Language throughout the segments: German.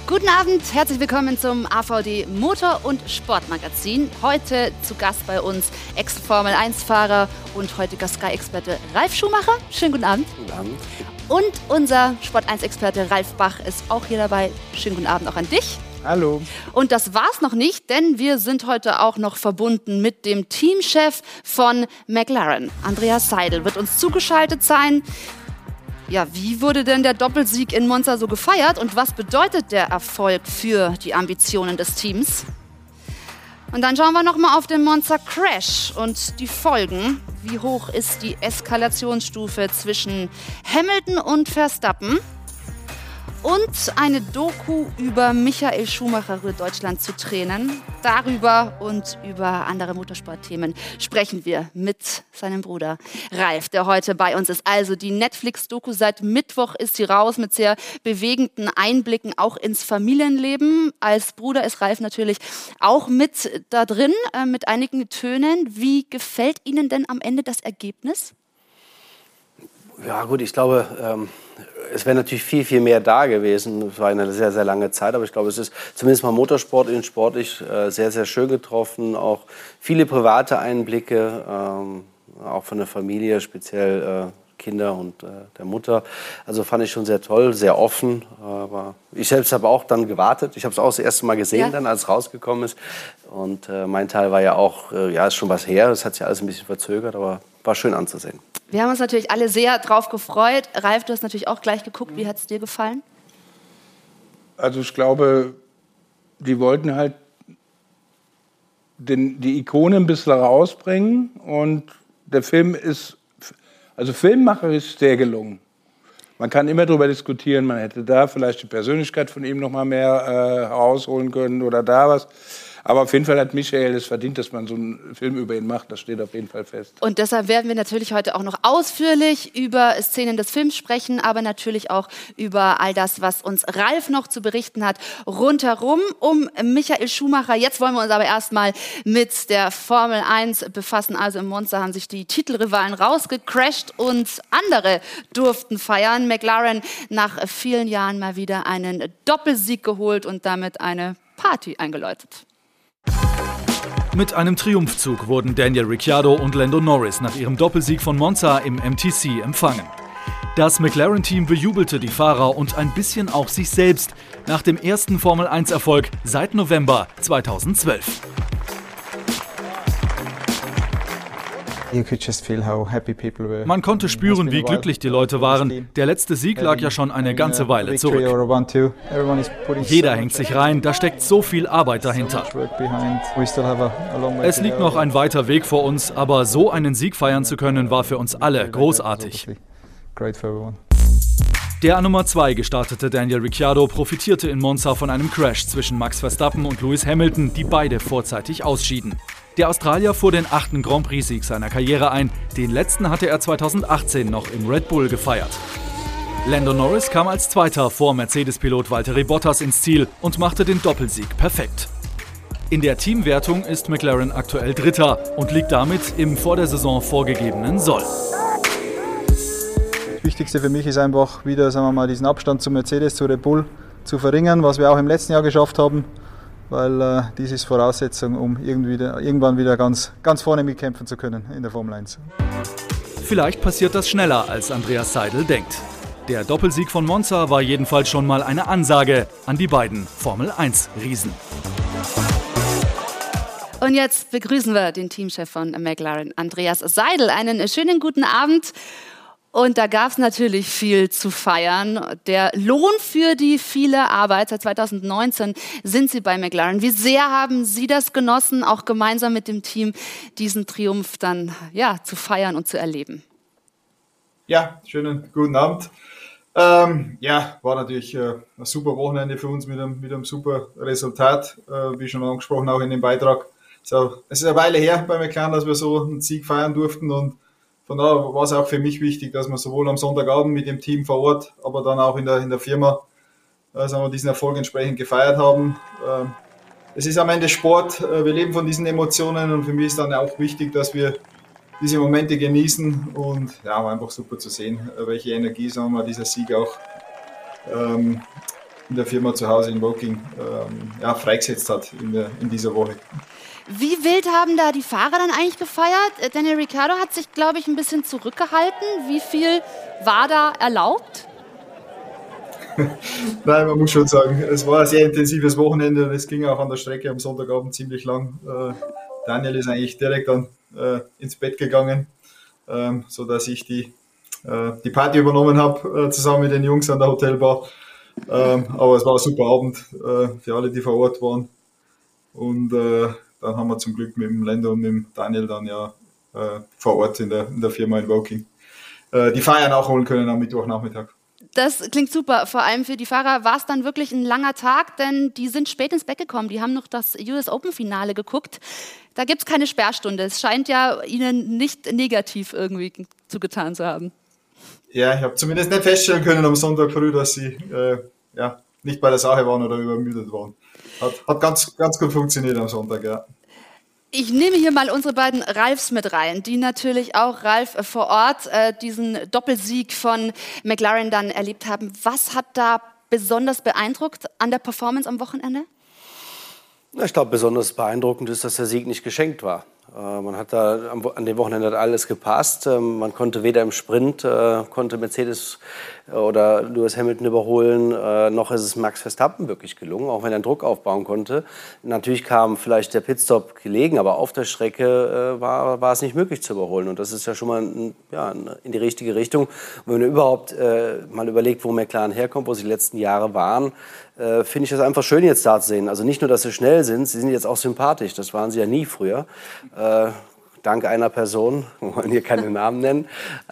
Guten Abend, herzlich willkommen zum AVD Motor- und Sportmagazin. Heute zu Gast bei uns Ex-Formel-1-Fahrer und heutiger Sky-Experte Ralf Schumacher. Schönen guten Abend. Guten Abend. Und unser Sport1-Experte Ralf Bach ist auch hier dabei. Schönen guten Abend auch an dich. Hallo. Und das war's noch nicht, denn wir sind heute auch noch verbunden mit dem Teamchef von McLaren. Andreas Seidel wird uns zugeschaltet sein. Ja, wie wurde denn der Doppelsieg in Monza so gefeiert und was bedeutet der Erfolg für die Ambitionen des Teams? Und dann schauen wir nochmal auf den Monza Crash und die Folgen. Wie hoch ist die Eskalationsstufe zwischen Hamilton und Verstappen? Und eine Doku über Michael Schumacher rührt Deutschland zu Tränen. Darüber und über andere Motorsportthemen sprechen wir mit seinem Bruder Ralf, der heute bei uns ist. Also die Netflix-Doku seit Mittwoch ist sie raus mit sehr bewegenden Einblicken auch ins Familienleben. Als Bruder ist Ralf natürlich auch mit da drin, mit einigen Tönen. Wie gefällt Ihnen denn am Ende das Ergebnis? Ja gut, ich glaube, es wäre natürlich viel, viel mehr da gewesen. Es war eine sehr, sehr lange Zeit, aber ich glaube, es ist zumindest mal Motorsport in sportlich sehr, sehr schön getroffen. Auch viele private Einblicke, auch von der Familie, speziell Kinder und der Mutter. Also fand ich schon sehr toll, sehr offen. Aber ich selbst habe auch dann gewartet. Ich habe es auch das erste Mal gesehen, dann, als es rausgekommen ist. Und mein Teil war ja auch, ist schon was her. Das hat sich alles ein bisschen verzögert, aber war schön anzusehen. Wir haben uns natürlich alle sehr drauf gefreut. Ralf, du hast natürlich auch gleich geguckt. Wie hat es dir gefallen? Also ich glaube, die wollten halt die Ikone ein bisschen rausbringen. Und der Film ist, also filmmacherisch sehr gelungen. Man kann immer darüber diskutieren, man hätte da vielleicht die Persönlichkeit von ihm noch mal mehr herausholen können oder da was. Aber auf jeden Fall hat Michael es verdient, dass man so einen Film über ihn macht. Das steht auf jeden Fall fest. Und deshalb werden wir natürlich heute auch noch ausführlich über Szenen des Films sprechen, aber natürlich auch über all das, was uns Ralf noch zu berichten hat, rundherum um Michael Schumacher. Jetzt wollen wir uns aber erstmal mit der Formel 1 befassen. Also in Monza haben sich die Titelrivalen rausgecrasht und andere durften feiern. McLaren nach vielen Jahren mal wieder einen Doppelsieg geholt und damit eine Party eingeläutet. Mit einem Triumphzug wurden Daniel Ricciardo und Lando Norris nach ihrem Doppelsieg von Monza im MTC empfangen. Das McLaren-Team bejubelte die Fahrer und ein bisschen auch sich selbst nach dem ersten Formel-1-Erfolg seit November 2012. Man konnte spüren, wie glücklich die Leute waren. Der letzte Sieg lag ja schon eine ganze Weile zurück. Jeder hängt sich rein, da steckt so viel Arbeit dahinter. Es liegt noch ein weiter Weg vor uns, aber so einen Sieg feiern zu können, war für uns alle großartig. Der an Nummer 2 gestartete Daniel Ricciardo profitierte in Monza von einem Crash zwischen Max Verstappen und Lewis Hamilton, die beide vorzeitig ausschieden. Der Australier fuhr den 8. Grand Prix-Sieg seiner Karriere ein. Den letzten hatte er 2018 noch im Red Bull gefeiert. Lando Norris kam als Zweiter vor Mercedes-Pilot Valtteri Bottas ins Ziel und machte den Doppelsieg perfekt. In der Teamwertung ist McLaren aktuell Dritter und liegt damit im vor der Saison vorgegebenen Soll. Das Wichtigste für mich ist einfach wieder, diesen Abstand zu Mercedes, zu Red Bull zu verringern, was wir auch im letzten Jahr geschafft haben. Weil dies ist Voraussetzung, um irgendwann wieder ganz vorne mitkämpfen zu können in der Formel 1. Vielleicht passiert das schneller, als Andreas Seidel denkt. Der Doppelsieg von Monza war jedenfalls schon mal eine Ansage an die beiden Formel-1-Riesen. Und jetzt begrüßen wir den Teamchef von McLaren, Andreas Seidel. Einen schönen guten Abend. Und da gab es natürlich viel zu feiern. Der Lohn für die viele Arbeit, seit 2019 sind Sie bei McLaren. Wie sehr haben Sie das genossen, auch gemeinsam mit dem Team diesen Triumph dann zu feiern und zu erleben? Ja, schönen guten Abend. War natürlich ein super Wochenende für uns mit einem super Resultat, wie schon angesprochen, auch in dem Beitrag. So, es ist eine Weile her bei McLaren, dass wir so einen Sieg feiern durften und von daher war es auch für mich wichtig, dass wir sowohl am Sonntagabend mit dem Team vor Ort, aber dann auch in der Firma diesen Erfolg entsprechend gefeiert haben. Es ist am Ende Sport, wir leben von diesen Emotionen und für mich ist dann auch wichtig, dass wir diese Momente genießen und ja, war einfach super zu sehen, welche Energie dieser Sieg auch in der Firma zu Hause in Woking freigesetzt hat in dieser Woche. Wie wild haben da die Fahrer dann eigentlich gefeiert? Daniel Ricciardo hat sich, glaube ich, ein bisschen zurückgehalten. Wie viel war da erlaubt? Nein, man muss schon sagen, es war ein sehr intensives Wochenende. Es ging auch an der Strecke am Sonntagabend ziemlich lang. Daniel ist eigentlich direkt dann ins Bett gegangen, sodass ich die Party übernommen habe, zusammen mit den Jungs an der Hotelbar. Aber es war ein super Abend für alle, die vor Ort waren. Und dann haben wir zum Glück mit dem Lando und mit dem Daniel dann vor Ort in der Firma in Woking die Feier nachholen können am Mittwochnachmittag. Das klingt super. Vor allem für die Fahrer war es dann wirklich ein langer Tag, denn die sind spät ins Bett gekommen. Die haben noch das US Open Finale geguckt. Da gibt es keine Sperrstunde. Es scheint ja ihnen nicht negativ irgendwie zugetan zu haben. Ja, ich habe zumindest nicht feststellen können am Sonntag früh, dass sie nicht bei der Sache waren oder übermüdet waren. Hat ganz, ganz gut funktioniert am Sonntag, ja. Ich nehme hier mal unsere beiden Ralfs mit rein, die natürlich auch, Ralf, vor Ort diesen Doppelsieg von McLaren dann erlebt haben. Was hat da besonders beeindruckt an der Performance am Wochenende? Ich glaube, besonders beeindruckend ist, dass der Sieg nicht geschenkt war. Man hat da an dem Wochenende alles gepasst. Man konnte weder im Sprint, konnte Mercedes oder Lewis Hamilton überholen, noch ist es Max Verstappen wirklich gelungen, auch wenn er Druck aufbauen konnte. Natürlich kam vielleicht der Pitstop gelegen, aber auf der Strecke war es nicht möglich zu überholen. Und das ist ja schon mal in die richtige Richtung. Und wenn man überhaupt mal überlegt, wo McLaren herkommt, wo sie die letzten Jahre waren, finde ich das einfach schön, jetzt da zu sehen. Also nicht nur, dass sie schnell sind, sie sind jetzt auch sympathisch. Das waren sie ja nie früher. Dank einer Person, wir wollen hier keine Namen nennen.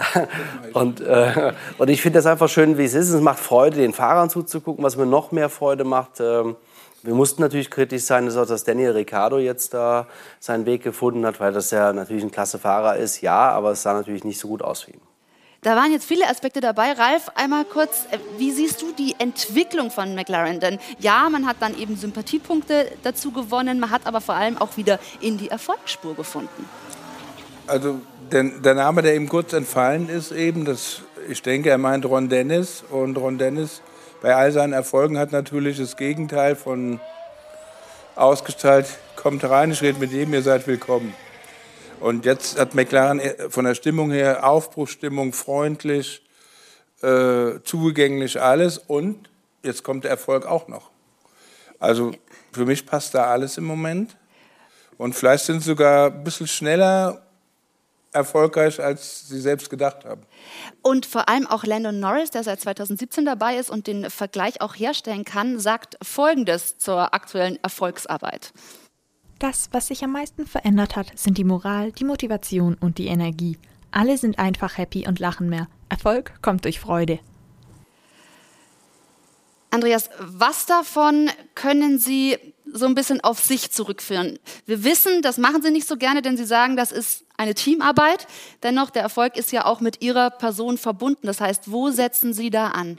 Und ich finde das einfach schön, wie es ist. Es macht Freude, den Fahrern zuzugucken. Was mir noch mehr Freude macht, wir mussten natürlich kritisch sein, ist auch, dass Daniel Ricciardo jetzt da seinen Weg gefunden hat, weil das ja natürlich ein klasse Fahrer ist, ja, aber es sah natürlich nicht so gut aus für ihn. Da waren jetzt viele Aspekte dabei. Ralf, einmal kurz, wie siehst du die Entwicklung von McLaren? Denn ja, man hat dann eben Sympathiepunkte dazu gewonnen, man hat aber vor allem auch wieder in die Erfolgsspur gefunden. Also der Name, der eben kurz entfallen ist, ich denke, er meint Ron Dennis. Und Ron Dennis bei all seinen Erfolgen hat natürlich das Gegenteil von ausgestrahlt, kommt rein, ich rede mit jedem, ihr seid willkommen. Und jetzt hat McLaren von der Stimmung her Aufbruchsstimmung, freundlich, zugänglich, alles. Und jetzt kommt der Erfolg auch noch. Also für mich passt da alles im Moment. Und vielleicht sind sie sogar ein bisschen schneller erfolgreich, als sie selbst gedacht haben. Und vor allem auch Lando Norris, der seit 2017 dabei ist und den Vergleich auch herstellen kann, sagt Folgendes zur aktuellen Erfolgsarbeit. Das, was sich am meisten verändert hat, sind die Moral, die Motivation und die Energie. Alle sind einfach happy und lachen mehr. Erfolg kommt durch Freude. Andreas, was davon können Sie so ein bisschen auf sich zurückführen? Wir wissen, das machen Sie nicht so gerne, denn Sie sagen, das ist eine Teamarbeit. Dennoch, der Erfolg ist ja auch mit Ihrer Person verbunden. Das heißt, wo setzen Sie da an?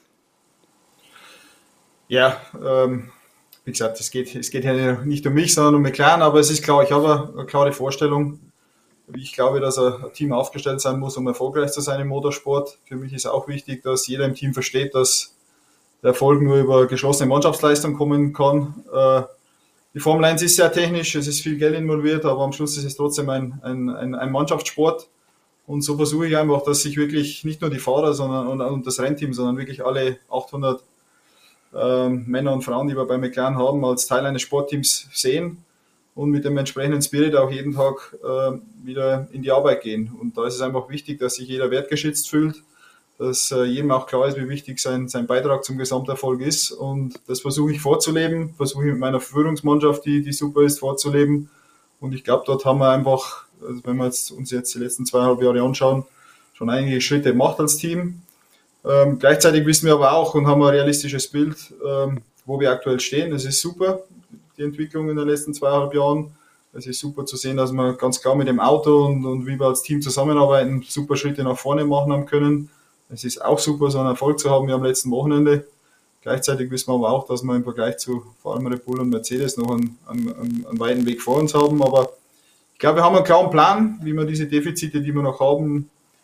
Ja, wie gesagt, es geht ja nicht um mich, sondern um McLaren, aber es ist klar, ich habe eine klare Vorstellung, wie ich glaube, dass ein Team aufgestellt sein muss, um erfolgreich zu sein im Motorsport. Für mich ist auch wichtig, dass jeder im Team versteht, dass der Erfolg nur über geschlossene Mannschaftsleistung kommen kann. Die Formel 1 ist sehr technisch, es ist viel Geld involviert, aber am Schluss ist es trotzdem ein Mannschaftssport. Und so versuche ich einfach, dass sich wirklich nicht nur die Fahrer und das Rennteam, sondern wirklich alle 800 Männer und Frauen, die wir bei McLaren haben, als Teil eines Sportteams sehen und mit dem entsprechenden Spirit auch jeden Tag wieder in die Arbeit gehen. Und da ist es einfach wichtig, dass sich jeder wertgeschätzt fühlt, dass jedem auch klar ist, wie wichtig sein Beitrag zum Gesamterfolg ist. Und das versuche ich vorzuleben, versuche ich mit meiner Führungsmannschaft, die super ist, vorzuleben. Und ich glaube, dort haben wir einfach, also wenn wir uns jetzt die letzten 2,5 Jahre anschauen, schon einige Schritte gemacht als Team. Gleichzeitig wissen wir aber auch und haben ein realistisches Bild, wo wir aktuell stehen. Das ist super, die Entwicklung in den letzten 2,5 Jahren. Es ist super zu sehen, dass wir ganz klar mit dem Auto und wie wir als Team zusammenarbeiten, super Schritte nach vorne machen haben können. Es ist auch super, so einen Erfolg zu haben wie am letzten Wochenende. Gleichzeitig wissen wir aber auch, dass wir im Vergleich zu vor allem Red Bull und Mercedes noch einen weiten Weg vor uns haben. Aber ich glaube, wir haben einen klaren Plan, wie wir diese Defizite, die wir noch haben,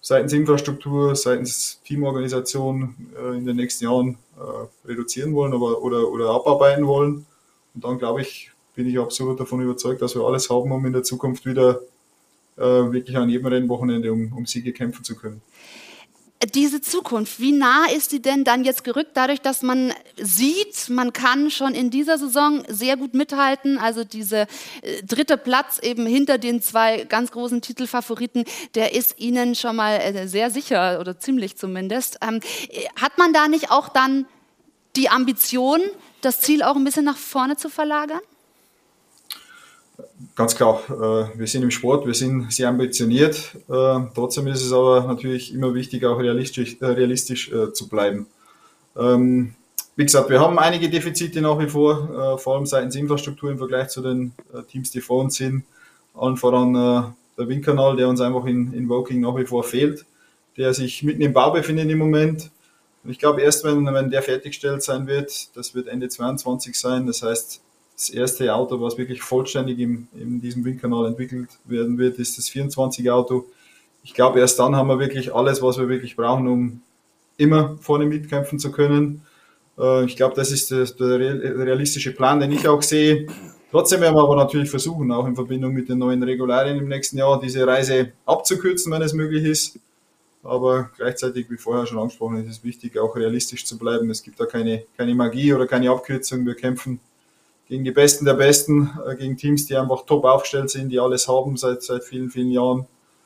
seitens Infrastruktur, seitens Teamorganisation in den nächsten Jahren reduzieren wollen oder abarbeiten wollen. Und dann, glaube ich, bin ich absolut davon überzeugt, dass wir alles haben, um in der Zukunft wieder wirklich an jedem Rennwochenende um Siege kämpfen zu können. Diese Zukunft, wie nah ist die denn dann jetzt gerückt, dadurch, dass man sieht, man kann schon in dieser Saison sehr gut mithalten, also dieser dritte Platz eben hinter den 2 ganz großen Titelfavoriten, der ist Ihnen schon mal sehr sicher oder ziemlich zumindest. Hat man da nicht auch dann die Ambition, das Ziel auch ein bisschen nach vorne zu verlagern? Ganz klar, wir sind im Sport, wir sind sehr ambitioniert. Trotzdem ist es aber natürlich immer wichtig, auch realistisch zu bleiben. Wie gesagt, wir haben einige Defizite nach wie vor allem seitens Infrastruktur im Vergleich zu den Teams, die vor uns sind. Allen voran der Windkanal, der uns einfach in Woking nach wie vor fehlt, der sich mitten im Bau befindet im Moment. Und ich glaube, erst wenn der fertiggestellt sein wird, das wird Ende 2022 sein, das heißt, das erste Auto, was wirklich vollständig in diesem Windkanal entwickelt werden wird, ist das 24 Auto. Ich glaube, erst dann haben wir wirklich alles, was wir wirklich brauchen, um immer vorne mitkämpfen zu können. Ich glaube, das ist der realistische Plan, den ich auch sehe. Trotzdem werden wir aber natürlich versuchen, auch in Verbindung mit den neuen Regularien im nächsten Jahr, diese Reise abzukürzen, wenn es möglich ist. Aber gleichzeitig, wie vorher schon angesprochen, ist es wichtig, auch realistisch zu bleiben. Es gibt da keine Magie oder keine Abkürzung. Wir kämpfen gegen die Besten der Besten, gegen Teams, die einfach top aufgestellt sind, die alles haben seit vielen, vielen Jahren.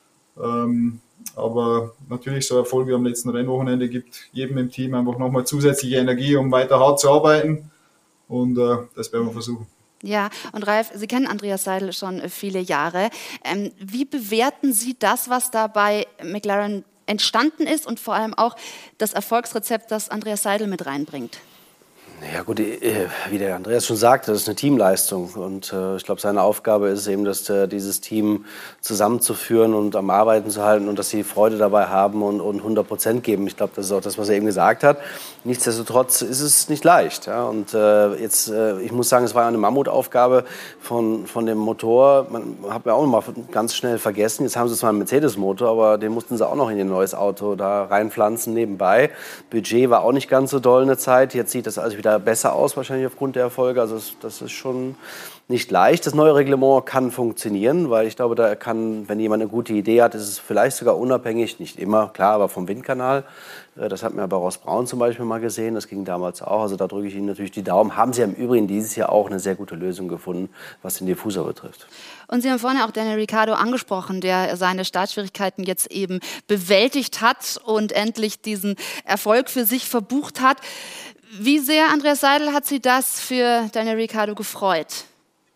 Aber natürlich so Erfolg wie am letzten Rennwochenende gibt jedem im Team einfach nochmal zusätzliche Energie, um weiter hart zu arbeiten. Und das werden wir versuchen. Ja, und Ralf, Sie kennen Andreas Seidl schon viele Jahre. Wie bewerten Sie das, was da bei McLaren entstanden ist und vor allem auch das Erfolgsrezept, das Andreas Seidl mit reinbringt? Ja gut, wie der Andreas schon sagte, das ist eine Teamleistung und ich glaube, seine Aufgabe ist es eben, dieses Team zusammenzuführen und am Arbeiten zu halten und dass sie Freude dabei haben und 100% geben. Ich glaube, das ist auch das, was er eben gesagt hat. Nichtsdestotrotz ist es nicht leicht. Ja? Und ich muss sagen, es war eine Mammutaufgabe von dem Motor. Man hat mir auch noch mal ganz schnell vergessen. Jetzt haben sie zwar einen Mercedes-Motor, aber den mussten sie auch noch in ihr neues Auto da reinpflanzen nebenbei. Budget war auch nicht ganz so doll eine Zeit. Jetzt sieht das also wieder besser aus, wahrscheinlich aufgrund der Erfolge. Also das ist schon nicht leicht. Das neue Reglement kann funktionieren, weil ich glaube, da kann, wenn jemand eine gute Idee hat, ist es vielleicht sogar unabhängig, nicht immer, klar, aber vom Windkanal. Das hat man ja bei Ross Braun zum Beispiel mal gesehen, das ging damals auch. Also da drücke ich Ihnen natürlich die Daumen. Haben Sie im Übrigen dieses Jahr auch eine sehr gute Lösung gefunden, was den Diffusor betrifft. Und Sie haben vorhin auch Daniel Ricciardo angesprochen, der seine Startschwierigkeiten jetzt eben bewältigt hat und endlich diesen Erfolg für sich verbucht hat. Wie sehr, Andreas Seidl, hat Sie das für Daniel Ricciardo gefreut?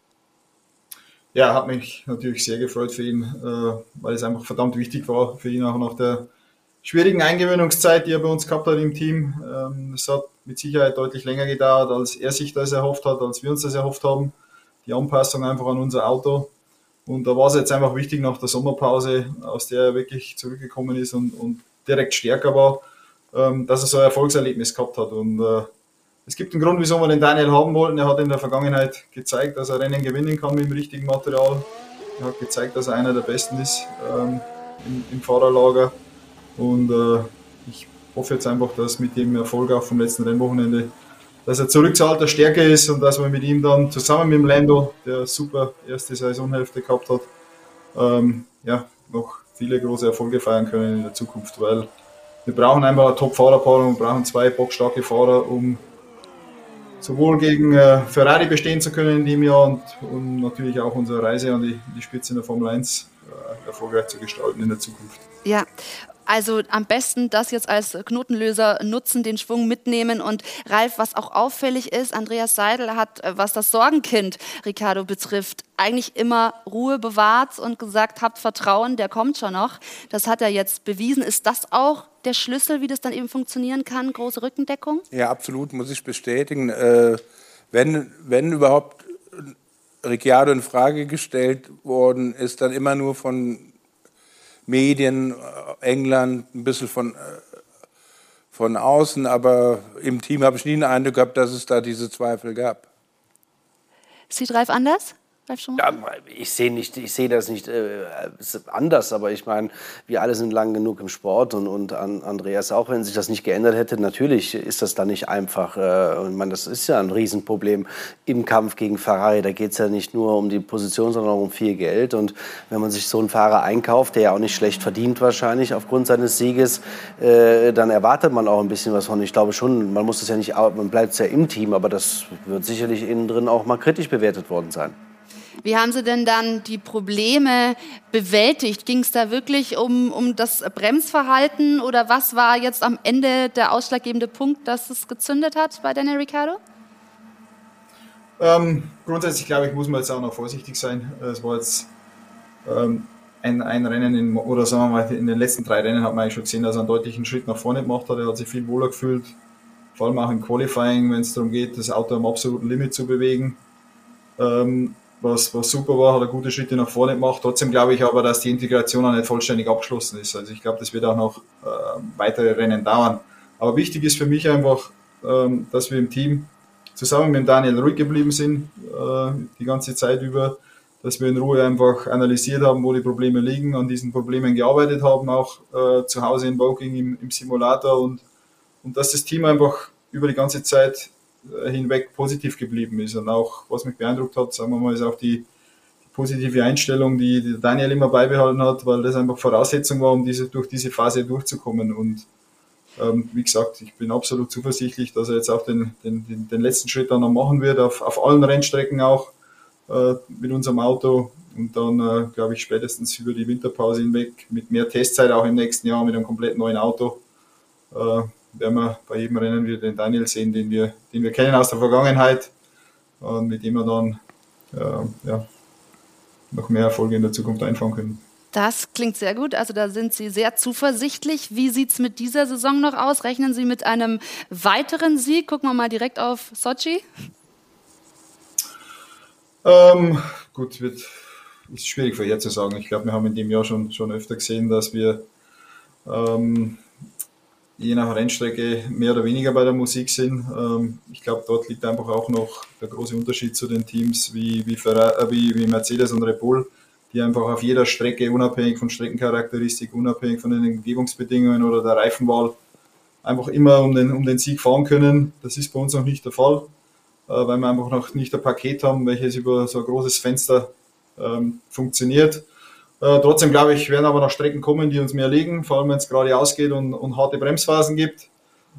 Ja, hat mich natürlich sehr gefreut für ihn, weil es einfach verdammt wichtig war für ihn auch nach der schwierigen Eingewöhnungszeit, die er bei uns gehabt hat im Team. Es hat mit Sicherheit deutlich länger gedauert, als er sich das erhofft hat, als wir uns das erhofft haben. Die Anpassung einfach an unser Auto. Und da war es jetzt einfach wichtig nach der Sommerpause, aus der er wirklich zurückgekommen ist und direkt stärker war, dass er so ein Erfolgserlebnis gehabt hat. Und es gibt einen Grund, wieso wir den Daniel haben wollten. Er hat in der Vergangenheit gezeigt, dass er Rennen gewinnen kann mit dem richtigen Material. Er hat gezeigt, dass er einer der Besten ist im Fahrerlager. Und ich hoffe jetzt einfach, dass mit dem Erfolg auch vom letzten Rennwochenende, dass er zurück zur alter Stärke ist und dass wir mit ihm dann zusammen mit dem Lando, der super erste Saisonhälfte gehabt hat, noch viele große Erfolge feiern können in der Zukunft, weil wir brauchen einfach eine Top-Fahrerpaarung, wir brauchen 2 bockstarke Fahrer, um sowohl gegen Ferrari bestehen zu können in dem Jahr und natürlich auch unsere Reise an die Spitze in der Formel 1 erfolgreich zu gestalten in der Zukunft. Ja, also am besten das jetzt als Knotenlöser nutzen, den Schwung mitnehmen. Und Ralf, was auch auffällig ist, Andreas Seidl hat, was das Sorgenkind Ricciardo betrifft, eigentlich immer Ruhe bewahrt und gesagt, habt Vertrauen, der kommt schon noch. Das hat er jetzt bewiesen. Ist das auch der Schlüssel, wie das dann eben funktionieren kann? Große Rückendeckung? Ja, absolut, muss ich bestätigen. Wenn überhaupt Ricciardo in Frage gestellt worden ist, dann immer nur von Medien, England, ein bisschen von außen, aber im Team habe ich nie den Eindruck gehabt, dass es da diese Zweifel gab. Sieht Ralf anders? Ralf Schumacher? Ja, ich sehe das nicht anders, aber ich meine, wir alle sind lang genug im Sport und Andreas auch, wenn sich das nicht geändert hätte, natürlich ist das dann nicht einfach. Und man, das ist ja ein Riesenproblem im Kampf gegen Ferrari. Da geht es ja nicht nur um die Position, sondern auch um viel Geld. Und wenn man sich so einen Fahrer einkauft, der ja auch nicht schlecht verdient wahrscheinlich aufgrund seines Sieges, dann erwartet man auch ein bisschen was von. Ich glaube schon, man muss das ja nicht, man bleibt ja im Team, aber das wird sicherlich innen drin auch mal kritisch bewertet worden sein. Wie haben Sie denn dann die Probleme bewältigt? Ging es da wirklich um das Bremsverhalten oder was war jetzt am Ende der ausschlaggebende Punkt, dass es gezündet hat bei Daniel Ricciardo? Grundsätzlich glaube ich, muss man jetzt auch noch vorsichtig sein. Es war jetzt ein Rennen, oder sagen wir mal, in den letzten 3 Rennen hat man eigentlich schon gesehen, dass er einen deutlichen Schritt nach vorne gemacht hat. Er hat sich viel wohler gefühlt, vor allem auch im Qualifying, wenn es darum geht, das Auto am absoluten Limit zu bewegen. Was super war, hat er gute Schritte nach vorne gemacht. Trotzdem glaube ich aber, dass die Integration auch nicht vollständig abgeschlossen ist. Also ich glaube, das wird auch noch weitere Rennen dauern. Aber wichtig ist für mich einfach, dass wir im Team zusammen mit Daniel ruhig geblieben sind, die ganze Zeit über, dass wir in Ruhe einfach analysiert haben, wo die Probleme liegen, an diesen Problemen gearbeitet haben, auch zu Hause in Woking im Simulator und dass das Team einfach über die ganze Zeit hinweg positiv geblieben ist. Und auch, was mich beeindruckt hat, sagen wir mal, ist auch die positive Einstellung, die Daniel immer beibehalten hat, weil das einfach Voraussetzung war, um durch diese Phase durchzukommen. Und wie gesagt, ich bin absolut zuversichtlich, dass er jetzt auch den letzten Schritt dann noch machen wird, auf allen Rennstrecken auch mit unserem Auto. Und dann, glaube ich, spätestens über die Winterpause hinweg mit mehr Testzeit auch im nächsten Jahr mit einem komplett neuen Auto werden wir bei jedem Rennen wieder den Daniel sehen, den wir kennen aus der Vergangenheit und mit dem wir dann noch mehr Erfolge in der Zukunft einfahren können. Das klingt sehr gut, also da sind Sie sehr zuversichtlich. Wie sieht es mit dieser Saison noch aus? Rechnen Sie mit einem weiteren Sieg? Gucken wir mal direkt auf Sochi. Gut, ist schwierig vorherzusagen. Ich glaube, wir haben in dem Jahr schon öfter gesehen, dass wir je nach Rennstrecke mehr oder weniger bei der Musik sind. Ich glaube, dort liegt einfach auch noch der große Unterschied zu den Teams wie Mercedes und Red Bull, die einfach auf jeder Strecke, unabhängig von Streckencharakteristik, unabhängig von den Umgebungsbedingungen oder der Reifenwahl, einfach immer um den Sieg fahren können. Das ist bei uns noch nicht der Fall, weil wir einfach noch nicht ein Paket haben, welches über so ein großes Fenster funktioniert. Trotzdem glaube ich, werden aber noch Strecken kommen, die uns mehr liegen, vor allem wenn es geradeaus geht und harte Bremsphasen gibt.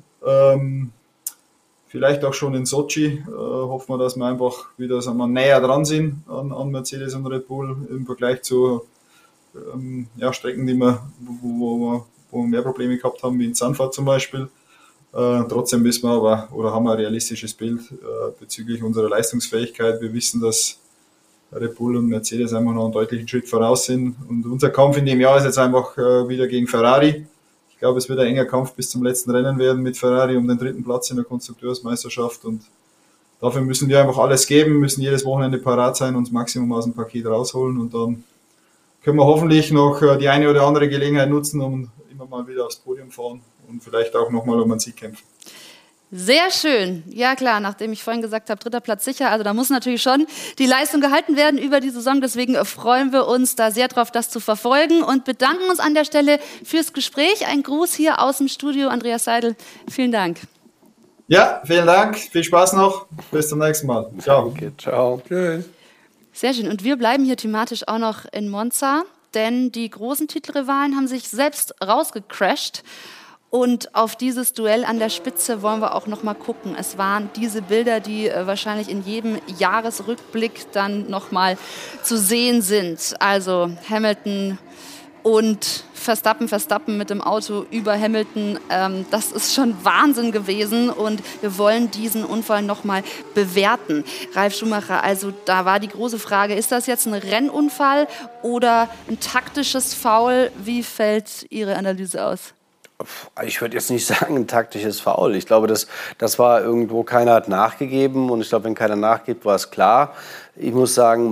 Vielleicht auch schon in Sochi. Hoffen wir, dass wir einfach wieder näher dran sind an Mercedes und Red Bull im Vergleich zu Strecken, wo wir mehr Probleme gehabt haben, wie in Zandvoort zum Beispiel. Trotzdem wissen wir aber, oder haben wir ein realistisches Bild bezüglich unserer Leistungsfähigkeit. Wir wissen, dass Red Bull und Mercedes einfach noch einen deutlichen Schritt voraus sind. Und unser Kampf in dem Jahr ist jetzt einfach wieder gegen Ferrari. Ich glaube, es wird ein enger Kampf bis zum letzten Rennen werden mit Ferrari um den 3. Platz in der Konstrukteursmeisterschaft. Und dafür müssen wir einfach alles geben, müssen jedes Wochenende parat sein und das Maximum aus dem Paket rausholen. Und dann können wir hoffentlich noch die eine oder andere Gelegenheit nutzen, um immer mal wieder aufs Podium fahren und vielleicht auch nochmal um einen Sieg kämpfen. Sehr schön. Ja klar, nachdem ich vorhin gesagt habe, 3. Platz sicher, also da muss natürlich schon die Leistung gehalten werden über die Saison. Deswegen freuen wir uns da sehr drauf, das zu verfolgen und bedanken uns an der Stelle fürs Gespräch. Ein Gruß hier aus dem Studio, Andreas Seidel. Vielen Dank. Ja, vielen Dank. Viel Spaß noch. Bis zum nächsten Mal. Ciao. Danke, ciao. Tschüss. Sehr schön. Und wir bleiben hier thematisch auch noch in Monza, denn die großen Titelrivalen haben sich selbst rausgecrasht. Und auf dieses Duell an der Spitze wollen wir auch noch mal gucken. Es waren diese Bilder, die wahrscheinlich in jedem Jahresrückblick dann noch mal zu sehen sind. Also Hamilton und Verstappen mit dem Auto über Hamilton. Das ist schon Wahnsinn gewesen und wir wollen diesen Unfall noch mal bewerten. Ralf Schumacher, also da war die große Frage, ist das jetzt ein Rennunfall oder ein taktisches Foul? Wie fällt Ihre Analyse aus? Ich würde jetzt nicht sagen, ein taktisches Foul. Ich glaube, das war irgendwo, keiner hat nachgegeben. Und ich glaube, wenn keiner nachgibt, war es klar. Ich muss sagen,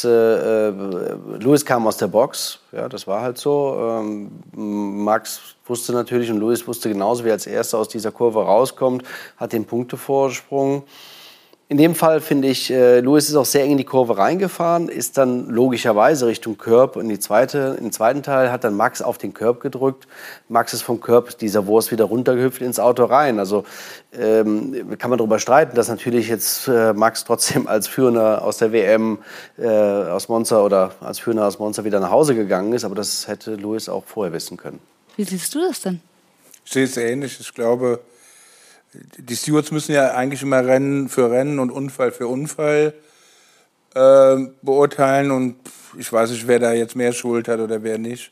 Lewis kam aus der Box. Ja, das war halt so. Max wusste natürlich und Lewis wusste genauso, wie als Erster aus dieser Kurve rauskommt, hat den Punktevorsprung. In dem Fall finde ich, Lewis ist auch sehr eng in die Kurve reingefahren, ist dann logischerweise Richtung Curb im zweiten Teil, hat dann Max auf den Curb gedrückt. Max ist vom Curb dieser Wurst wieder runtergehüpft ins Auto rein. Also kann man darüber streiten, dass natürlich jetzt Max trotzdem als Führender aus der WM aus Monza oder als Führender aus Monza wieder nach Hause gegangen ist. Aber das hätte Lewis auch vorher wissen können. Wie siehst du das denn? Ich sehe es ähnlich. Ich glaube, die Stewards müssen ja eigentlich immer Rennen für Rennen und Unfall für Unfall beurteilen. Und ich weiß nicht, wer da jetzt mehr Schuld hat oder wer nicht.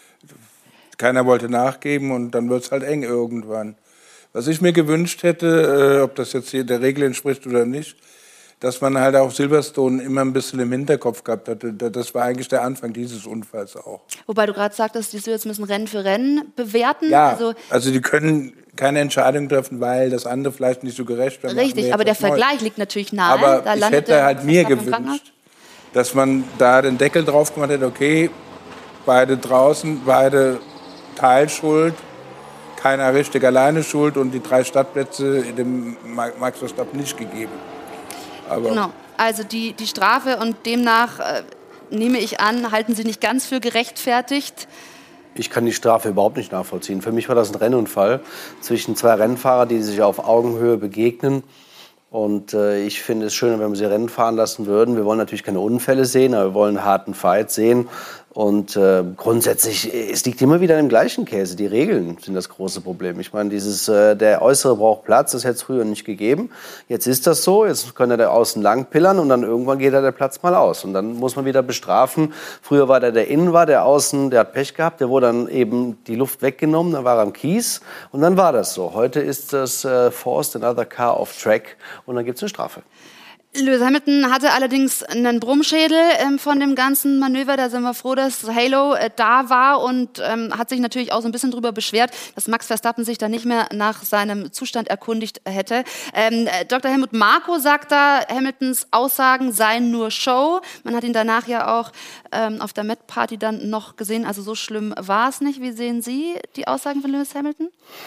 Keiner wollte nachgeben und dann wird es halt eng irgendwann. Was ich mir gewünscht hätte, ob das jetzt hier der Regel entspricht oder nicht, dass man halt auch Silverstone immer ein bisschen im Hinterkopf gehabt hatte. Das war eigentlich der Anfang dieses Unfalls auch. Wobei du gerade sagtest, die Stewards müssen Rennen für Rennen bewerten. Ja, also die können keine Entscheidung treffen, weil das andere vielleicht nicht so gerecht war. Richtig, aber der Vergleich liegt natürlich nahe. Aber da ich hätte halt mir gewünscht, dass man da den Deckel drauf gemacht hätte, okay, beide draußen, beide Teilschuld, keiner richtig alleine schuld und die 3 Startplätze dem Max Verstappen nicht gegeben. Aber genau, also die Strafe und demnach nehme ich an, halten Sie nicht ganz für gerechtfertigt. Ich kann die Strafe überhaupt nicht nachvollziehen. Für mich war das ein Rennunfall zwischen 2 Rennfahrern, die sich auf Augenhöhe begegnen. Und ich finde es schöner, wenn wir sie Rennen fahren lassen würden. Wir wollen natürlich keine Unfälle sehen, aber wir wollen einen harten Fight sehen. Und grundsätzlich, es liegt immer wieder im gleichen Käse. Die Regeln sind das große Problem. Ich meine, der Äußere braucht Platz, das hätte es früher nicht gegeben. Jetzt ist das so, jetzt kann er da außen lang pillern und dann irgendwann geht der Platz mal aus. Und dann muss man wieder bestrafen. Früher war der innen war, der außen, der hat Pech gehabt, der wurde dann eben die Luft weggenommen, dann war er am Kies und dann war das so. Heute ist das Forced Another Car off Track und dann gibt es eine Strafe. Lewis Hamilton hatte allerdings einen Brummschädel von dem ganzen Manöver. Da sind wir froh, dass Halo da war und hat sich natürlich auch so ein bisschen darüber beschwert, dass Max Verstappen sich da nicht mehr nach seinem Zustand erkundigt hätte. Dr. Helmut Marko sagt da, Hamiltons Aussagen seien nur Show. Man hat ihn danach ja auch auf der Met-Party dann noch gesehen. Also so schlimm war es nicht. Wie sehen Sie die Aussagen von Lewis Hamilton?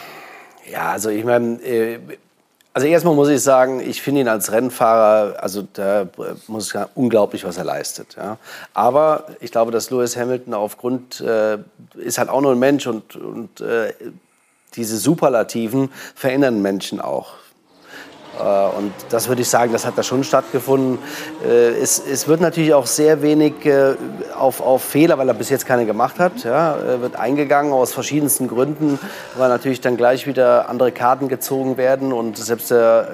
Ja, also ich meine... Also erstmal muss ich sagen, ich finde ihn als Rennfahrer, also da muss ich sagen, unglaublich, was er leistet. Ja. Aber ich glaube, dass Lewis Hamilton ist halt auch nur ein Mensch und diese Superlativen verändern Menschen auch. Und das würde ich sagen, das hat da schon stattgefunden. Es wird natürlich auch sehr wenig auf Fehler, weil er bis jetzt keine gemacht hat. Ja, wird eingegangen aus verschiedensten Gründen, weil natürlich dann gleich wieder andere Karten gezogen werden. Und selbst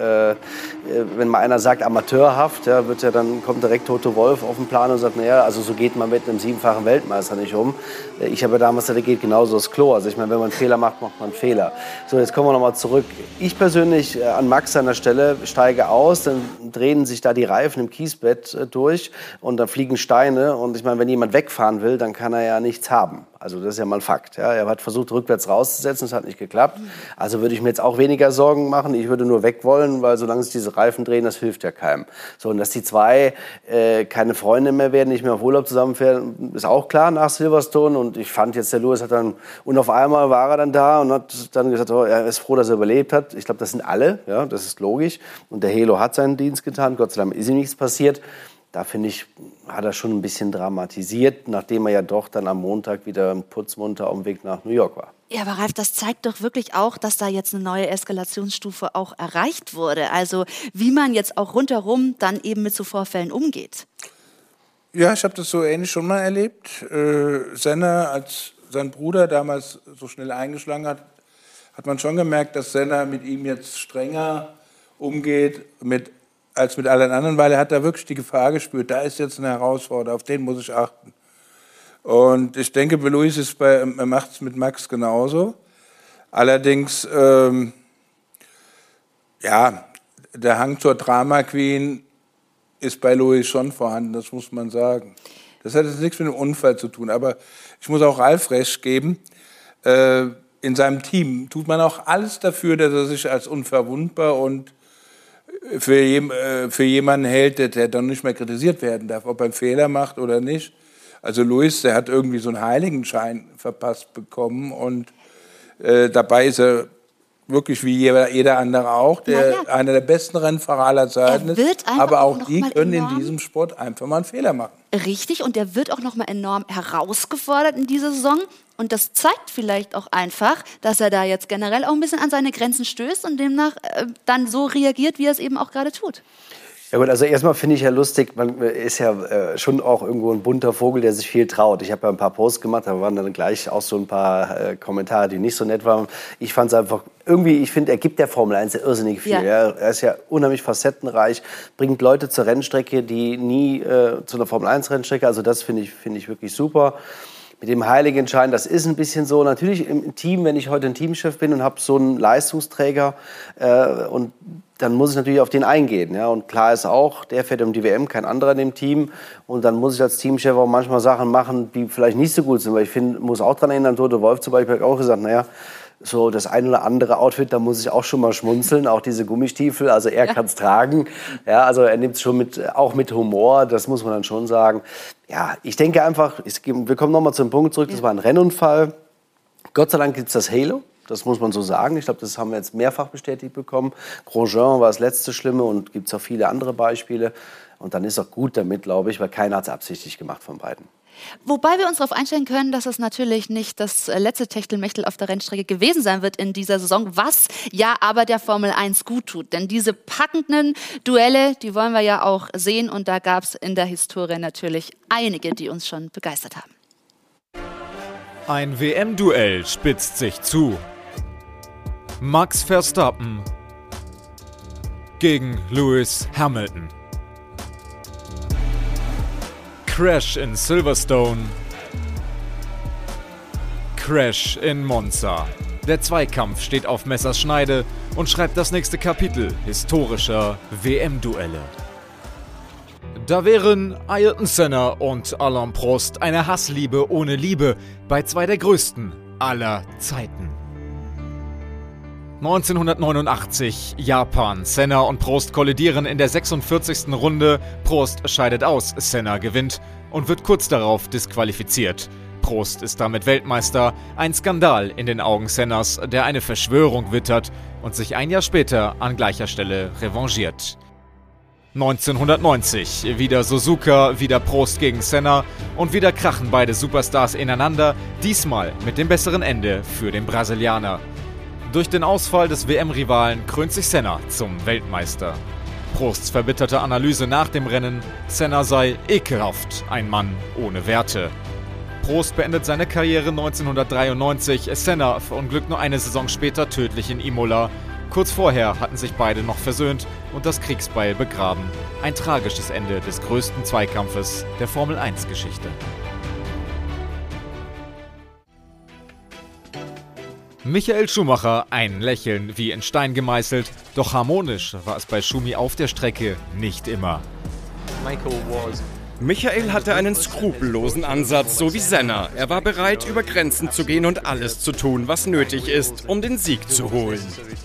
wenn mal einer sagt amateurhaft, ja, kommt direkt Toto Wolff auf den Plan und sagt, naja, also so geht man mit einem 7-fachen Weltmeister nicht um. Ich habe ja damals gesagt, der geht genauso das Klo. Also ich meine, wenn man einen Fehler macht, macht man einen Fehler. So, jetzt kommen wir nochmal zurück. Ich persönlich an Max seiner Stelle steige aus, dann drehen sich da die Reifen im Kiesbett durch und dann fliegen Steine. Und ich meine, wenn jemand wegfahren will, dann kann er ja nichts haben. Also das ist ja mal ein Fakt. Ja. Er hat versucht, rückwärts rauszusetzen, das hat nicht geklappt. Also würde ich mir jetzt auch weniger Sorgen machen. Ich würde nur weg wollen, weil solange sich diese Reifen drehen, das hilft ja keinem. So, und dass die 2 keine Freunde mehr werden, nicht mehr auf Urlaub zusammenfahren, ist auch klar nach Silverstone. Und ich fand jetzt, der Lewis und auf einmal war er dann da und hat dann gesagt, oh, er ist froh, dass er überlebt hat. Ich glaube, das sind alle, ja, das ist logisch. Und der Halo hat seinen Dienst getan, Gott sei Dank ist ihm nichts passiert. Da finde ich, hat er schon ein bisschen dramatisiert, nachdem er ja doch dann am Montag wieder putzmunter auf dem Weg nach New York war. Ja, aber Ralf, das zeigt doch wirklich auch, dass da jetzt eine neue Eskalationsstufe auch erreicht wurde. Also wie man jetzt auch rundherum dann eben mit so Vorfällen umgeht. Ja, ich habe das so ähnlich schon mal erlebt. Senna, als sein Bruder damals so schnell eingeschlagen hat, hat man schon gemerkt, dass Senna mit ihm jetzt strenger umgeht als mit allen anderen, weil er hat da wirklich die Gefahr gespürt. Da ist jetzt eine Herausforderung, auf den muss ich achten. Und ich denke, bei Lewis macht es mit Max genauso. Allerdings, ja, der Hang zur Drama Queen ist bei Lewis schon vorhanden, das muss man sagen. Das hat jetzt nichts mit einem Unfall zu tun, aber ich muss auch Ralf recht geben. In seinem Team tut man auch alles dafür, dass er sich als unverwundbar und für jemanden hält, der dann nicht mehr kritisiert werden darf, ob er einen Fehler macht oder nicht. Also Lewis, der hat irgendwie so einen Heiligenschein verpasst bekommen und dabei ist er wirklich wie jeder andere auch, der einer der besten Rennfahrer aller Zeiten ist. Aber auch die können in diesem Sport einfach mal einen Fehler machen. Richtig, und der wird auch noch mal enorm herausgefordert in dieser Saison. Und das zeigt vielleicht auch einfach, dass er da jetzt generell auch ein bisschen an seine Grenzen stößt und demnach dann so reagiert, wie er es eben auch gerade tut. Ja gut, also erstmal finde ich ja lustig, man ist ja schon auch irgendwo ein bunter Vogel, der sich viel traut. Ich habe ja ein paar Posts gemacht, da waren dann gleich auch so ein paar Kommentare, die nicht so nett waren. Ich fand es einfach irgendwie, ich finde, er gibt der Formel 1 irrsinnig viel. Ja. Er ist ja unheimlich facettenreich, bringt Leute zur Rennstrecke, die nie zu einer Formel 1 Rennstrecke, also das finde ich wirklich super. Mit dem Heiligenschein, das ist ein bisschen so, natürlich im Team, wenn ich heute ein Teamchef bin und habe so einen Leistungsträger und dann muss ich natürlich auf den eingehen. Ja? Und klar ist auch, der fährt um die WM, kein anderer in dem Team. Und dann muss ich als Teamchef auch manchmal Sachen machen, die vielleicht nicht so gut sind. Weil ich muss auch daran erinnern, Toto Wolff zum Beispiel hat auch gesagt, naja, so das ein oder andere Outfit, da muss ich auch schon mal schmunzeln, auch diese Gummistiefel, also er kann es tragen. Ja, also er nimmt es schon auch mit Humor, das muss man dann schon sagen. Ja, ich denke einfach, wir kommen nochmal zum Punkt zurück, das war ein Rennunfall. Gott sei Dank gibt es das Halo. Das muss man so sagen. Ich glaube, das haben wir jetzt mehrfach bestätigt bekommen. Grosjean war das letzte Schlimme und gibt es auch viele andere Beispiele. Und dann ist auch gut damit, glaube ich, weil keiner hat es absichtlich gemacht von beiden. Wobei wir uns darauf einstellen können, dass es natürlich nicht das letzte Techtelmechtel auf der Rennstrecke gewesen sein wird in dieser Saison, was ja aber der Formel 1 gut tut. Denn diese packenden Duelle, die wollen wir ja auch sehen. Und da gab es in der Historie natürlich einige, die uns schon begeistert haben. Ein WM-Duell spitzt sich zu. Max Verstappen gegen Lewis Hamilton. Crash in Silverstone. Crash in Monza. Der Zweikampf steht auf Messerschneide und schreibt das nächste Kapitel historischer WM-Duelle. Da wären Ayrton Senna und Alain Prost eine Hassliebe ohne Liebe bei zwei der größten aller Zeiten. 1989, Japan. Senna und Prost kollidieren in der 46. Runde. Prost scheidet aus, Senna gewinnt und wird kurz darauf disqualifiziert. Prost ist damit Weltmeister. Ein Skandal in den Augen Sennas, der eine Verschwörung wittert und sich ein Jahr später an gleicher Stelle revanchiert. 1990, wieder Suzuka, wieder Prost gegen Senna und wieder krachen beide Superstars ineinander, diesmal mit dem besseren Ende für den Brasilianer. Durch den Ausfall des WM-Rivalen krönt sich Senna zum Weltmeister. Prosts verbitterte Analyse nach dem Rennen: Senna sei ekelhaft, ein Mann ohne Werte. Prost beendet seine Karriere 1993, Senna verunglückt nur eine Saison später tödlich in Imola. Kurz vorher hatten sich beide noch versöhnt und das Kriegsbeil begraben. Ein tragisches Ende des größten Zweikampfes der Formel-1-Geschichte. Michael Schumacher, ein Lächeln wie in Stein gemeißelt, doch harmonisch war es bei Schumi auf der Strecke nicht immer. Michael hatte einen skrupellosen Ansatz, so wie Senna. Er war bereit, über Grenzen zu gehen und alles zu tun, was nötig ist, um den Sieg zu holen.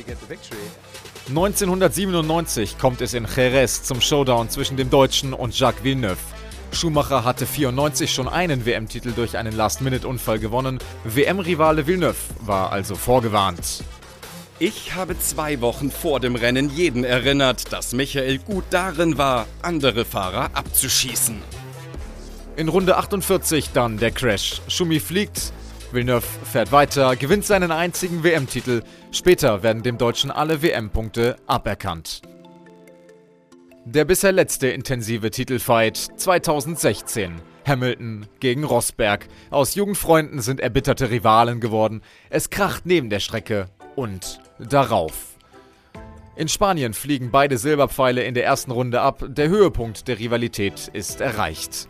1997 kommt es in Jerez zum Showdown zwischen dem Deutschen und Jacques Villeneuve. Schumacher hatte 1994 schon einen WM-Titel durch einen Last-Minute-Unfall gewonnen. WM-Rivale Villeneuve war also vorgewarnt. Ich habe 2 Wochen vor dem Rennen jeden erinnert, dass Michael gut darin war, andere Fahrer abzuschießen. In Runde 48 dann der Crash. Schumi fliegt, Villeneuve fährt weiter, gewinnt seinen einzigen WM-Titel. Später werden dem Deutschen alle WM-Punkte aberkannt. Der bisher letzte intensive Titelfight 2016. Hamilton gegen Rosberg. Aus Jugendfreunden sind erbitterte Rivalen geworden. Es kracht neben der Strecke und darauf. In Spanien fliegen beide Silberpfeile in der ersten Runde ab. Der Höhepunkt der Rivalität ist erreicht.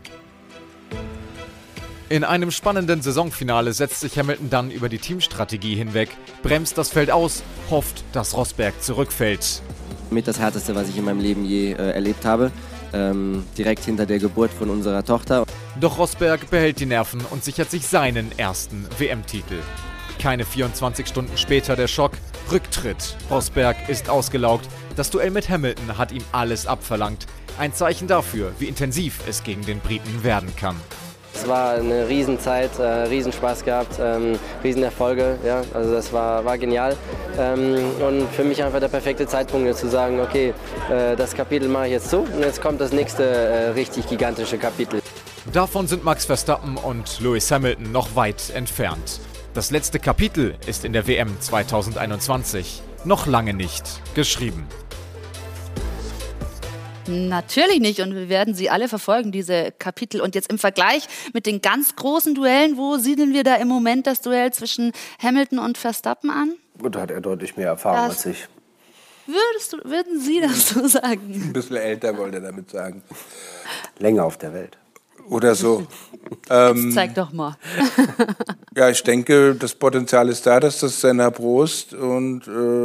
In einem spannenden Saisonfinale setzt sich Hamilton dann über die Teamstrategie hinweg, bremst das Feld aus, hofft, dass Rosberg zurückfällt. Mit das Härteste, was ich in meinem Leben je erlebt habe. Direkt hinter der Geburt von unserer Tochter. Doch Rosberg behält die Nerven und sichert sich seinen ersten WM-Titel. Keine 24 Stunden später der Schock, Rücktritt. Rosberg ist ausgelaugt. Das Duell mit Hamilton hat ihm alles abverlangt. Ein Zeichen dafür, wie intensiv es gegen den Briten werden kann. Es war eine Riesenzeit, Riesenspaß gehabt, Riesenerfolge, ja, also das war genial. Und für mich einfach der perfekte Zeitpunkt, jetzt zu sagen, okay, das Kapitel mache ich jetzt zu und jetzt kommt das nächste richtig gigantische Kapitel. Davon sind Max Verstappen und Lewis Hamilton noch weit entfernt. Das letzte Kapitel ist in der WM 2021 noch lange nicht geschrieben. Natürlich nicht und wir werden sie alle verfolgen, diese Kapitel. Und jetzt im Vergleich mit den ganz großen Duellen, wo siedeln wir da im Moment das Duell zwischen Hamilton und Verstappen an? Und da hat er deutlich mehr Erfahrung als ich. Würden Sie das so sagen? Ein bisschen älter, wollte er damit sagen. Länger auf der Welt. Oder so. Jetzt zeig doch mal. Ja, ich denke, das Potenzial ist da, dass das Senna Prost und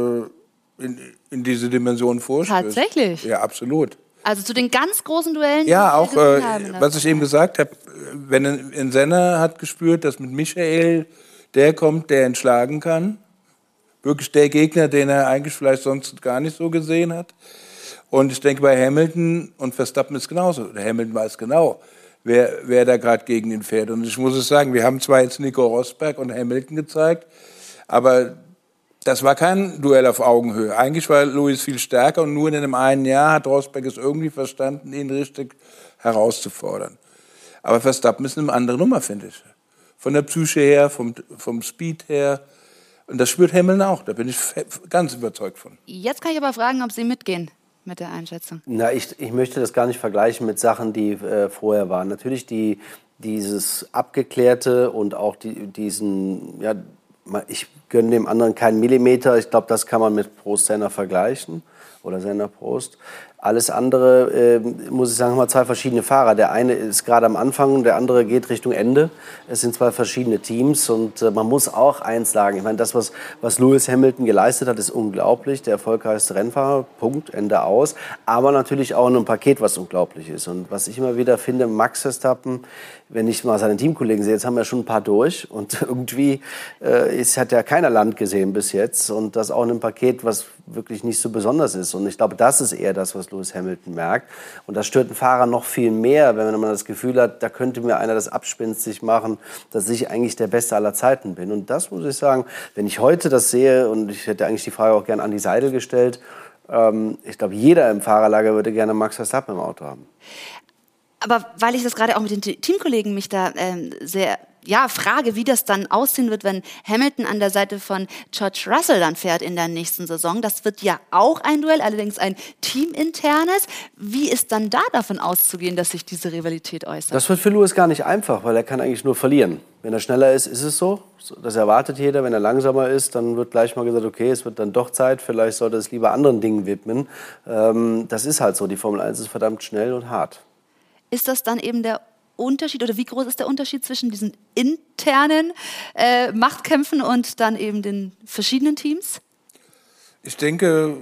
in diese Dimension vorstößt. Tatsächlich? Ja, absolut. Also zu den ganz großen Duellen? Ja, auch, was ich eben gesagt habe, wenn ein Senna hat gespürt, dass mit Michael der kommt, der ihn schlagen kann. Wirklich der Gegner, den er eigentlich vielleicht sonst gar nicht so gesehen hat. Und ich denke, bei Hamilton und Verstappen ist genauso. Der Hamilton weiß genau, wer da gerade gegen ihn fährt. Und ich muss es sagen, wir haben zwar jetzt Nico Rosberg und Hamilton gezeigt, aber das war kein Duell auf Augenhöhe. Eigentlich war Lewis viel stärker und nur in einem einen Jahr hat Rosberg es irgendwie verstanden, ihn richtig herauszufordern. Aber Verstappen ist eine andere Nummer, finde ich. Von der Psyche her, vom Speed her. Und das spürt Hamilton auch, da bin ich ganz überzeugt von. Jetzt kann ich aber fragen, ob Sie mitgehen mit der Einschätzung. Na, ich möchte das gar nicht vergleichen mit Sachen, die vorher waren. Natürlich dieses Abgeklärte und auch diesen, ja, ich gönne dem anderen keinen Millimeter. Ich glaube, das kann man mit Prost Senna vergleichen oder Senna Prost. Alles andere, muss ich sagen, haben wir zwei verschiedene Fahrer. Der eine ist gerade am Anfang, der andere geht Richtung Ende. Es sind zwei verschiedene Teams und man muss auch eins sagen. Ich meine, das, was Lewis Hamilton geleistet hat, ist unglaublich. Der erfolgreichste Rennfahrer, Punkt, Ende aus. Aber natürlich auch in einem Paket, was unglaublich ist. Und was ich immer wieder finde, Max Verstappen, wenn ich mal seine Teamkollegen sehe, jetzt haben wir schon ein paar durch. Und irgendwie hat ja keiner Land gesehen bis jetzt. Und das auch in einem Paket, was wirklich nicht so besonders ist. Und ich glaube, das ist eher das, was Lewis Hamilton merkt. Und das stört einen Fahrer noch viel mehr, wenn man das Gefühl hat, da könnte mir einer das abspenstig machen, dass ich eigentlich der Beste aller Zeiten bin. Und das muss ich sagen, wenn ich heute das sehe, und ich hätte eigentlich die Frage auch gerne an die Seidel gestellt, ich glaube, jeder im Fahrerlager würde gerne Max Verstappen im Auto haben. Aber weil ich das gerade auch mit den Teamkollegen mich da sehr frage, wie das dann aussehen wird, wenn Hamilton an der Seite von George Russell dann fährt in der nächsten Saison. Das wird ja auch ein Duell, allerdings ein teaminternes. Wie ist dann da davon auszugehen, dass sich diese Rivalität äußert? Das wird für Lewis gar nicht einfach, weil er kann eigentlich nur verlieren. Wenn er schneller ist, ist es so. Das erwartet jeder. Wenn er langsamer ist, dann wird gleich mal gesagt, okay, es wird dann doch Zeit, vielleicht sollte es lieber anderen Dingen widmen. Das ist halt so. Die Formel 1 ist verdammt schnell und hart. Ist das dann eben der Unterschied oder wie groß ist der Unterschied zwischen diesen internen Machtkämpfen und dann eben den verschiedenen Teams? Ich denke,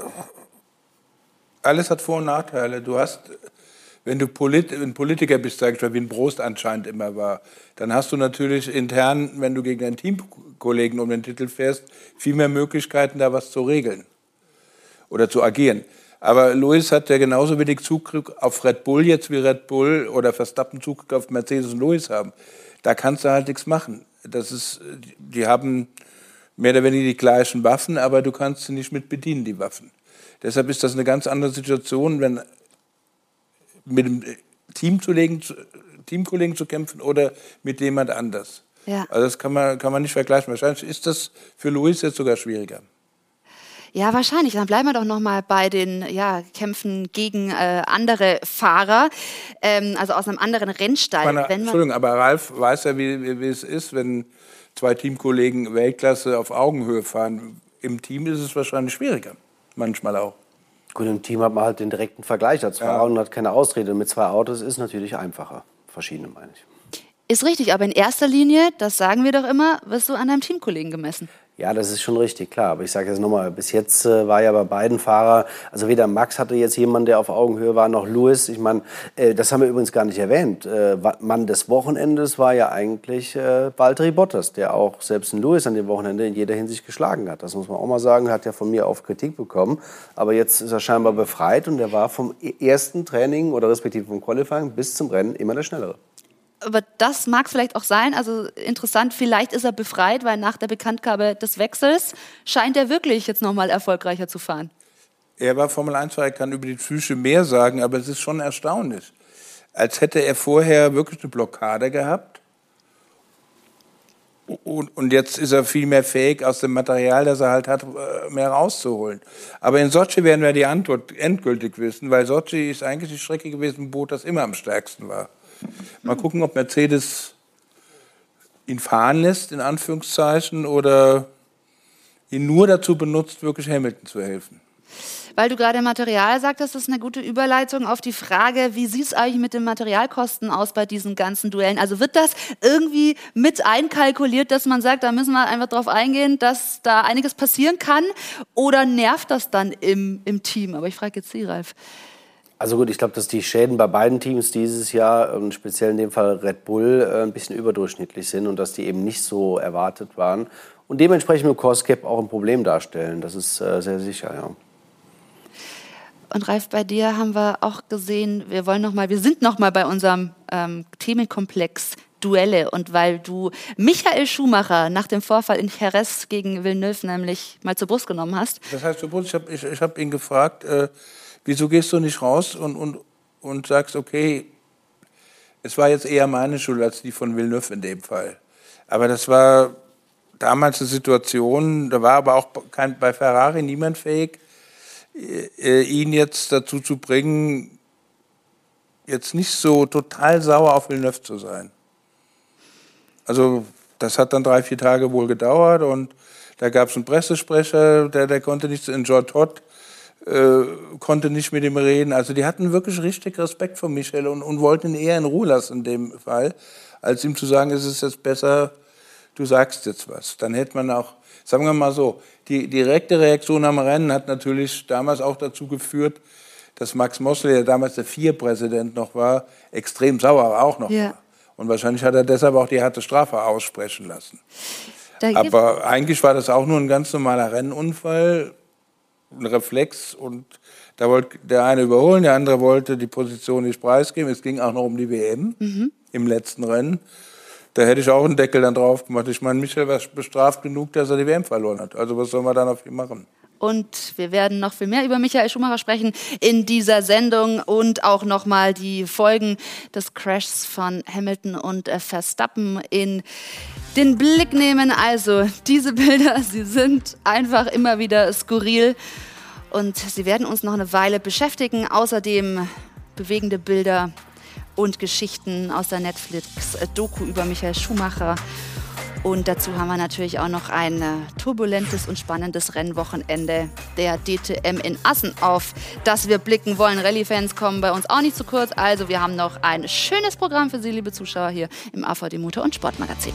alles hat Vor- und Nachteile. Du hast, wenn du ein Politiker bist, sag ich mal, wie ein Prost anscheinend immer war, dann hast du natürlich intern, wenn du gegen deinen Teamkollegen um den Titel fährst, viel mehr Möglichkeiten, da was zu regeln oder zu agieren. Aber Lewis hat ja genauso wenig Zugriff auf Red Bull jetzt wie Red Bull oder Verstappen Zugriff auf Mercedes und Lewis haben. Da kannst du halt nichts machen. Die haben mehr oder weniger die gleichen Waffen, aber du kannst sie nicht mit bedienen, die Waffen. Deshalb ist das eine ganz andere Situation, wenn mit einem Teamkollegen zu kämpfen oder mit jemand anders. Ja. Also das kann man nicht vergleichen. Wahrscheinlich ist das für Lewis jetzt sogar schwieriger. Ja, wahrscheinlich. Dann bleiben wir doch noch mal bei den Kämpfen gegen andere Fahrer, also aus einem anderen Rennstall. Entschuldigung, aber Ralf weiß ja, wie es ist, wenn zwei Teamkollegen Weltklasse auf Augenhöhe fahren. Im Team ist es wahrscheinlich schwieriger, manchmal auch. Gut, im Team hat man halt den direkten Vergleich als Fahrer und hat keine Ausrede. Mit zwei Autos ist es natürlich einfacher. Verschiedene, meine ich. Ist richtig, aber in erster Linie, das sagen wir doch immer, wirst du an deinem Teamkollegen gemessen. Ja, das ist schon richtig, klar. Aber ich sage jetzt nochmal, bis jetzt war ja bei beiden Fahrern, also weder Max hatte jetzt jemanden, der auf Augenhöhe war, noch Lewis. Ich meine, das haben wir übrigens gar nicht erwähnt. Mann des Wochenendes war ja eigentlich Valtteri Bottas, der auch selbst einen Lewis an dem Wochenende in jeder Hinsicht geschlagen hat. Das muss man auch mal sagen, hat ja von mir auf Kritik bekommen. Aber jetzt ist er scheinbar befreit und er war vom ersten Training oder respektive vom Qualifying bis zum Rennen immer der Schnellere. Aber das mag es vielleicht auch sein. Also interessant, vielleicht ist er befreit, weil nach der Bekanntgabe des Wechsels scheint er wirklich jetzt nochmal erfolgreicher zu fahren. Er war Formel-1-Fahrer, kann über die Psyche mehr sagen, aber es ist schon erstaunlich. Als hätte er vorher wirklich eine Blockade gehabt. Und jetzt ist er viel mehr fähig, aus dem Material, das er halt hat, mehr rauszuholen. Aber in Sochi werden wir die Antwort endgültig wissen, weil Sochi ist eigentlich die Strecke gewesen, wo das immer am stärksten war. Mal gucken, ob Mercedes ihn fahren lässt, in Anführungszeichen, oder ihn nur dazu benutzt, wirklich Hamilton zu helfen. Weil du gerade Material sagtest, das ist eine gute Überleitung auf die Frage, wie sieht es eigentlich mit den Materialkosten aus bei diesen ganzen Duellen? Also wird das irgendwie mit einkalkuliert, dass man sagt, da müssen wir einfach drauf eingehen, dass da einiges passieren kann? Oder nervt das dann im Team? Aber ich frage jetzt Sie, Ralf. Also gut, ich glaube, dass die Schäden bei beiden Teams dieses Jahr, und speziell in dem Fall Red Bull, ein bisschen überdurchschnittlich sind und dass die eben nicht so erwartet waren. Und dementsprechend mit Cost Cap auch ein Problem darstellen. Das ist sehr sicher, ja. Und Ralf, bei dir haben wir auch gesehen, wir sind noch mal bei unserem Themenkomplex Duelle. Und weil du Michael Schumacher nach dem Vorfall in Jerez gegen Villeneuve nämlich mal zur Brust genommen hast. Das heißt, zur Brust, ich hab ihn gefragt, wieso gehst du nicht raus und sagst, okay, es war jetzt eher meine Schuld als die von Villeneuve in dem Fall. Aber das war damals eine Situation, da war aber auch bei Ferrari niemand fähig, ihn jetzt dazu zu bringen, jetzt nicht so total sauer auf Villeneuve zu sein. Also das hat dann 3-4 Tage wohl gedauert und da gab es einen Pressesprecher, der konnte nicht, in George Todt konnte nicht mit ihm reden. Also die hatten wirklich richtig Respekt vor Michael und wollten ihn eher in Ruhe lassen in dem Fall, als ihm zu sagen, es ist jetzt besser, du sagst jetzt was. Dann hätte man auch, sagen wir mal so, die direkte Reaktion am Rennen hat natürlich damals auch dazu geführt, dass Max Mosley, der damals der FIA-Präsident noch war, extrem sauer auch noch war. Und wahrscheinlich hat er deshalb auch die harte Strafe aussprechen lassen. Aber eigentlich war das auch nur ein ganz normaler Rennunfall, ein Reflex. Und da wollte der eine überholen, der andere wollte die Position nicht preisgeben. Es ging auch noch um die WM im letzten Rennen. Da hätte ich auch einen Deckel dann drauf gemacht. Ich meine, Michael war bestraft genug, dass er die WM verloren hat. Also was soll man dann auf ihn machen? Und wir werden noch viel mehr über Michael Schumacher sprechen in dieser Sendung und auch nochmal die Folgen des Crashs von Hamilton und Verstappen in den Blick nehmen. Also diese Bilder, sie sind einfach immer wieder skurril und sie werden uns noch eine Weile beschäftigen. Außerdem bewegende Bilder und Geschichten aus der Netflix-Doku über Michael Schumacher. Und dazu haben wir natürlich auch noch ein turbulentes und spannendes Rennwochenende der DTM in Assen, auf das wir blicken wollen. Rallye-Fans kommen bei uns auch nicht zu kurz. Also wir haben noch ein schönes Programm für Sie, liebe Zuschauer, hier im AVD Motor- und Sportmagazin.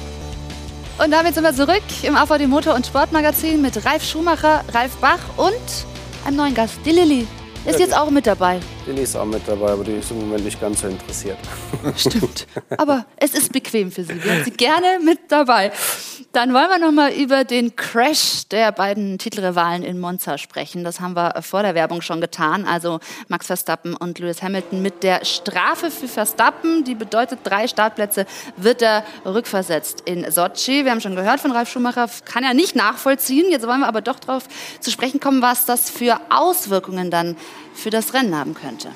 Und damit sind wir zurück im AVD Motor- und Sportmagazin mit Ralf Schumacher, Ralf Bach und einem neuen Gast, die Lilly. Ist jetzt auch mit dabei. Lilly ist auch mit dabei, aber die ist im Moment nicht ganz so interessiert. Stimmt. Aber es ist bequem für Sie. Wir haben Sie gerne mit dabei. Dann wollen wir noch mal über den Crash der beiden Titelrivalen in Monza sprechen. Das haben wir vor der Werbung schon getan. Also Max Verstappen und Lewis Hamilton mit der Strafe für Verstappen. Die bedeutet, 3 Startplätze wird er rückversetzt in Sochi. Wir haben schon gehört von Ralf Schumacher, kann er nicht nachvollziehen. Jetzt wollen wir aber doch darauf zu sprechen kommen, was das für Auswirkungen dann für das Rennen haben könnte.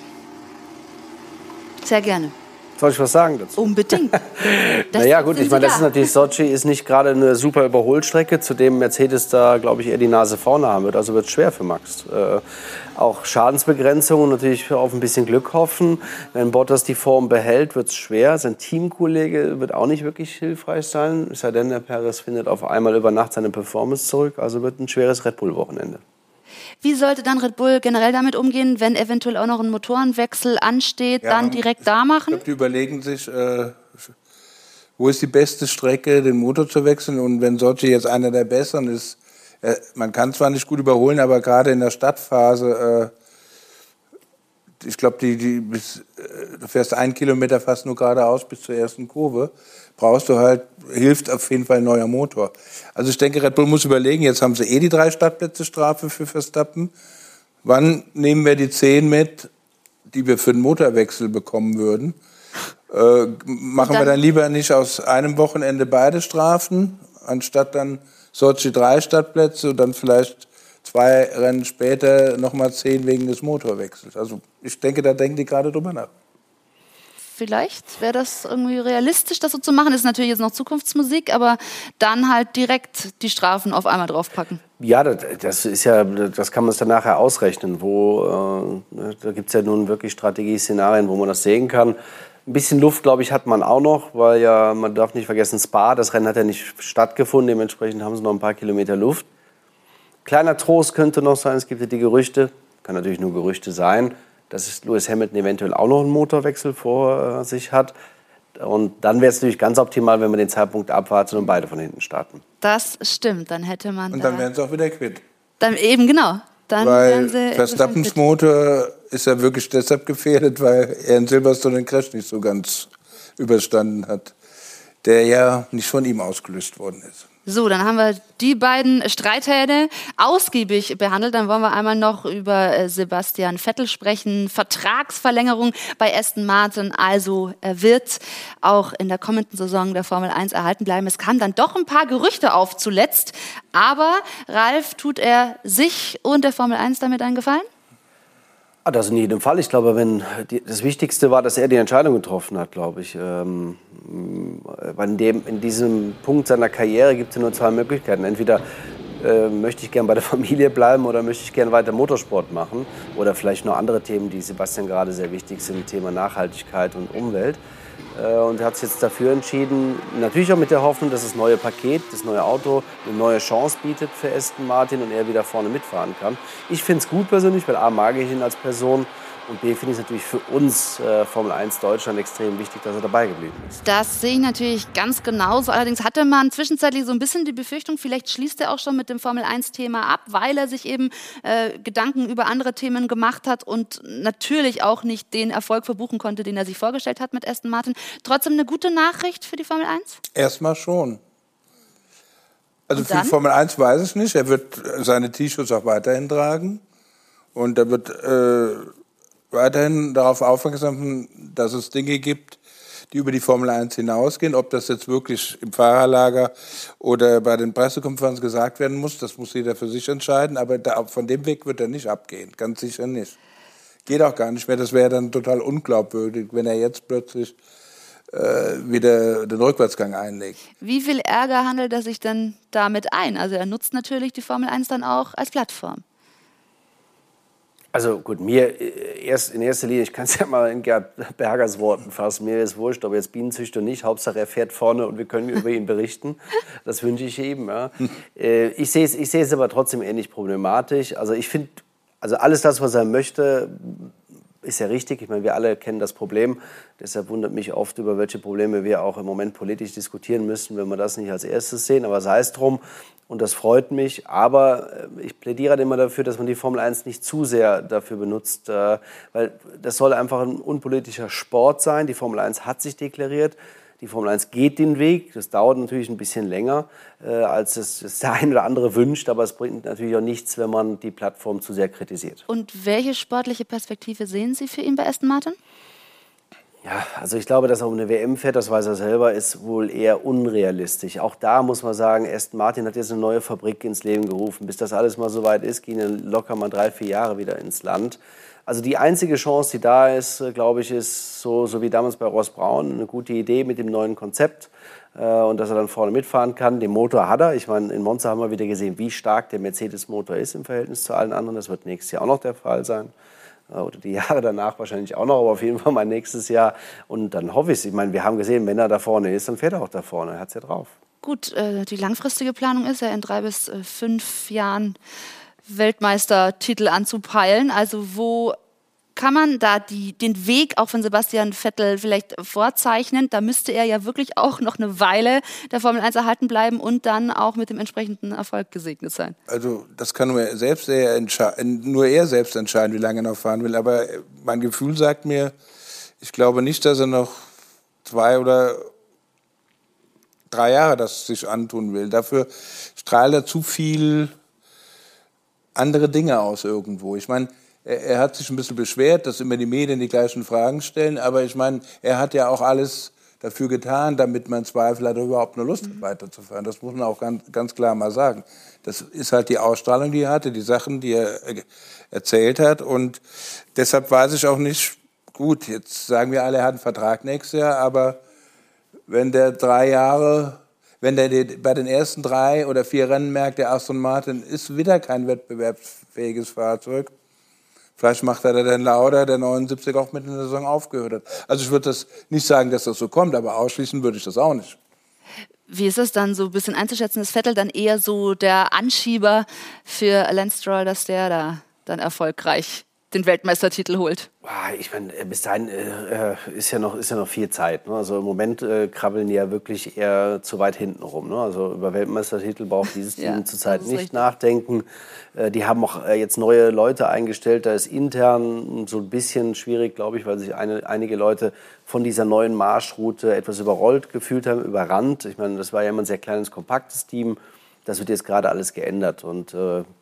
Sehr gerne. Soll ich was sagen dazu? Unbedingt. Naja gut, ich meine, das ist natürlich, Sochi ist nicht gerade eine super Überholstrecke, zu dem Mercedes da, glaube ich, eher die Nase vorne haben wird. Also wird es schwer für Max. Auch Schadensbegrenzung und natürlich auf ein bisschen Glück hoffen. Wenn Bottas die Form behält, wird es schwer. Sein Teamkollege wird auch nicht wirklich hilfreich sein. Es sei denn, der Perez findet auf einmal über Nacht seine Performance zurück. Also wird ein schweres Red Bull-Wochenende. Wie sollte dann Red Bull generell damit umgehen, wenn eventuell auch noch ein Motorenwechsel ansteht, dann direkt da machen? Ich glaube, die überlegen sich, wo ist die beste Strecke, den Motor zu wechseln. Und wenn Sochi jetzt einer der besseren ist, man kann zwar nicht gut überholen, aber gerade in der Stadtphase, ich glaube, du fährst 1 Kilometer fast nur geradeaus bis zur ersten Kurve, hilft auf jeden Fall ein neuer Motor. Also ich denke, Red Bull muss überlegen, jetzt haben sie die 3 Startplätze Strafe für Verstappen. Wann nehmen wir die 10 mit, die wir für den Motorwechsel bekommen würden? Machen wir dann lieber nicht aus einem Wochenende beide Strafen, anstatt dann Sochi 3 Startplätze und dann vielleicht 2 Rennen später nochmal 10 wegen des Motorwechsels. Also ich denke, da denken die gerade drüber nach. Vielleicht wäre das irgendwie realistisch, das so zu machen. Das ist natürlich jetzt noch Zukunftsmusik, aber dann halt direkt die Strafen auf einmal draufpacken. Ja, das kann man es dann nachher ausrechnen. Da gibt es ja nun wirklich Strategie-Szenarien, wo man das sehen kann. Ein bisschen Luft, glaube ich, hat man auch noch, weil ja, man darf nicht vergessen, Spa, das Rennen hat ja nicht stattgefunden, dementsprechend haben sie noch ein paar Kilometer Luft. Kleiner Trost könnte noch sein, es gibt ja die Gerüchte, kann natürlich nur Gerüchte sein, dass Lewis Hamilton eventuell auch noch einen Motorwechsel vor sich hat. Und dann wäre es natürlich ganz optimal, wenn man den Zeitpunkt abwartet und beide von hinten starten. Das stimmt, dann hätte man. Und dann wären sie auch wieder quitt. Dann eben, genau. Dann weil Verstappens Motor ist ja wirklich deshalb gefährdet, weil er in Silverstone den Crash nicht so ganz überstanden hat, der ja nicht von ihm ausgelöst worden ist. So, dann haben wir die beiden Streithähne ausgiebig behandelt. Dann wollen wir einmal noch über Sebastian Vettel sprechen. Vertragsverlängerung bei Aston Martin. Also er wird auch in der kommenden Saison der Formel 1 erhalten bleiben. Es kamen dann doch ein paar Gerüchte auf zuletzt. Aber Ralf, tut er sich und der Formel 1 damit einen Gefallen? Das in jedem Fall. Ich glaube, das Wichtigste war, dass er die Entscheidung getroffen hat, glaube ich. In diesem Punkt seiner Karriere gibt es ja nur 2 Möglichkeiten. Entweder möchte ich gern bei der Familie bleiben oder möchte ich gern weiter Motorsport machen. Oder vielleicht noch andere Themen, die Sebastian gerade sehr wichtig sind, Thema Nachhaltigkeit und Umwelt. Und er hat sich jetzt dafür entschieden, natürlich auch mit der Hoffnung, dass das neue Paket, das neue Auto eine neue Chance bietet für Aston Martin und er wieder vorne mitfahren kann. Ich finde es gut persönlich, weil A, mag ich ihn als Person und B, finde ich es natürlich für uns Formel 1 Deutschland extrem wichtig, dass er dabei geblieben ist. Das sehe ich natürlich ganz genauso. Allerdings hatte man zwischenzeitlich so ein bisschen die Befürchtung, vielleicht schließt er auch schon mit dem Formel 1-Thema ab, weil er sich eben Gedanken über andere Themen gemacht hat und natürlich auch nicht den Erfolg verbuchen konnte, den er sich vorgestellt hat mit Aston Martin. Trotzdem eine gute Nachricht für die Formel 1? Erstmal schon. Also für die Formel 1 weiß ich nicht. Er wird seine T-Shirts auch weiterhin tragen und er wird weiterhin darauf aufmerksam, dass es Dinge gibt, die über die Formel 1 hinausgehen. Ob das jetzt wirklich im Fahrerlager oder bei den Pressekonferenzen gesagt werden muss, das muss jeder für sich entscheiden. Aber von dem Weg wird er nicht abgehen, ganz sicher nicht. Geht auch gar nicht mehr. Das wäre dann total unglaubwürdig, wenn er jetzt plötzlich wieder den Rückwärtsgang einlegt. Wie viel Ärger handelt er sich denn damit ein? Also er nutzt natürlich die Formel 1 dann auch als Plattform. Also gut, mir in erster Linie, ich kann es ja mal in Gerd Bergers Worten fassen, mir ist wurscht, ob er jetzt Bienenzüchter nicht, Hauptsache er fährt vorne und wir können über ihn berichten. Das wünsche ich ihm. Ja. Ich sehe es aber trotzdem ähnlich problematisch. Also ich finde, alles das, was er möchte, ist ja richtig. Ich meine, wir alle kennen das Problem. Deshalb wundert mich oft, über welche Probleme wir auch im Moment politisch diskutieren müssen, wenn wir das nicht als erstes sehen. Aber sei es drum. Und das freut mich, aber ich plädiere immer dafür, dass man die Formel 1 nicht zu sehr dafür benutzt, weil das soll einfach ein unpolitischer Sport sein. Die Formel 1 hat sich deklariert, die Formel 1 geht den Weg. Das dauert natürlich ein bisschen länger, als es der ein oder andere wünscht, aber es bringt natürlich auch nichts, wenn man die Plattform zu sehr kritisiert. Und welche sportliche Perspektive sehen Sie für ihn bei Aston Martin? Ja, also ich glaube, dass er um eine WM fährt, das weiß er selber, ist wohl eher unrealistisch. Auch da muss man sagen, Aston Martin hat jetzt eine neue Fabrik ins Leben gerufen. Bis das alles mal so weit ist, gehen dann locker mal 3-4 Jahre wieder ins Land. Also die einzige Chance, die da ist, glaube ich, ist so wie damals bei Ross Braun, eine gute Idee mit dem neuen Konzept und dass er dann vorne mitfahren kann. Den Motor hat er. Ich meine, in Monza haben wir wieder gesehen, wie stark der Mercedes-Motor ist im Verhältnis zu allen anderen. Das wird nächstes Jahr auch noch der Fall sein. Oder die Jahre danach wahrscheinlich auch noch, aber auf jeden Fall mal nächstes Jahr. Und dann hoffe ich es. Ich meine, wir haben gesehen, wenn er da vorne ist, dann fährt er auch da vorne. Er hat es ja drauf. Gut, die langfristige Planung ist ja in 3 bis 5 Jahren Weltmeistertitel anzupeilen. Also wo kann man da den Weg auch von Sebastian Vettel vielleicht vorzeichnen? Da müsste er ja wirklich auch noch eine Weile der Formel 1 erhalten bleiben und dann auch mit dem entsprechenden Erfolg gesegnet sein. Also das kann nur er selbst entscheiden, wie lange er noch fahren will. Aber mein Gefühl sagt mir, ich glaube nicht, dass er noch 2 oder 3 Jahre das sich antun will. Dafür strahlt er zu viel andere Dinge aus irgendwo. Ich meine, er hat sich ein bisschen beschwert, dass immer die Medien die gleichen Fragen stellen. Aber ich meine, er hat ja auch alles dafür getan, damit man Zweifel hat, überhaupt eine Lust hat, weiterzufahren. Das muss man auch ganz klar mal sagen. Das ist halt die Ausstrahlung, die er hatte, die Sachen, die er erzählt hat. Und deshalb weiß ich auch nicht, gut, jetzt sagen wir alle, er hat einen Vertrag nächstes Jahr, aber wenn der 3 Jahre, wenn der bei den ersten 3 oder 4 Rennen merkt, der Aston Martin ist wieder kein wettbewerbsfähiges Fahrzeug, vielleicht macht er den Lauda, der 79 auch mit in der Saison aufgehört hat. Also ich würde das nicht sagen, dass das so kommt, aber ausschließen würde ich das auch nicht. Wie ist es dann so ein bisschen einzuschätzen? Ist Vettel dann eher so der Anschieber für Lance Stroll, dass der da dann erfolgreich den Weltmeistertitel holt? Ich meine, bis dahin ist ja noch viel Zeit. Ne? Also im Moment krabbeln die ja wirklich eher zu weit hinten rum. Ne? Also über Weltmeistertitel braucht dieses Team zurzeit nicht richtig nachdenken. Die haben auch jetzt neue Leute eingestellt. Da ist intern so ein bisschen schwierig, glaube ich, weil sich einige Leute von dieser neuen Marschroute etwas überrollt gefühlt haben, überrannt. Ich meine, das war ja immer ein sehr kleines, kompaktes Team. Das wird jetzt gerade alles geändert. Und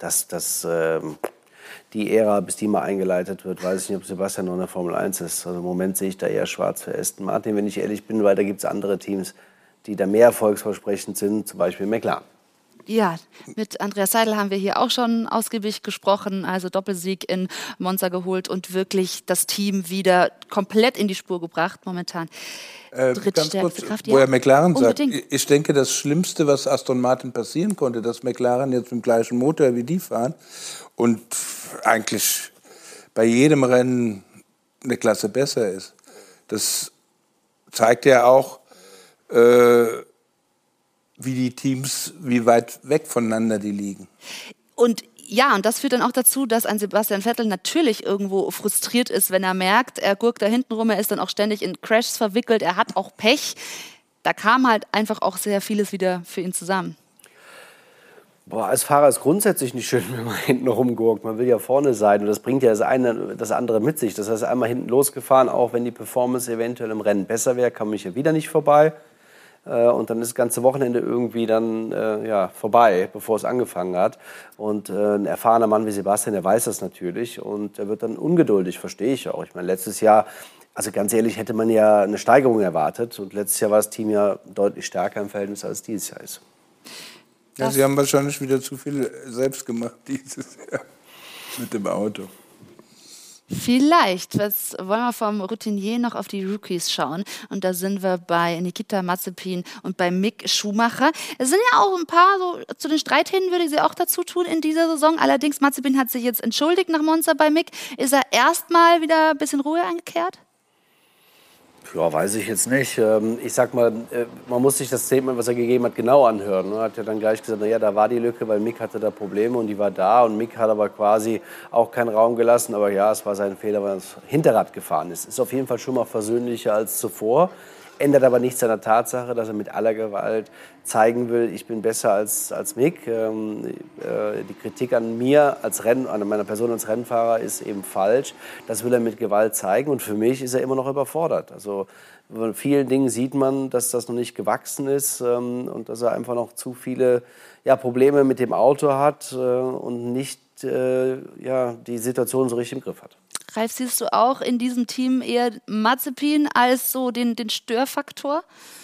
die Ära, bis die mal eingeleitet wird, weiß ich nicht, ob Sebastian noch in der Formel 1 ist. Also im Moment sehe ich da eher schwarz für Aston Martin, wenn ich ehrlich bin, weil da gibt es andere Teams, die da mehr erfolgsversprechend sind, zum Beispiel McLaren. Ja, mit Andreas Seidel haben wir hier auch schon ausgiebig gesprochen, also Doppelsieg in Monza geholt und wirklich das Team wieder komplett in die Spur gebracht momentan. Ganz kurz, wo er McLaren sagt, ich denke, das Schlimmste, was Aston Martin passieren konnte, dass McLaren jetzt mit dem gleichen Motor wie die fahren und eigentlich bei jedem Rennen eine Klasse besser ist. Das zeigt ja auch, wie die Teams, wie weit weg voneinander die liegen. Und ja, und das führt dann auch dazu, dass ein Sebastian Vettel natürlich irgendwo frustriert ist, wenn er merkt, er gurkt da hinten rum, er ist dann auch ständig in Crashs verwickelt, er hat auch Pech. Da kam halt einfach auch sehr vieles wieder für ihn zusammen. Als Fahrer ist grundsätzlich nicht schön, wenn man hinten rumgurkt. Man will ja vorne sein und das bringt ja das andere mit sich. Das heißt, einmal hinten losgefahren, auch wenn die Performance eventuell im Rennen besser wäre, kam ich ja wieder nicht vorbei. Und dann ist das ganze Wochenende irgendwie dann vorbei, bevor es angefangen hat. Und ein erfahrener Mann wie Sebastian, der weiß das natürlich und er wird dann ungeduldig, verstehe ich auch. Ich meine, letztes Jahr, also ganz ehrlich, hätte man ja eine Steigerung erwartet und letztes Jahr war das Team ja deutlich stärker im Verhältnis, als dieses Jahr ist. Ja, sie haben wahrscheinlich wieder zu viel selbst gemacht dieses Jahr mit dem Auto. Vielleicht. Jetzt wollen wir vom Routinier noch auf die Rookies schauen. Und da sind wir bei Nikita Mazepin und bei Mick Schumacher. Es sind ja auch ein paar, so zu den Streithähnen würde ich sie auch dazu tun in dieser Saison. Allerdings, Mazepin hat sich jetzt entschuldigt nach Monza bei Mick. Ist er erstmal wieder ein bisschen Ruhe eingekehrt? Ja, weiß ich jetzt nicht. Ich sag mal, man muss sich das Statement, was er gegeben hat, genau anhören. Er hat ja dann gleich gesagt, naja, da war die Lücke, weil Mick hatte da Probleme und die war da. Und Mick hat aber quasi auch keinen Raum gelassen. Aber ja, es war sein Fehler, weil er das Hinterrad gefahren ist. Ist auf jeden Fall schon mal versöhnlicher als zuvor. Ändert aber nichts an der Tatsache, dass er mit aller Gewalt zeigen will, ich bin besser als Mick. Die Kritik an mir, an meiner Person als Rennfahrer ist eben falsch. Das will er mit Gewalt zeigen und für mich ist er immer noch überfordert. Also von vielen Dingen sieht man, dass das noch nicht gewachsen ist und dass er einfach noch zu viele Probleme mit dem Auto hat und nicht die Situation so richtig im Griff hat. Ralf, siehst du auch in diesem Team eher Mazepin als so den Störfaktor?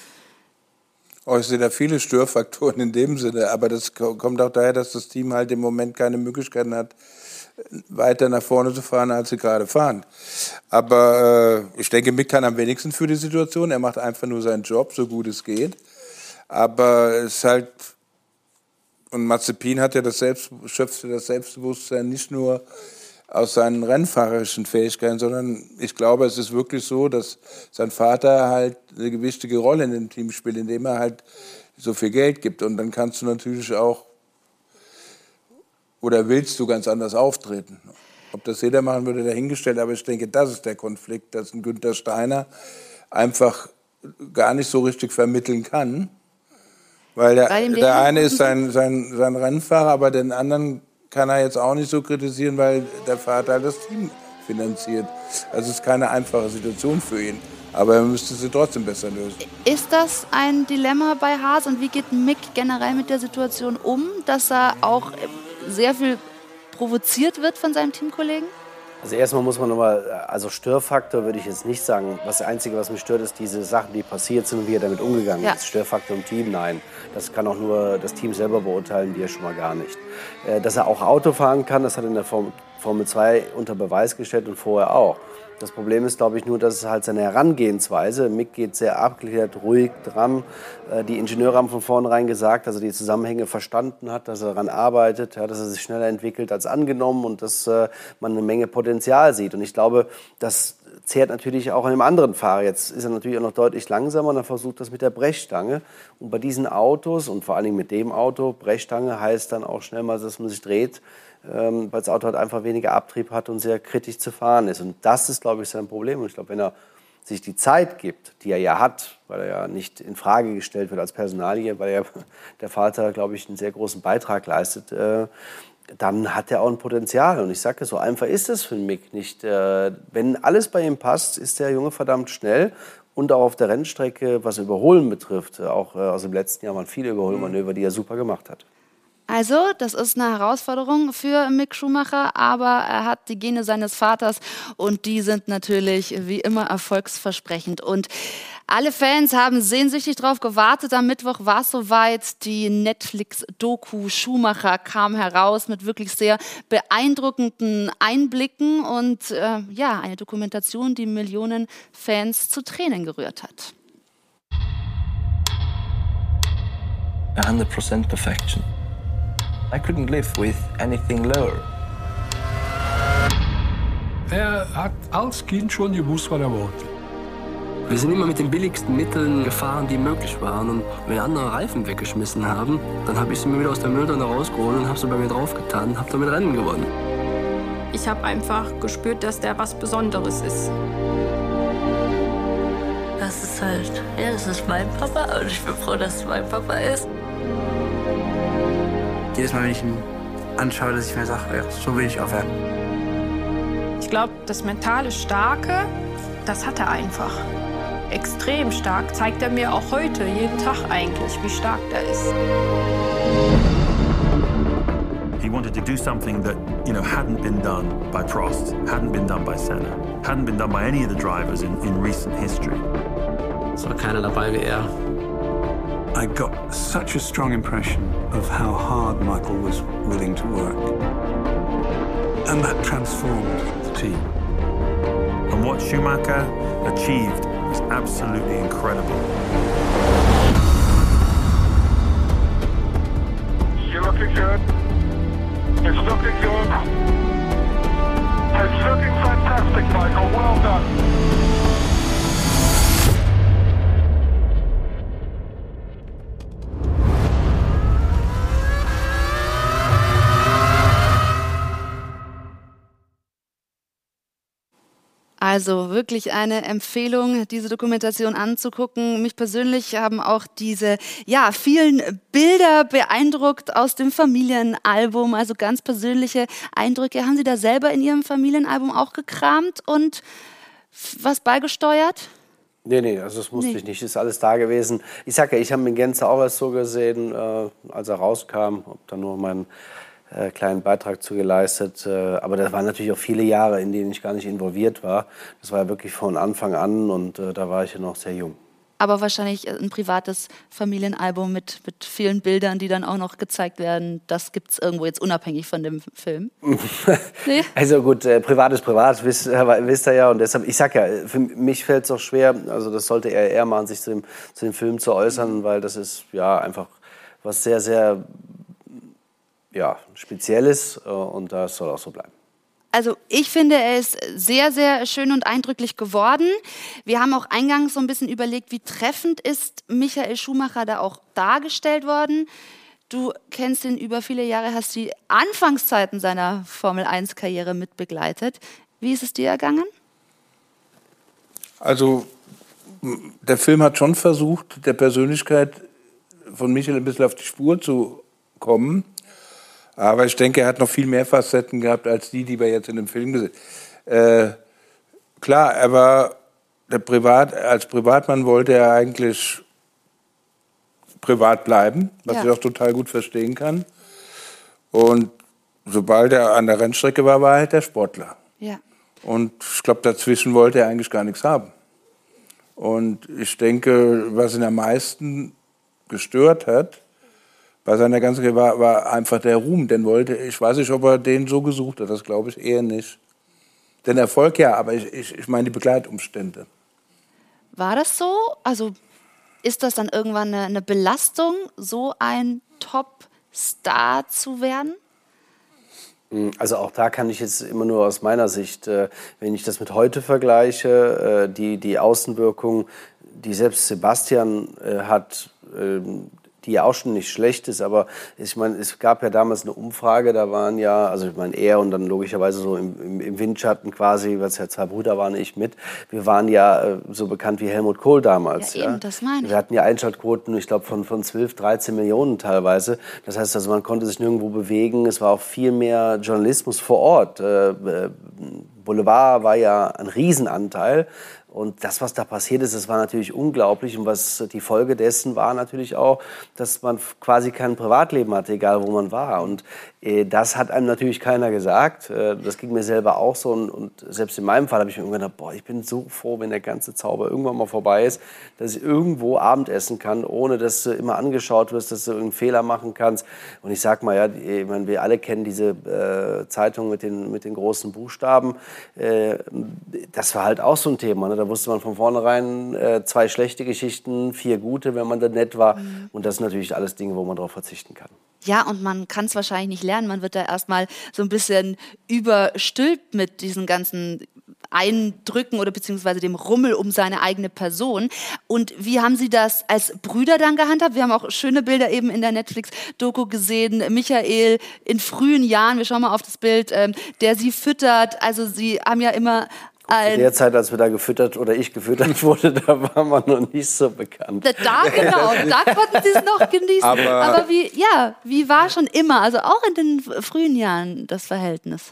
Oh, ich sehe da viele Störfaktoren in dem Sinne, aber das kommt auch daher, dass das Team halt im Moment keine Möglichkeiten hat, weiter nach vorne zu fahren, als sie gerade fahren. Aber ich denke, Mick kann am wenigsten für die Situation. Er macht einfach nur seinen Job, so gut es geht. Aber es ist halt, und Mazepin hat ja schöpft das Selbstbewusstsein nicht nur aus seinen rennfahrerischen Fähigkeiten, sondern ich glaube, es ist wirklich so, dass sein Vater halt eine gewichtige Rolle in dem Team spielt, indem er halt so viel Geld gibt. Und dann kannst du natürlich auch, oder willst du ganz anders auftreten. Ob das jeder machen würde, dahingestellt, aber ich denke, das ist der Konflikt, dass ein Günther Steiner einfach gar nicht so richtig vermitteln kann. Weil der eine ist sein Rennfahrer, aber den anderen kann er jetzt auch nicht so kritisieren, weil der Vater halt das Team finanziert. Also es ist keine einfache Situation für ihn. Aber er müsste sie trotzdem besser lösen. Ist das ein Dilemma bei Haas und wie geht Mick generell mit der Situation um, dass er auch sehr viel provoziert wird von seinem Teamkollegen? Also erstmal muss man nochmal, also Störfaktor würde ich jetzt nicht sagen. Das Einzige, was mich stört, ist diese Sachen, die passiert sind und wie er damit umgegangen ist. Störfaktor im Team, nein. Das kann auch nur das Team selber beurteilen, wir schon mal gar nicht. Dass er auch Auto fahren kann, das hat er in der Formel 2 unter Beweis gestellt und vorher auch. Das Problem ist, glaube ich, nur, dass es halt seine Herangehensweise, Mick geht sehr abgeklärt, ruhig dran. Die Ingenieure haben von vornherein gesagt, dass er die Zusammenhänge verstanden hat, dass er daran arbeitet, ja, dass er sich schneller entwickelt als angenommen und dass man eine Menge Potenzial sieht. Und ich glaube, das zehrt natürlich auch an dem anderen Fahrer. Jetzt ist er natürlich auch noch deutlich langsamer und er versucht das mit der Brechstange. Und bei diesen Autos und vor allen Dingen mit dem Auto, Brechstange heißt dann auch schnell mal, dass man sich dreht, weil das Auto halt einfach weniger Abtrieb hat und sehr kritisch zu fahren ist. Und das ist, glaube ich, sein Problem. Und ich glaube, wenn er sich die Zeit gibt, die er ja hat, weil er ja nicht in Frage gestellt wird als Personalie, weil der Vater, glaube ich, einen sehr großen Beitrag leistet, dann hat er auch ein Potenzial. Und ich sage, so einfach ist es für Mick nicht. Wenn alles bei ihm passt, ist der Junge verdammt schnell. Und auch auf der Rennstrecke, was Überholen betrifft, auch aus dem letzten Jahr waren viele Überholmanöver, die er super gemacht hat. Also, das ist eine Herausforderung für Mick Schumacher, aber er hat die Gene seines Vaters und die sind natürlich wie immer erfolgsversprechend. Und alle Fans haben sehnsüchtig darauf gewartet. Am Mittwoch war es soweit. Die Netflix-Doku Schumacher kam heraus mit wirklich sehr beeindruckenden Einblicken und eine Dokumentation, die Millionen Fans zu Tränen gerührt hat. 100% perfection. I couldn't live with anything lower. Er hat als Kind schon gewusst, was er wollte. Wir sind immer mit den billigsten Mitteln gefahren, die möglich waren. Und wenn andere Reifen weggeschmissen haben, dann habe ich sie mir wieder aus der Mülltonne rausgeholt und habe sie bei mir draufgetan und habe damit Rennen gewonnen. Ich habe einfach gespürt, dass der was Besonderes ist. Das ist halt, das ist mein Papa und ich bin froh, dass es mein Papa ist. Jedes Mal, wenn ich ihn anschaue, dass ich mir sage, ja, so will ich aufhören. Ich glaube, das mentale Starke, das hat er einfach. Extrem stark. Zeigt er mir auch heute, jeden Tag eigentlich, wie stark der ist. He wanted to do something that, hadn't been done by Prost, hadn't been done by Senna, hadn't been done by any of the drivers in recent history. Es war keiner dabei wie er. I got such a strong impression of how hard Michael was willing to work. And that transformed the team. And what Schumacher achieved was absolutely incredible. You're looking good. It's looking good. It's looking fantastic, Michael. Well done. Also wirklich eine Empfehlung, diese Dokumentation anzugucken. Mich persönlich haben auch diese vielen Bilder beeindruckt aus dem Familienalbum, also ganz persönliche Eindrücke. Haben Sie da selber in Ihrem Familienalbum auch gekramt und was beigesteuert? Nee, also das musste ich nicht, ist alles da gewesen. Ich sag ja, ich habe ihn in Gänze auch erst so gesehen, als er rauskam, habe dann nur meinen kleinen Beitrag zu geleistet. Aber das waren natürlich auch viele Jahre, in denen ich gar nicht involviert war. Das war ja wirklich von Anfang an und da war ich ja noch sehr jung. Aber wahrscheinlich ein privates Familienalbum mit vielen Bildern, die dann auch noch gezeigt werden. Das gibt es irgendwo jetzt unabhängig von dem Film. Nee? Also gut, privat ist privat, wisst ihr ja. Und deshalb, ich sag ja, für mich fällt es auch schwer, also das sollte er eher machen, sich zu dem Film zu äußern, weil das ist ja einfach was sehr, sehr Spezielles und das soll auch so bleiben. Also ich finde, er ist sehr, sehr schön und eindrücklich geworden. Wir haben auch eingangs so ein bisschen überlegt, wie treffend ist Michael Schumacher da auch dargestellt worden. Du kennst ihn über viele Jahre, hast die Anfangszeiten seiner Formel-1-Karriere mitbegleitet. Wie ist es dir ergangen? Also der Film hat schon versucht, der Persönlichkeit von Michael ein bisschen auf die Spur zu kommen. Aber ich denke, er hat noch viel mehr Facetten gehabt, als die wir jetzt in dem Film gesehen haben. Klar, er war als Privatmann wollte er eigentlich privat bleiben, was ich auch total gut verstehen kann. Und sobald er an der Rennstrecke war, war er halt der Sportler. Ja. Und ich glaube, dazwischen wollte er eigentlich gar nichts haben. Und ich denke, was ihn am meisten gestört hat, bei seiner ganzen Karriere war einfach der Ruhm. Ich weiß nicht, ob er den so gesucht hat, das glaube ich eher nicht. Den Erfolg ja, aber ich meine die Begleitumstände. War das so? Also ist das dann irgendwann eine Belastung, so ein Top-Star zu werden? Also auch da kann ich jetzt immer nur aus meiner Sicht, wenn ich das mit heute vergleiche, die Außenwirkung, die selbst Sebastian hat, die ja auch schon nicht schlecht ist, aber ich meine, es gab ja damals eine Umfrage, da waren ja, also ich meine er und dann logischerweise so im Windschatten quasi, weil es ja 2 Brüder waren, ich mit, wir waren ja so bekannt wie Helmut Kohl damals. Ja, eben, das meine ich. Wir hatten ja Einschaltquoten, ich glaube von 12, 13 Millionen teilweise, das heißt also man konnte sich nirgendwo bewegen, es war auch viel mehr Journalismus vor Ort, Boulevard war ja ein Riesenanteil. Und das, was da passiert ist, das war natürlich unglaublich. Und was die Folge dessen war natürlich auch, dass man quasi kein Privatleben hatte, egal wo man war. Und das hat einem natürlich keiner gesagt. Das ging mir selber auch so. Und selbst in meinem Fall habe ich mir irgendwann gedacht, boah, ich bin so froh, wenn der ganze Zauber irgendwann mal vorbei ist, dass ich irgendwo Abendessen kann, ohne dass du immer angeschaut wirst, dass du irgendeinen Fehler machen kannst. Und ich sag mal, ja, ich meine, wir alle kennen diese Zeitung mit den großen Buchstaben. Das war halt auch so ein Thema, ne? Da wusste man von vornherein 2 schlechte Geschichten, 4 gute, wenn man da nett war. Und das sind natürlich alles Dinge, wo man darauf verzichten kann. Ja, und man kann es wahrscheinlich nicht lernen. Man wird da erstmal so ein bisschen überstülpt mit diesen ganzen Eindrücken oder beziehungsweise dem Rummel um seine eigene Person. Und wie haben Sie das als Brüder dann gehandhabt? Wir haben auch schöne Bilder eben in der Netflix-Doku gesehen. Michael in frühen Jahren, wir schauen mal auf das Bild, der Sie füttert. Also Sie haben ja immer... In der Zeit, als wir da gefüttert oder ich gefüttert wurde, da war man noch nicht so bekannt. Da genau, da konnten Sie es noch genießen. Aber wie war schon immer, also auch in den frühen Jahren das Verhältnis?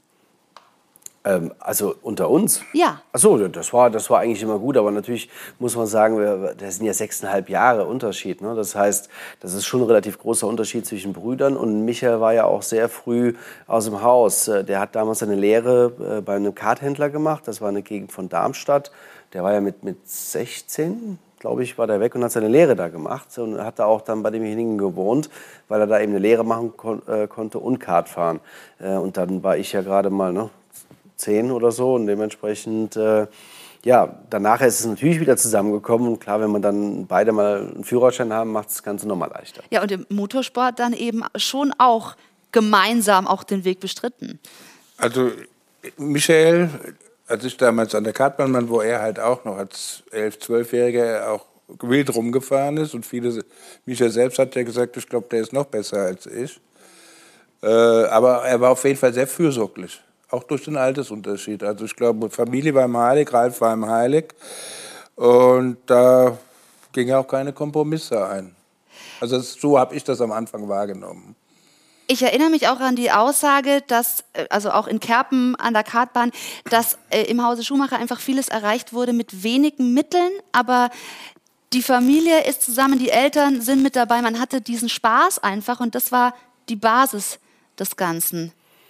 Also unter uns? Ja. Ach so, das war eigentlich immer gut, aber natürlich muss man sagen, das sind ja 6,5 Jahre Unterschied. Ne? Das heißt, das ist schon ein relativ großer Unterschied zwischen Brüdern. Und Michael war ja auch sehr früh aus dem Haus. Der hat damals seine Lehre bei einem Karthändler gemacht. Das war eine Gegend von Darmstadt. Der war ja mit 16, glaube ich, war der weg und hat seine Lehre da gemacht. Und hat da auch dann bei demjenigen gewohnt, weil er da eben eine Lehre machen konnte und Kart fahren. Und dann war ich ja gerade mal... 10 oder so und dementsprechend, danach ist es natürlich wieder zusammengekommen und klar, wenn man dann beide mal einen Führerschein haben, macht es das Ganze nochmal leichter. Ja, und im Motorsport dann eben schon auch gemeinsam auch den Weg bestritten. Also Michael, als ich damals an der Kartbahn war, wo er halt auch noch als 11-, 12-Jähriger auch wild rumgefahren ist und Michael selbst hat ja gesagt, ich glaube, der ist noch besser als ich, aber er war auf jeden Fall sehr fürsorglich. Auch durch den Altersunterschied. Also ich glaube, Familie war ihm heilig, Ralf war ihm heilig. Und da gingen auch keine Kompromisse ein. Also so habe ich das am Anfang wahrgenommen. Ich erinnere mich auch an die Aussage, dass, also auch in Kerpen an der Kartbahn, dass im Hause Schumacher einfach vieles erreicht wurde mit wenigen Mitteln, aber die Familie ist zusammen, die Eltern sind mit dabei, man hatte diesen Spaß einfach und das war die Basis des Ganzen.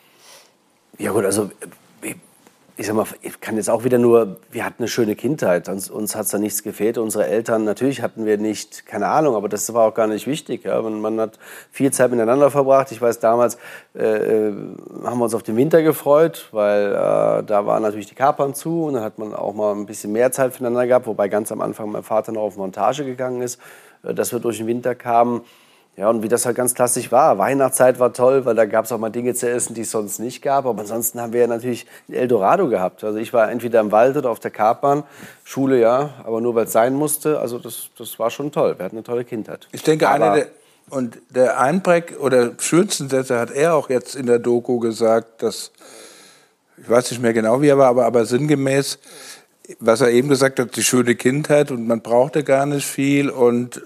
Ja gut, also ich sag mal, ich kann jetzt auch wieder nur, wir hatten eine schöne Kindheit, uns hat da nichts gefehlt. Unsere Eltern, natürlich hatten wir nicht, keine Ahnung, aber das war auch gar nicht wichtig. Ja. Man hat viel Zeit miteinander verbracht. Ich weiß, damals haben wir uns auf den Winter gefreut, weil da war natürlich die Kartbahn zu und dann hat man auch mal ein bisschen mehr Zeit füreinander gehabt, wobei ganz am Anfang mein Vater noch auf Montage gegangen ist, dass wir durch den Winter kamen. Ja, und wie das halt ganz klassisch war. Weihnachtszeit war toll, weil da gab es auch mal Dinge zu essen, die es sonst nicht gab. Aber ansonsten haben wir ja natürlich Eldorado gehabt. Also ich war entweder im Wald oder auf der Kartbahn. Schule ja, aber nur weil es sein musste. Also das war schon toll. Wir hatten eine tolle Kindheit. Ich denke, der Einpräg oder schönsten Sätze hat er auch jetzt in der Doku gesagt, dass, ich weiß nicht mehr genau, wie er war, aber sinngemäß, was er eben gesagt hat, die schöne Kindheit und man brauchte gar nicht viel und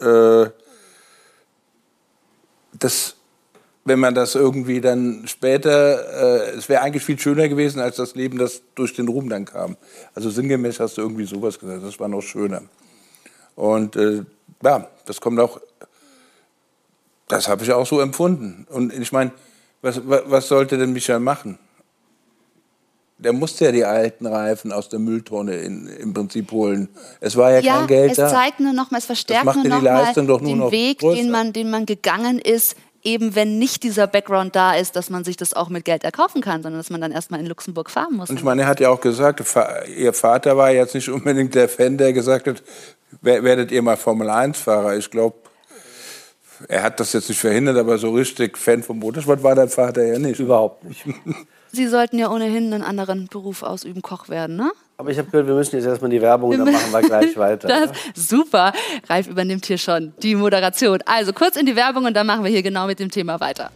wenn man das irgendwie dann später, es wäre eigentlich viel schöner gewesen, als das Leben, das durch den Ruhm dann kam. Also sinngemäß hast du irgendwie sowas gesagt, das war noch schöner. Und das kommt auch, das habe ich auch so empfunden. Und ich meine, was sollte denn Michael machen? der musste ja die alten Reifen aus der Mülltonne im Prinzip holen. Es war ja kein Geld da. Es zeigt nur noch mal, es verstärkt nur noch mal den Weg, den man gegangen ist, eben wenn nicht dieser Background da ist, dass man sich das auch mit Geld erkaufen kann, sondern dass man dann erstmal in Luxemburg fahren muss. Und ich meine, er hat ja auch gesagt, ihr Vater war jetzt nicht unbedingt der Fan, der gesagt hat, werdet ihr mal Formel-1-Fahrer. Ich glaube, er hat das jetzt nicht verhindert, aber so richtig Fan vom Motorsport war dein Vater ja nicht. Überhaupt nicht. Sie sollten ja ohnehin einen anderen Beruf ausüben, Koch werden, ne? Aber ich habe gehört, wir müssen jetzt erstmal die Werbung und dann machen wir gleich weiter. Super. Ralf übernimmt hier schon die Moderation. Also kurz in die Werbung und dann machen wir hier genau mit dem Thema weiter.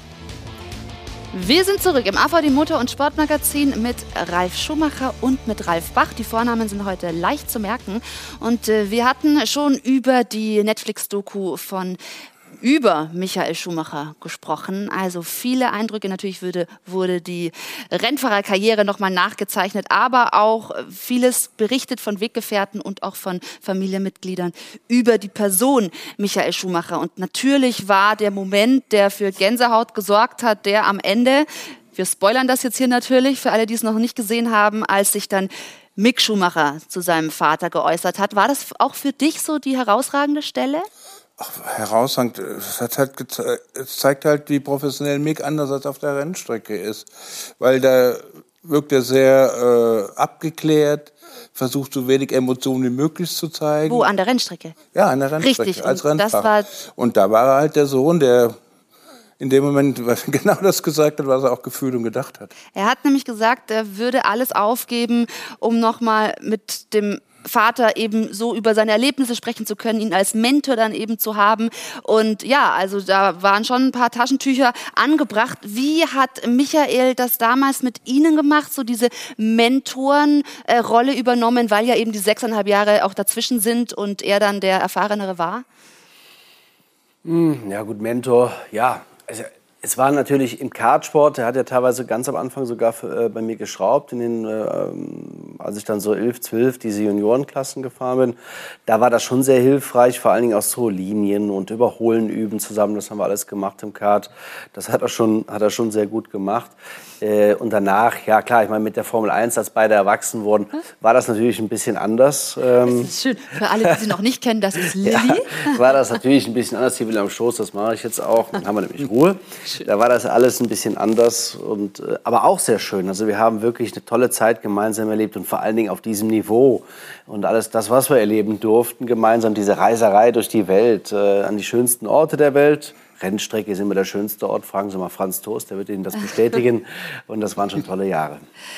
Wir sind zurück im AVD Motor- und Sportmagazin mit Ralf Schumacher und mit Ralf Bach. Die Vornamen sind heute leicht zu merken. Und wir hatten schon über die Netflix-Doku über Michael Schumacher gesprochen. Also viele Eindrücke. Natürlich wurde die Rennfahrerkarriere nochmal nachgezeichnet, aber auch vieles berichtet von Weggefährten und auch von Familienmitgliedern über die Person Michael Schumacher. Und natürlich war der Moment, der für Gänsehaut gesorgt hat, der am Ende, wir spoilern das jetzt hier natürlich, für alle, die es noch nicht gesehen haben, als sich dann Mick Schumacher zu seinem Vater geäußert hat. War das auch für dich so die herausragende Stelle? Herausragend. Es zeigt halt, wie professionell Mick anders als auf der Rennstrecke ist. Weil da wirkt er sehr abgeklärt, versucht so wenig Emotionen wie möglich zu zeigen. Wo, an der Rennstrecke? Ja, an der Rennstrecke, richtig, als Rennfahrer. Und da war er halt der Sohn, der in dem Moment genau das gesagt hat, was er auch gefühlt und gedacht hat. Er hat nämlich gesagt, er würde alles aufgeben, um nochmal mit dem Vater eben so über seine Erlebnisse sprechen zu können, ihn als Mentor dann eben zu haben. Und ja, also da waren schon ein paar Taschentücher angebracht. Wie hat Michael das damals mit Ihnen gemacht, so diese Mentorenrolle übernommen, weil ja eben die 6,5 Jahre auch dazwischen sind und er dann der Erfahrenere war? Ja gut, Mentor, ja. Also, es war natürlich im Kartsport, er hat ja teilweise ganz am Anfang sogar bei mir geschraubt, als ich dann so 11, 12 diese Juniorenklassen gefahren bin. Da war das schon sehr hilfreich, vor allen Dingen auch so Linien und Überholen üben zusammen, das haben wir alles gemacht im Kart. Das hat er schon sehr gut gemacht. Und danach, ja klar, ich meine mit der Formel 1, als beide erwachsen wurden, war das natürlich ein bisschen anders. Das ist schön, für alle, die sie noch nicht kennen, das ist Lilly. Ja, war das natürlich ein bisschen anders, hier will am Schoß, das mache ich jetzt auch, dann haben wir nämlich Ruhe. Da war das alles ein bisschen anders, aber auch sehr schön. Also wir haben wirklich eine tolle Zeit gemeinsam erlebt und vor allen Dingen auf diesem Niveau. Und alles das, was wir erleben durften, gemeinsam diese Reiserei durch die Welt, an die schönsten Orte der Welt. Rennstrecke ist immer der schönste Ort. Fragen Sie mal Franz Toast, der wird Ihnen das bestätigen. Und das waren schon tolle Jahre.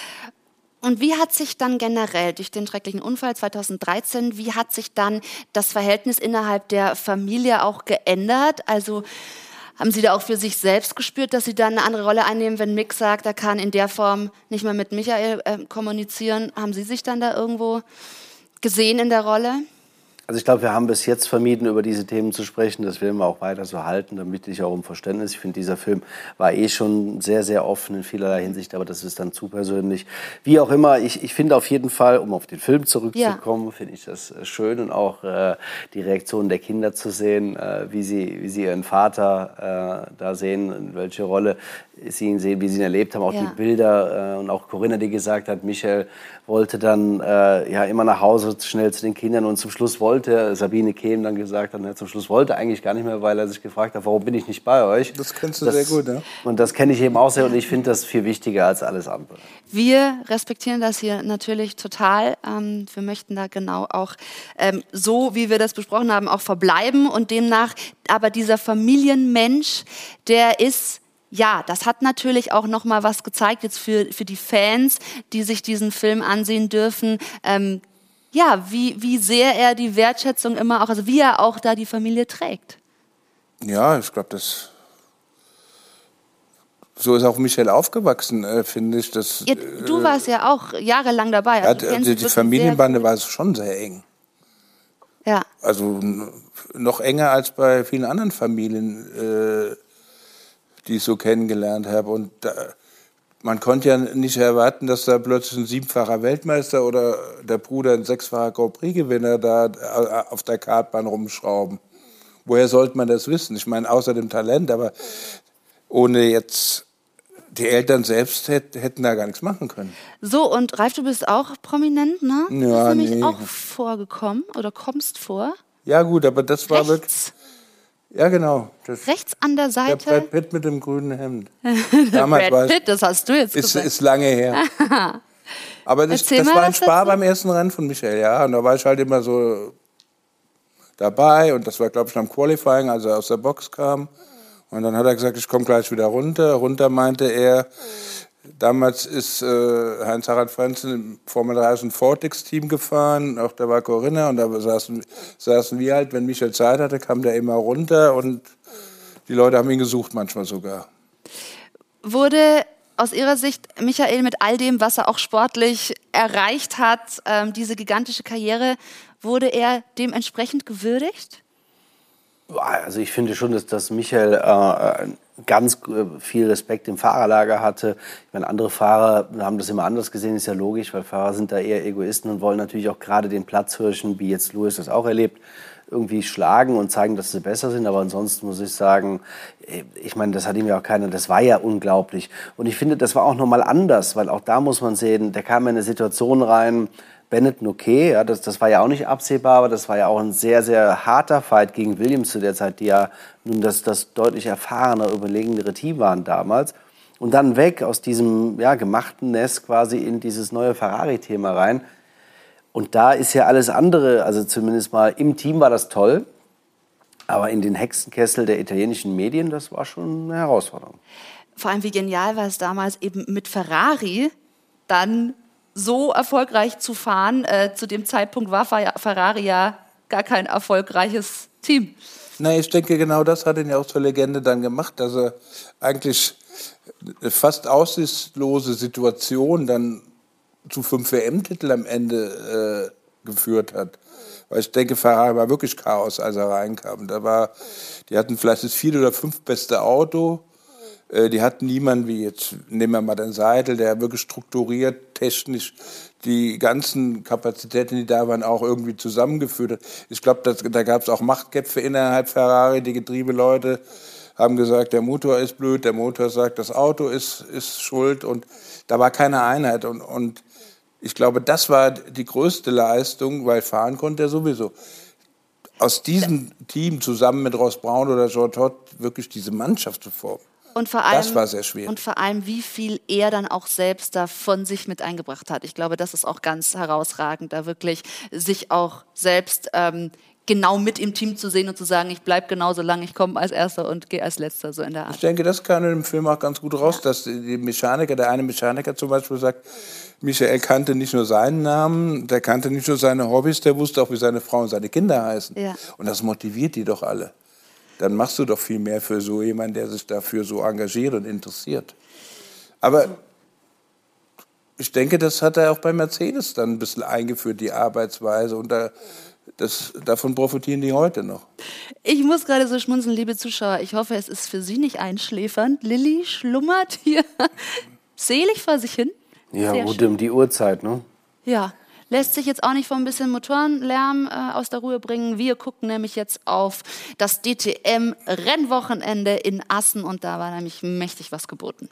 Und wie hat sich dann generell durch den schrecklichen Unfall 2013, wie hat sich dann das Verhältnis innerhalb der Familie auch geändert? Also haben Sie da auch für sich selbst gespürt, dass Sie dann eine andere Rolle einnehmen, wenn Mick sagt, er kann in der Form nicht mehr mit Michael kommunizieren? Haben Sie sich dann da irgendwo gesehen in der Rolle? Also ich glaube, wir haben bis jetzt vermieden, über diese Themen zu sprechen. Das werden wir auch weiter so halten, damit ich auch um Verständnis. Ich finde, dieser Film war schon sehr, sehr offen in vielerlei Hinsicht, aber das ist dann zu persönlich. Wie auch immer, ich finde auf jeden Fall, um auf den Film zurückzukommen, finde ich das schön und auch die Reaktion der Kinder zu sehen, wie sie ihren Vater da sehen, in welche Rolle sie ihn sehen, wie sie ihn erlebt haben, auch die Bilder und auch Corinna, die gesagt hat, Michael wollte dann immer nach Hause schnell zu den Kindern und zum Schluss wollte Sabine Kehm dann gesagt hat, zum Schluss wollte eigentlich gar nicht mehr, weil er sich gefragt hat, warum bin ich nicht bei euch? Das kennst du sehr gut, ne? Und das kenne ich eben auch sehr und ich finde das viel wichtiger als alles andere. Wir respektieren das hier natürlich total. Wir möchten da genau auch so, wie wir das besprochen haben, auch verbleiben und demnach aber dieser Familienmensch, der ist ja, das hat natürlich auch noch mal was gezeigt jetzt für die Fans, die sich diesen Film ansehen dürfen. Wie sehr er die Wertschätzung immer auch, also wie er auch da die Familie trägt. Ja, ich glaube, so ist auch Michael aufgewachsen, finde ich. Ja, du warst ja auch jahrelang dabei. Also die Familienbande war schon sehr eng. Ja. Also noch enger als bei vielen anderen Familien, die ich so kennengelernt habe. Und man konnte ja nicht erwarten, dass da plötzlich ein 7-facher Weltmeister oder der Bruder ein 6-facher Grand Prix-Gewinner da auf der Kartbahn rumschrauben. Woher sollte man das wissen? Ich meine, außer dem Talent, aber ohne jetzt die Eltern selbst hätten da gar nichts machen können. So, und Ralf, du bist auch prominent, ne? Du Ja, bist nämlich auch vorgekommen oder kommst vor. Ja gut, aber das war wirklich... Ja, genau. Rechts an der Seite. Der Brad Pitt mit dem grünen Hemd. Brad Pitt, das hast du jetzt gesagt. Ist lange her. Aber das war ein Spar beim ersten Rennen von Michael, ja. Und da war ich halt immer so dabei. Und das war, glaube ich, am Qualifying, als er aus der Box kam. Und dann hat er gesagt, ich komme gleich wieder runter. Runter meinte er, damals ist Heinz-Harald Frenzen im Formel 3 ein Vortex-Team gefahren. Auch da war Corinna. Und da saßen wir halt, wenn Michael Zeit hatte, kam der immer runter. Und die Leute haben ihn gesucht, manchmal sogar. Wurde aus Ihrer Sicht Michael mit all dem, was er auch sportlich erreicht hat, diese gigantische Karriere, wurde er dementsprechend gewürdigt? Also ich finde schon, dass Michael ganz viel Respekt im Fahrerlager hatte. Ich meine, andere Fahrer haben das immer anders gesehen, ist ja logisch, weil Fahrer sind da eher Egoisten und wollen natürlich auch gerade den Platzhirschen, wie jetzt Lewis das auch erlebt, irgendwie schlagen und zeigen, dass sie besser sind. Aber ansonsten muss ich sagen, ich meine, das hat ihm ja auch keiner, das war ja unglaublich. Und ich finde, das war auch nochmal anders, weil auch da muss man sehen, der kam in eine Situation rein, Benetton okay, ja, das war ja auch nicht absehbar, aber das war ja auch ein sehr, sehr harter Fight gegen Williams zu der Zeit, die ja nun das deutlich erfahrener, überlegenere Team waren damals. Und dann weg aus diesem gemachten Nest quasi in dieses neue Ferrari-Thema rein. Und da ist ja alles andere, also zumindest mal im Team war das toll, aber in den Hexenkessel der italienischen Medien, das war schon eine Herausforderung. Vor allem, wie genial war es damals eben mit Ferrari dann so erfolgreich zu fahren. Zu dem Zeitpunkt war Ferrari ja gar kein erfolgreiches Team. Na, ich denke, genau das hat ihn ja auch zur Legende dann gemacht, dass er eigentlich eine fast aussichtslose Situation dann zu 5 WM-Titel am Ende geführt hat. Weil ich denke, Ferrari war wirklich Chaos, als er reinkam. Die hatten vielleicht das 4. oder 5 beste Auto. Die hatten niemanden wie jetzt, nehmen wir mal den Seidel, der wirklich strukturiert, technisch die ganzen Kapazitäten, die da waren, auch irgendwie zusammengeführt hat. Ich glaube, da gab es auch Machtkämpfe innerhalb Ferrari. Die Getriebeleute haben gesagt, der Motor ist blöd, der Motor sagt, das Auto ist schuld. Und da war keine Einheit. Und ich glaube, das war die größte Leistung, weil fahren konnte er sowieso. Aus diesem Team zusammen mit Ross Braun oder Jean Todt wirklich diese Mannschaft zu formen. Und vor allem, das war sehr schwierig. Und vor allem, wie viel er dann auch selbst da von sich mit eingebracht hat. Ich glaube, das ist auch ganz herausragend, da wirklich sich auch selbst genau mit im Team zu sehen und zu sagen, ich bleibe genauso lang, ich komme als Erster und gehe als Letzter, so in der Art. Ich denke, das kam in dem Film auch ganz gut raus, dass die Mechaniker, der eine Mechaniker zum Beispiel sagt, Michael kannte nicht nur seinen Namen, der kannte nicht nur seine Hobbys, der wusste auch, wie seine Frau und seine Kinder heißen. Ja. Und das motiviert die doch alle. Dann machst du doch viel mehr für so jemanden, der sich dafür so engagiert und interessiert. Aber ich denke, das hat er auch bei Mercedes dann ein bisschen eingeführt, die Arbeitsweise. Und davon profitieren die heute noch. Ich muss gerade so schmunzeln, liebe Zuschauer. Ich hoffe, es ist für Sie nicht einschläfernd. Lilly schlummert hier selig vor sich hin. Ja, gut, um die Uhrzeit, ne? Ja. Lässt sich jetzt auch nicht von ein bisschen Motorenlärm aus der Ruhe bringen. Wir gucken nämlich jetzt auf das DTM-Rennwochenende in Assen und da war nämlich mächtig was geboten.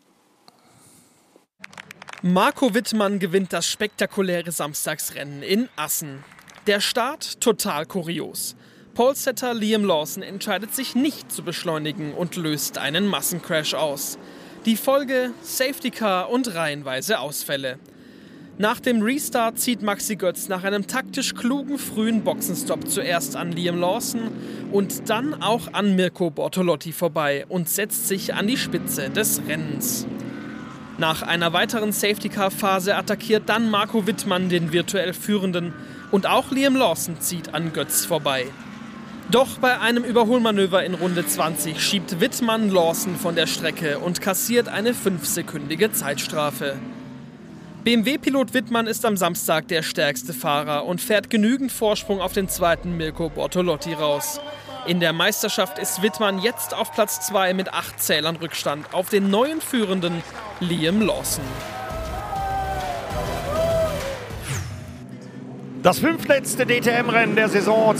Marco Wittmann gewinnt das spektakuläre Samstagsrennen in Assen. Der Start total kurios. Polesetter Liam Lawson entscheidet sich nicht zu beschleunigen und löst einen Massencrash aus. Die Folge Safety Car und reihenweise Ausfälle. Nach dem Restart zieht Maxi Götz nach einem taktisch klugen frühen Boxenstopp zuerst an Liam Lawson und dann auch an Mirko Bortolotti vorbei und setzt sich an die Spitze des Rennens. Nach einer weiteren Safety-Car-Phase attackiert dann Marco Wittmann den virtuell Führenden und auch Liam Lawson zieht an Götz vorbei. Doch bei einem Überholmanöver in Runde 20 schiebt Wittmann Lawson von der Strecke und kassiert eine 5-sekündige Zeitstrafe. BMW-Pilot Wittmann ist am Samstag der stärkste Fahrer und fährt genügend Vorsprung auf den zweiten Mirko Bortolotti raus. In der Meisterschaft ist Wittmann jetzt auf Platz 2 mit 8 Zählern Rückstand auf den neuen Führenden Liam Lawson. Das 5. letzte DTM-Rennen der Saison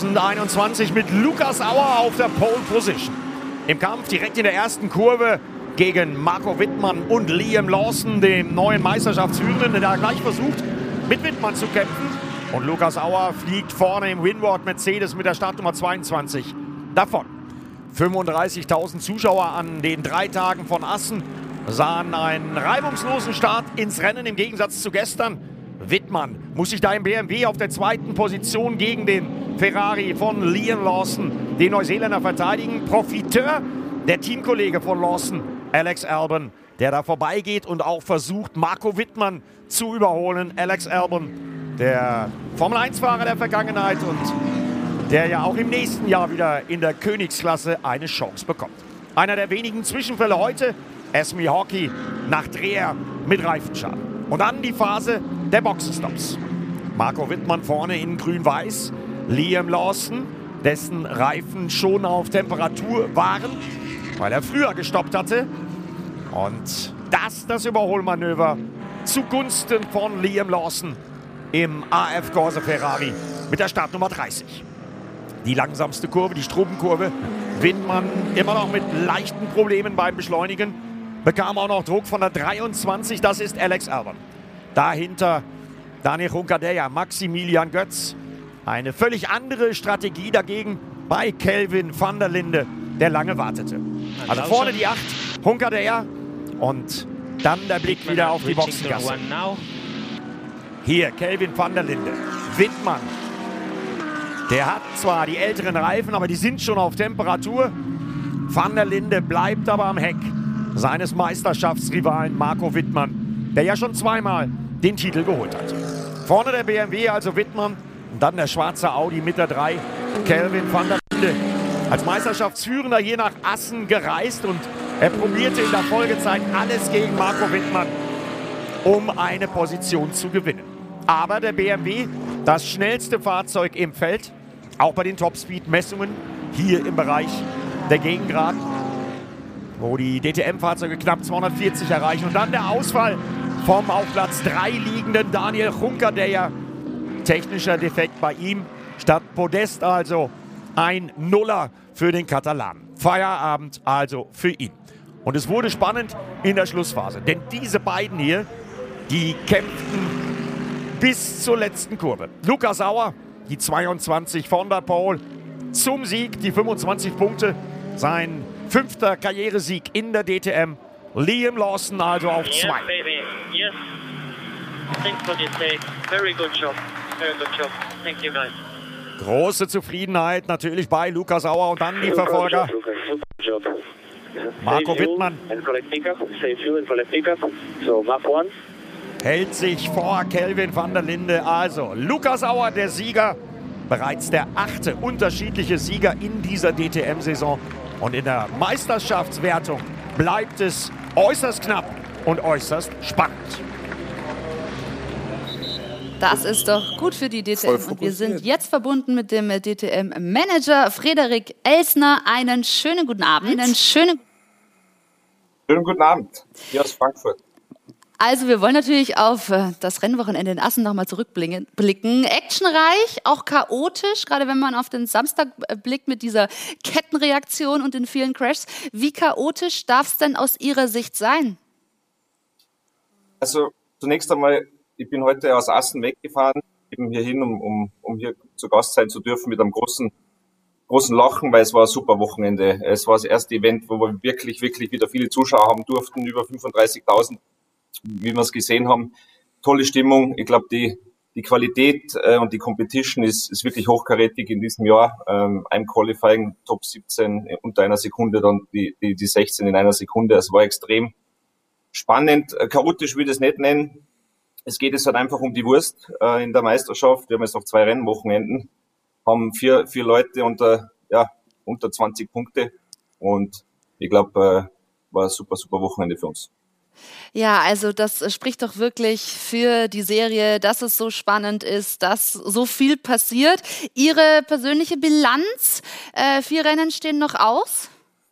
2021 mit Lukas Auer auf der Pole Position. Im Kampf direkt in der ersten Kurve gegen Marco Wittmann und Liam Lawson, den neuen Meisterschaftsführenden, der gleich versucht, mit Wittmann zu kämpfen. Und Lukas Auer fliegt vorne im Windward Mercedes mit der Startnummer 22 davon. 35.000 Zuschauer an den 3 Tagen von Assen sahen einen reibungslosen Start ins Rennen im Gegensatz zu gestern. Wittmann muss sich da im BMW auf der 2. Position gegen den Ferrari von Liam Lawson, den Neuseeländer, verteidigen. Profiteur, der Teamkollege von Lawson, Alex Albon, der da vorbeigeht und auch versucht, Marco Wittmann zu überholen. Alex Albon, der Formel-1-Fahrer der Vergangenheit und der ja auch im nächsten Jahr wieder in der Königsklasse eine Chance bekommt. Einer der wenigen Zwischenfälle heute, Esme Hockey nach Dreher mit Reifenschaden. Und dann die Phase der Boxenstops. Marco Wittmann vorne in grün-weiß, Liam Lawson, dessen Reifen schon auf Temperatur waren, weil er früher gestoppt hatte. Und das Überholmanöver zugunsten von Liam Lawson im AF Corse Ferrari mit der Startnummer 30. Die langsamste Kurve, die Strubbenkurve. Wittmann immer noch mit leichten Problemen beim Beschleunigen. Bekam auch noch Druck von der 23, das ist Alex Albon. Dahinter Daniel Juncadella, Maximilian Götz. Eine völlig andere Strategie dagegen bei Kelvin van der Linde, der lange wartete. Also vorne die 8, Juncadella, und dann der Blick wieder auf die Boxengasse. Hier Kelvin van der Linde, Wittmann. Der hat zwar die älteren Reifen, aber die sind schon auf Temperatur. Van der Linde bleibt aber am Heck seines Meisterschaftsrivalen Marco Wittmann, der ja schon zweimal den Titel geholt hat. Vorne der BMW, also Wittmann, und dann der schwarze Audi mit der 3, Kelvin van der Linde. Als Meisterschaftsführender hier nach Assen gereist und er probierte in der Folgezeit alles gegen Marco Wittmann, um eine Position zu gewinnen. Aber der BMW, das schnellste Fahrzeug im Feld, auch bei den Topspeed-Messungen hier im Bereich der Gegengrad, wo die DTM-Fahrzeuge knapp 240 erreichen. Und dann der Ausfall vom auf Platz 3 liegenden Daniel Juncadella. Technischer Defekt bei ihm. Statt Podest also ein Nuller für den Katalanen. Feierabend also für ihn. Und es wurde spannend in der Schlussphase. Denn diese beiden hier, die kämpften bis zur letzten Kurve. Lukas Auer, die 22 von der Pole, zum Sieg, die 25 Punkte, sein 5. Karrieresieg in der DTM. Liam Lawson also auf 2. Yes, baby. Yes. Thanks for the take. Very good job. Very good job. Thank you, guys. Große Zufriedenheit natürlich bei Lukas Auer und dann die Verfolger. Marco Wittmann hält sich vor Kelvin van der Linde. Also Lukas Auer, der Sieger, bereits der 8. unterschiedliche Sieger in dieser DTM-Saison. Und in der Meisterschaftswertung bleibt es äußerst knapp und äußerst spannend. Das ist doch gut für die DTM. Und wir sind jetzt verbunden mit dem DTM-Manager Frederik Elsner. Einen schönen guten Abend. Schönen guten Abend, hier aus Frankfurt. Also wir wollen natürlich auf das Rennwochenende in Assen nochmal zurückblicken. Actionreich, auch chaotisch, gerade wenn man auf den Samstag blickt mit dieser Kettenreaktion und den vielen Crashs. Wie chaotisch darf es denn aus Ihrer Sicht sein? Also zunächst einmal, ich bin heute aus Assen weggefahren, eben hierhin, um hier zu Gast sein zu dürfen mit einem großen Lachen, weil es war ein super Wochenende. Es war das erste Event, wo wir wirklich wieder viele Zuschauer haben durften, über 35.000. Wie wir es gesehen haben, tolle Stimmung. Ich glaube, die Qualität und die Competition ist wirklich hochkarätig in diesem Jahr. Ein Qualifying, Top 17 unter einer Sekunde, dann die 16 in einer Sekunde. Es war extrem spannend. Chaotisch würde ich es nicht nennen. Es geht jetzt halt einfach um die Wurst in der Meisterschaft. Wir haben jetzt noch 2 Rennwochenenden, haben vier Leute unter 20 Punkte. Und ich glaube, war ein super Wochenende für uns. Ja, also das spricht doch wirklich für die Serie, dass es so spannend ist, dass so viel passiert. Ihre persönliche Bilanz, 4 Rennen stehen noch aus?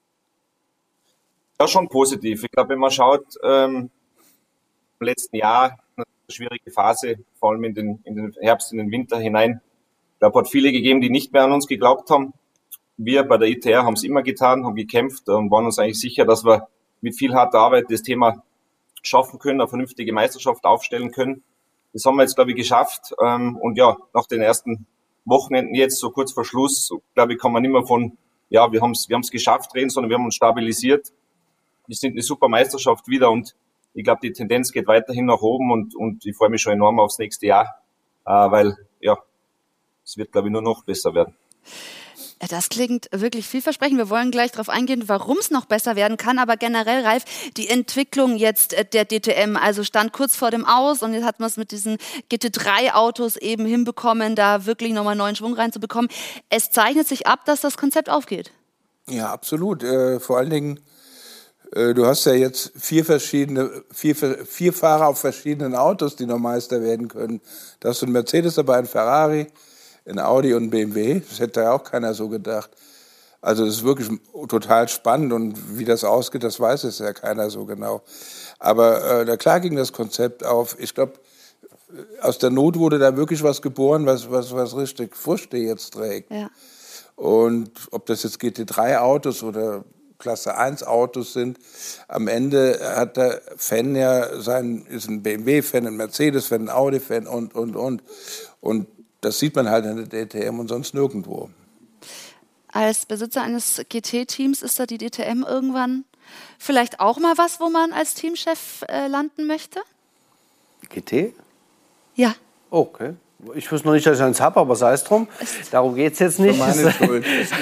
Ja, schon positiv. Ich glaube, wenn man schaut, im letzten Jahr eine schwierige Phase, vor allem in den Herbst, in den Winter hinein. Ich glaube, es hat viele gegeben, die nicht mehr an uns geglaubt haben. Wir bei der ITR haben es immer getan, haben gekämpft und waren uns eigentlich sicher, dass wir mit viel harter Arbeit das Thema schaffen können, eine vernünftige Meisterschaft aufstellen können. Das haben wir jetzt, glaube ich, geschafft. Und ja, nach den ersten Wochenenden jetzt, so kurz vor Schluss, glaube ich, kann man nicht mehr von, ja, wir haben es geschafft reden, sondern wir haben uns stabilisiert. Wir sind eine super Meisterschaft wieder und ich glaube, die Tendenz geht weiterhin nach oben und ich freue mich schon enorm aufs nächste Jahr, weil, ja, es wird, glaube ich, nur noch besser werden. Das klingt wirklich vielversprechend. Wir wollen gleich darauf eingehen, warum es noch besser werden kann. Aber generell, Ralf, die Entwicklung jetzt der DTM, also stand kurz vor dem Aus und jetzt hat man es mit diesen GT3-Autos eben hinbekommen, da wirklich nochmal neuen Schwung reinzubekommen. Es zeichnet sich ab, dass das Konzept aufgeht. Ja, absolut. Vor allen Dingen, du hast ja jetzt vier Fahrer auf verschiedenen Autos, die noch Meister werden können. Da hast du einen Mercedes dabei, einen Ferrari, ein Audi und ein BMW. Das hätte ja auch keiner so gedacht. Also das ist wirklich total spannend und wie das ausgeht, das weiß es ja keiner so genau. Aber klar ging das Konzept auf. Ich glaube, aus der Not wurde da wirklich was geboren, was richtig Früchte jetzt trägt. Ja. Und ob das jetzt GT3-Autos oder Klasse 1 Autos sind, am Ende hat der Fan ja ist ein BMW-Fan, ein Mercedes-Fan, ein Audi-Fan und das sieht man halt in der DTM und sonst nirgendwo. Als Besitzer eines GT-Teams ist da die DTM irgendwann vielleicht auch mal was, wo man als Teamchef landen möchte? GT? Ja. Okay. Ich wüsste noch nicht, dass ich eins habe, aber sei es drum. Darum geht es jetzt nicht. Meine Schuld.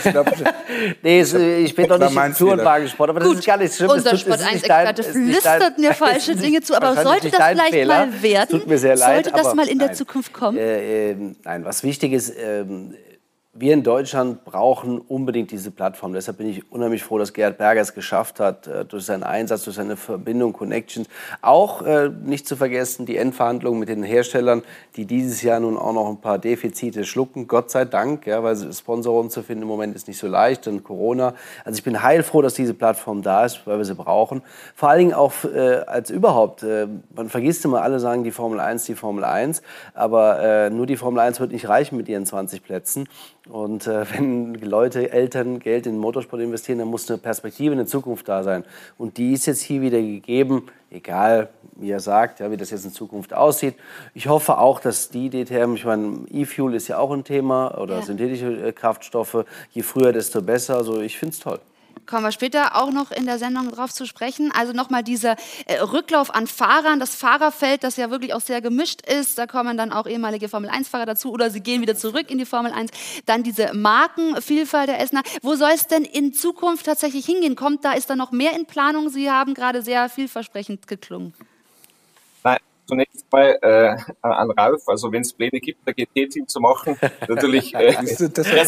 Ich bin doch nicht im Tourenwagensport, aber das ist gar nicht schlimm. Unser Sport 1-Experte flüstert mir falsche Dinge zu, aber sollte das vielleicht Fehler. Mal werden? Tut mir sehr leid, sollte das mal in der Zukunft kommen? Nein, was wichtig ist, wir in Deutschland brauchen unbedingt diese Plattform. Deshalb bin ich unheimlich froh, dass Gerhard Berger es geschafft hat, durch seinen Einsatz, durch seine Verbindung, Connections. Auch nicht zu vergessen, die Endverhandlungen mit den Herstellern, die dieses Jahr nun auch noch ein paar Defizite schlucken. Gott sei Dank, ja, weil Sponsoren zu finden im Moment ist nicht so leicht, dann Corona. Also ich bin heilfroh, dass diese Plattform da ist, weil wir sie brauchen. Vor allen Dingen auch als überhaupt. Man vergisst immer, alle sagen die Formel 1, aber nur die Formel 1 wird nicht reichen mit ihren 20 Plätzen. Und wenn Leute, Eltern Geld in den Motorsport investieren, dann muss eine Perspektive, eine Zukunft da sein. Und die ist jetzt hier wieder gegeben, egal wie er sagt, ja, wie das jetzt in Zukunft aussieht. Ich hoffe auch, dass die DTM, ich meine, E-Fuel ist ja auch ein Thema oder synthetische Kraftstoffe, je früher, desto besser. Also ich finde es toll. Kommen wir später auch noch in der Sendung drauf zu sprechen. Also nochmal dieser Rücklauf an Fahrern, das Fahrerfeld, das ja wirklich auch sehr gemischt ist. Da kommen dann auch ehemalige Formel-1-Fahrer dazu oder sie gehen wieder zurück in die Formel 1. Dann diese Markenvielfalt der Essener. Wo soll es denn in Zukunft tatsächlich hingehen? Ist da noch mehr in Planung? Sie haben gerade sehr vielversprechend geklungen. Nein, zunächst mal an Ralf, also wenn es Pläne gibt, ein GT-Team zu machen, natürlich herzlich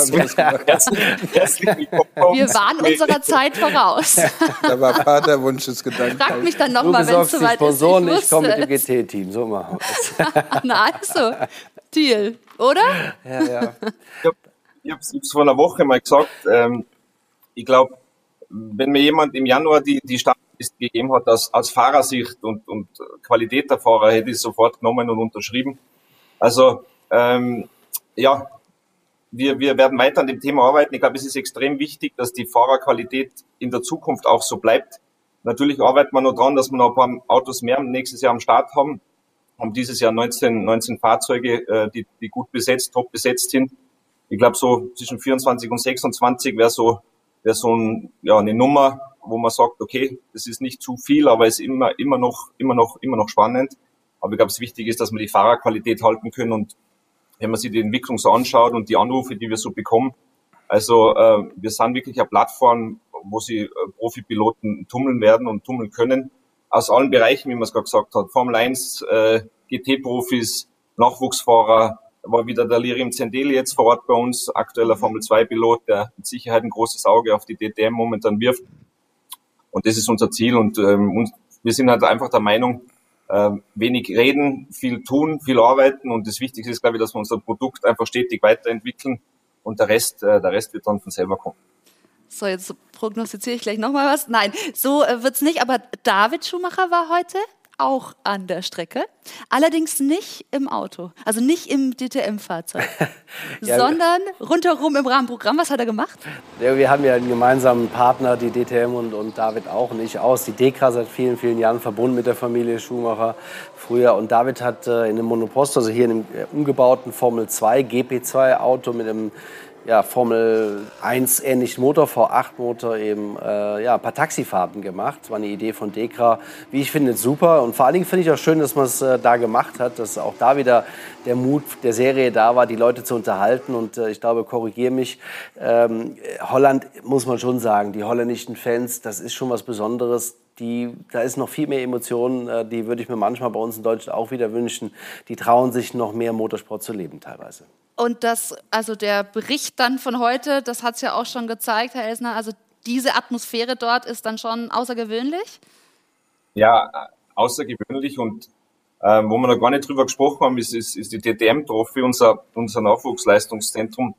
willkommen. Wir waren unserer Zeit voraus. Da war Vaterwunsch des Gedanken. Frag mich dann nochmal, wenn es soweit ist. Ich komme mit dem GT-Team, so machen wir es. Na also, Deal, oder? Ja. Ich habe es vor einer Woche mal gesagt, ich glaube, wenn mir jemand im Januar die Startliste gegeben hat als Fahrersicht und Qualität der Fahrer, hätte ich sofort genommen und unterschrieben. Also wir werden weiter an dem Thema arbeiten. Ich glaube, es ist extrem wichtig, dass die Fahrerqualität in der Zukunft auch so bleibt. Natürlich arbeitet man noch dran, dass wir noch ein paar Autos mehr nächstes Jahr am Start haben. Haben dieses Jahr 19 Fahrzeuge, die gut besetzt, top besetzt sind. Ich glaube, so zwischen 24 und 26 wäre so eine Nummer, wo man sagt, okay, das ist nicht zu viel, aber es ist immer noch spannend. Aber ich glaube, das Wichtige ist, dass wir die Fahrerqualität halten können und wenn man sich die Entwicklung so anschaut und die Anrufe, die wir so bekommen, also wir sind wirklich eine Plattform, wo sie Profipiloten tummeln werden und tummeln können. Aus allen Bereichen, wie man es gerade gesagt hat. Formel 1, GT-Profis, Nachwuchsfahrer, war wieder der Lirim Zendeli jetzt vor Ort bei uns, aktueller Formel 2-Pilot, der mit Sicherheit ein großes Auge auf die DTM momentan wirft. Und das ist unser Ziel und wir sind halt einfach der Meinung, wenig reden, viel tun, viel arbeiten und das Wichtigste ist, glaube ich, dass wir unser Produkt einfach stetig weiterentwickeln und der Rest wird dann von selber kommen. So, jetzt prognostiziere ich gleich nochmal was. Nein, so wird's nicht, aber David Schumacher war heute auch an der Strecke, allerdings nicht im Auto, also nicht im DTM-Fahrzeug, sondern rundherum im Rahmenprogramm. Was hat er gemacht? Ja, wir haben ja einen gemeinsamen Partner, die DTM und David auch und ich aus. Die DEKRA seit vielen, vielen Jahren verbunden mit der Familie Schumacher früher. Und David hat in einem Monoposto, also hier in einem umgebauten Formel 2, GP2 Auto mit einem Formel 1 ähnlichen Motor, V8-Motor eben ein paar Taxifahrten gemacht. Das war eine Idee von DEKRA, wie ich finde, super. Und vor allen Dingen finde ich auch schön, dass man es da gemacht hat, dass auch da wieder der Mut der Serie da war, die Leute zu unterhalten. Und ich glaube, korrigiere mich, Holland muss man schon sagen, die holländischen Fans, das ist schon was Besonderes. Da ist noch viel mehr Emotionen, die würde ich mir manchmal bei uns in Deutschland auch wieder wünschen. Die trauen sich noch mehr Motorsport zu leben teilweise. Und also der Bericht dann von heute, das hat es ja auch schon gezeigt, Herr Elsner, also diese Atmosphäre dort ist dann schon außergewöhnlich? Ja, außergewöhnlich und wo wir noch gar nicht drüber gesprochen haben, ist die DTM-Trophy, unser Nachwuchsleistungszentrum,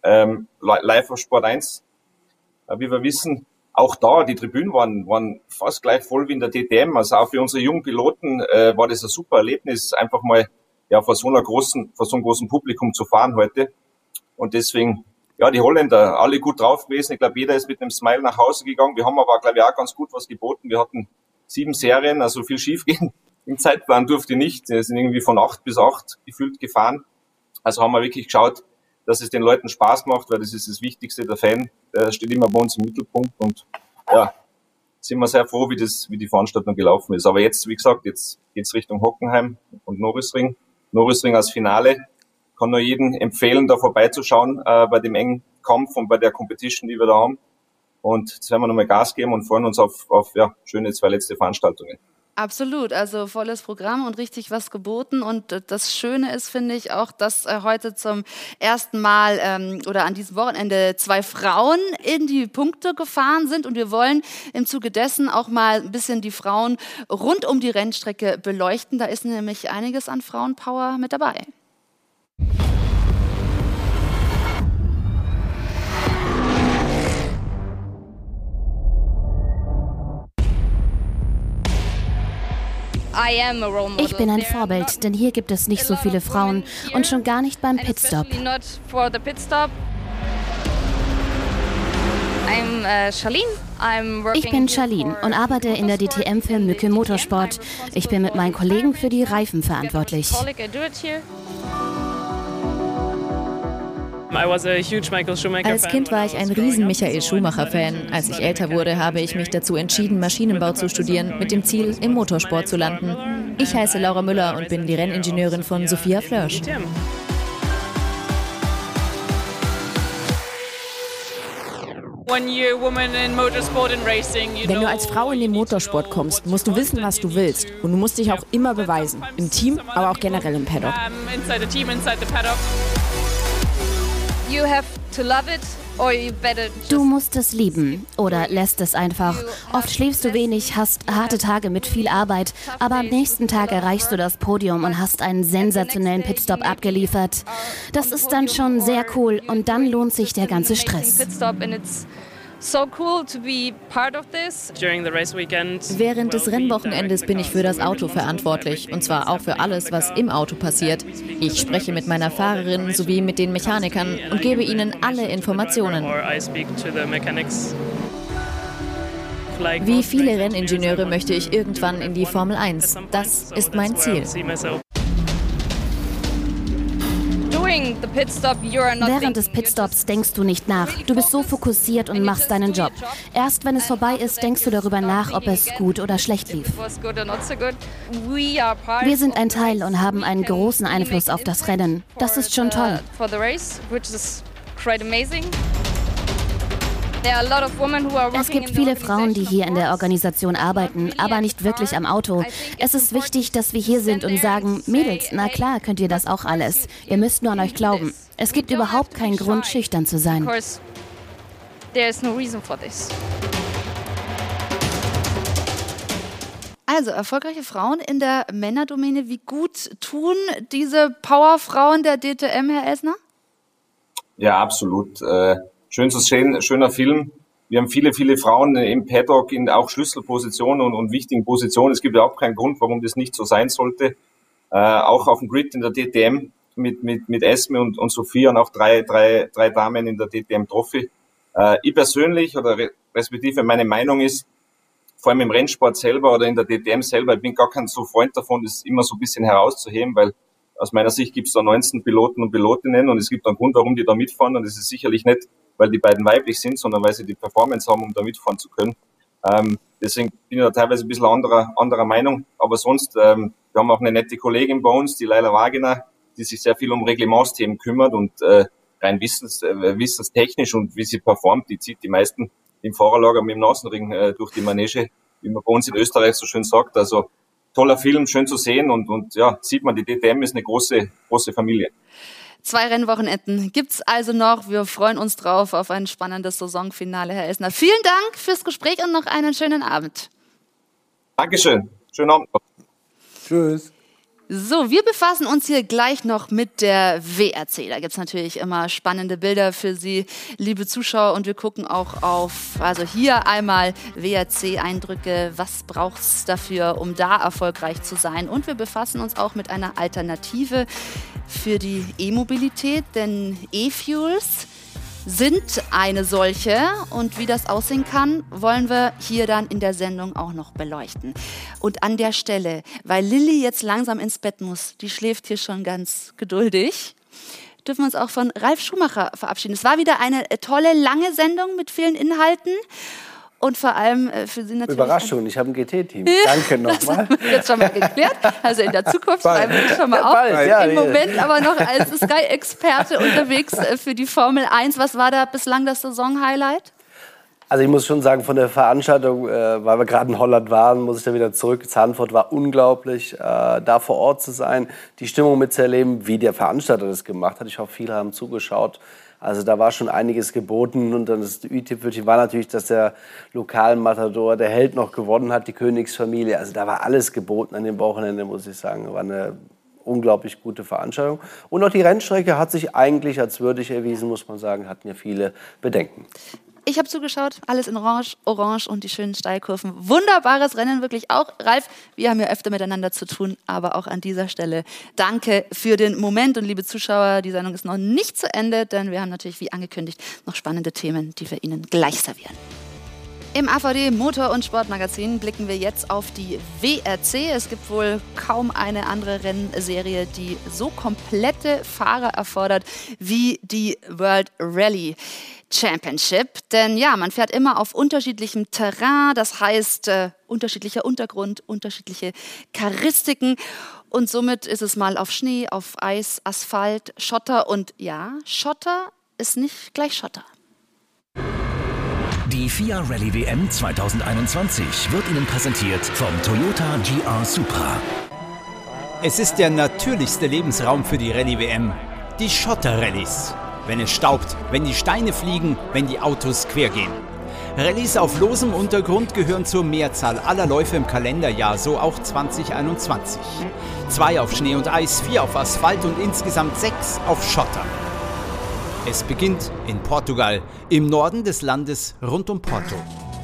live auf Sport 1. Wie wir wissen, auch da, die Tribünen waren fast gleich voll wie in der DTM. Also auch für unsere jungen Piloten war das ein super Erlebnis, einfach mal vor so einem großen Publikum zu fahren heute. Und deswegen, die Holländer, alle gut drauf gewesen. Ich glaube, jeder ist mit einem Smile nach Hause gegangen. Wir haben aber, glaube ich, auch ganz gut was geboten. Wir hatten 7 Serien, also viel schief gehen. Im Zeitplan durfte nicht. Wir sind irgendwie von 8 bis 8 gefühlt gefahren. Also haben wir wirklich geschaut, dass es den Leuten Spaß macht, weil das ist das Wichtigste. Der Fan steht immer bei uns im Mittelpunkt und sind wir sehr froh, wie die Veranstaltung gelaufen ist. Aber jetzt, wie gesagt, jetzt geht's Richtung Hockenheim und Norrisring. Norrisring als Finale. Kann nur jedem empfehlen, da vorbeizuschauen bei dem engen Kampf und bei der Competition, die wir da haben. Und jetzt werden wir nochmal Gas geben und freuen uns auf schöne 2 letzte Veranstaltungen. Absolut, also volles Programm und richtig was geboten. Und das Schöne ist, finde ich, auch, dass heute zum ersten Mal oder an diesem Wochenende 2 Frauen in die Punkte gefahren sind. Und wir wollen im Zuge dessen auch mal ein bisschen die Frauen rund um die Rennstrecke beleuchten. Da ist nämlich einiges an Frauenpower mit dabei. Ich bin ein Vorbild, denn hier gibt es nicht so viele Frauen und schon gar nicht beim Pitstop. Ich bin Charlene und arbeite in der DTM für Mücke Motorsport. Ich bin mit meinen Kollegen für die Reifen verantwortlich. Als Kind war ich ein riesen Michael Schumacher-Fan. Als ich älter wurde, habe ich mich dazu entschieden, Maschinenbau zu studieren, mit dem Ziel, im Motorsport zu landen. Ich heiße Laura Müller und bin die Renningenieurin von Sophia Flörsch. Wenn du als Frau in den Motorsport kommst, musst du wissen, was du willst. Und du musst dich auch immer beweisen. Im Team, aber auch generell im Paddock. Du musst es lieben oder lässt es einfach. Oft schläfst du wenig, hast harte Tage mit viel Arbeit, aber am nächsten Tag erreichst du das Podium und hast einen sensationellen Pitstop abgeliefert. Das ist dann schon sehr cool und dann lohnt sich der ganze Stress. Während des Rennwochenendes bin ich für das Auto verantwortlich, und zwar auch für alles, was im Auto passiert. Ich spreche mit meiner Fahrerin sowie mit den Mechanikern und gebe ihnen alle Informationen. Wie viele Renningenieure möchte ich irgendwann in die Formel 1. Das ist mein Ziel. Während des Pitstops denkst du nicht nach. Du bist so fokussiert und machst deinen Job. Erst wenn es vorbei ist, denkst du darüber nach, ob es gut oder schlecht lief. Wir sind ein Teil und haben einen großen Einfluss auf das Rennen. Das ist schon toll. Es gibt viele Frauen, die hier in der Organisation arbeiten, aber nicht wirklich am Auto. Es ist wichtig, dass wir hier sind und sagen, Mädels, na klar könnt ihr das auch alles. Ihr müsst nur an euch glauben. Es gibt überhaupt keinen Grund, schüchtern zu sein. Also erfolgreiche Frauen in der Männerdomäne. Wie gut tun diese Powerfrauen der DTM, Herr Elsner? Ja, absolut. Schön zu sehen, schöner Film. wir haben viele, viele Frauen im Paddock in auch Schlüsselpositionen und wichtigen Positionen. Es gibt überhaupt keinen Grund, warum das nicht so sein sollte. Auch auf dem Grid in der DTM mit Esme und Sophia und auch drei Damen in der DTM Trophy. Ich persönlich oder respektive meine Meinung ist, vor allem im Rennsport selber oder in der DTM selber, ich bin gar kein so Freund davon, das immer so ein bisschen herauszuheben, weil aus meiner Sicht gibt es da 19 Piloten und Pilotinnen und es gibt einen Grund, warum die da mitfahren, und es ist sicherlich nicht, weil die beiden weiblich sind, sondern weil sie die Performance haben, um da mitfahren zu können. Deswegen bin ich da teilweise ein bisschen anderer Meinung, aber sonst, wir haben auch eine nette Kollegin bei uns, die Leila Wagner, die sich sehr viel um Reglementsthemen kümmert und rein wissenstechnisch und wie sie performt, die zieht die meisten im Fahrerlager mit dem Nasenring durch die Manege, wie man bei uns in Österreich so schön sagt. Also toller Film, schön zu sehen und ja, sieht man, die DTM ist eine große Familie. 2 Rennwochenenden gibt's also noch. Wir freuen uns drauf auf ein spannendes Saisonfinale, Herr Elsner. Vielen Dank fürs Gespräch und noch einen schönen Abend. Dankeschön. Schönen Abend. Tschüss. So, wir befassen uns hier gleich noch mit der WRC. Da gibt's natürlich immer spannende Bilder für Sie, liebe Zuschauer. Und wir gucken auch also hier einmal WRC-Eindrücke. Was braucht's dafür, um da erfolgreich zu sein? Und wir befassen uns auch mit einer Alternative für die E-Mobilität, denn E-Fuels sind eine solche, und wie das aussehen kann, wollen wir hier dann in der Sendung auch noch beleuchten. Und an der Stelle, weil Lilly jetzt langsam ins Bett muss, die schläft hier schon ganz geduldig, dürfen wir uns auch von Ralf Schumacher verabschieden. Es war wieder eine tolle, lange Sendung mit vielen Inhalten. Und vor allem für Sie natürlich... Überraschung, ich habe ein GT-Team. Danke nochmal. Jetzt schon mal geklärt. Also in der Zukunft schreiben wir schon mal auf. Bald, ja, im Moment aber noch als Sky-Experte unterwegs für die Formel 1. Was war da bislang das Saison-Highlight? Also ich muss schon sagen, von der Veranstaltung, weil wir gerade in Holland waren, muss ich da wieder zurück. Zandvoort war unglaublich, da vor Ort zu sein, die Stimmung mitzuerleben, wie der Veranstalter das gemacht hat. Ich hoffe, viele haben zugeschaut. Also da war schon einiges geboten, und dann das Ü-Tüpfelchen war natürlich, dass der Lokalmatador, der Held, noch gewonnen hat, die Königsfamilie. Also da war alles geboten an dem Wochenende, muss ich sagen. War eine unglaublich gute Veranstaltung. Und auch die Rennstrecke hat sich eigentlich als würdig erwiesen, muss man sagen, hatten ja viele Bedenken. Ich habe zugeschaut, alles in Orange und die schönen Steilkurven. Wunderbares Rennen, wirklich auch. Ralf, wir haben ja öfter miteinander zu tun, aber auch an dieser Stelle danke für den Moment. Und liebe Zuschauer, die Sendung ist noch nicht zu Ende, denn wir haben natürlich, wie angekündigt, noch spannende Themen, die wir Ihnen gleich servieren. Im AVD Motor- und Sportmagazin blicken wir jetzt auf die WRC. Es gibt wohl kaum eine andere Rennserie, die so komplette Fahrer erfordert wie die World Rally Championship. Denn ja, man fährt immer auf unterschiedlichem Terrain, das heißt unterschiedlicher Untergrund, unterschiedliche Charistiken. Und somit ist es mal auf Schnee, auf Eis, Asphalt, Schotter. Und ja, Schotter ist nicht gleich Schotter. Die FIA Rallye WM 2021 wird Ihnen präsentiert vom Toyota GR Supra. Es ist der natürlichste Lebensraum für die Rallye WM. Die Schotterrallyes. Wenn es staubt, wenn die Steine fliegen, wenn die Autos quer gehen. Rallyes auf losem Untergrund gehören zur Mehrzahl aller Läufe im Kalenderjahr, so auch 2021. 2 auf Schnee und Eis, 4 auf Asphalt und insgesamt 6 auf Schotter. Es beginnt in Portugal, im Norden des Landes rund um Porto.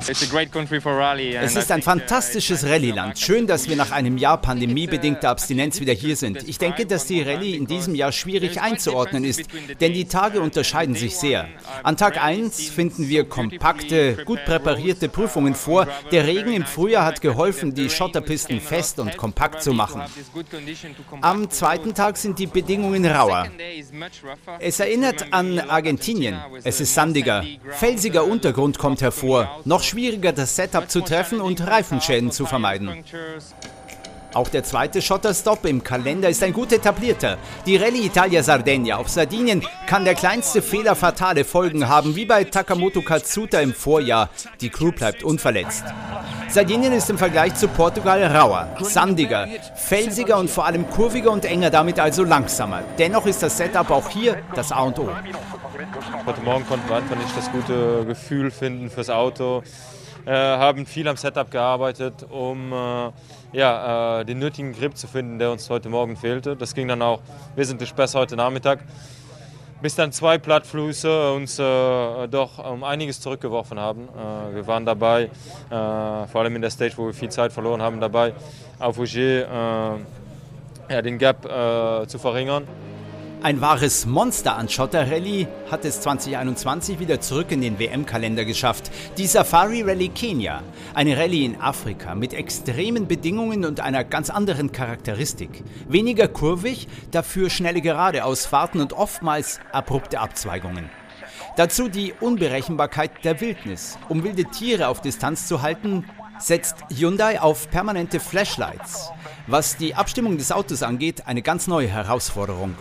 Es ist ein fantastisches Rallye-Land. Schön, dass wir nach einem Jahr pandemiebedingter Abstinenz wieder hier sind. Ich denke, dass die Rallye in diesem Jahr schwierig einzuordnen ist, denn die Tage unterscheiden sich sehr. An Tag 1 finden wir kompakte, gut präparierte Prüfungen vor. Der Regen im Frühjahr hat geholfen, die Schotterpisten fest und kompakt zu machen. Am zweiten Tag sind die Bedingungen rauer. Es erinnert an Argentinien. Es ist sandiger. Felsiger Untergrund kommt hervor. Noch schwieriger, das Setup zu treffen und Reifenschäden zu vermeiden. Auch der zweite Schotterstop im Kalender ist ein gut etablierter. Die Rallye Italia Sardegna auf Sardinien kann der kleinste Fehler fatale Folgen haben, wie bei Takamoto Katsuta im Vorjahr. Die Crew bleibt unverletzt. Sardinien ist im Vergleich zu Portugal rauer, sandiger, felsiger und vor allem kurviger und enger, damit also langsamer. Dennoch ist das Setup auch hier das A und O. Heute Morgen konnten wir einfach nicht das gute Gefühl finden fürs Auto. Haben viel am Setup gearbeitet, um den nötigen Grip zu finden, der uns heute Morgen fehlte. Das ging dann auch wesentlich besser heute Nachmittag. bis dann 2 Plattfüße uns doch um einiges zurückgeworfen haben. Wir waren dabei, vor allem in der Stage, wo wir viel Zeit verloren haben, dabei auf Ogier den Gap zu verringern. Ein wahres Monster an Schotterrallye hat es 2021 wieder zurück in den WM-Kalender geschafft. Die Safari Rally Kenia, eine Rallye in Afrika mit extremen Bedingungen und einer ganz anderen Charakteristik. Weniger kurvig, dafür schnelle Geradeausfahrten und oftmals abrupte Abzweigungen. Dazu die Unberechenbarkeit der Wildnis. Um wilde Tiere auf Distanz zu halten, setzt Hyundai auf permanente Flashlights. Was die Abstimmung des Autos angeht, eine ganz neue Herausforderung.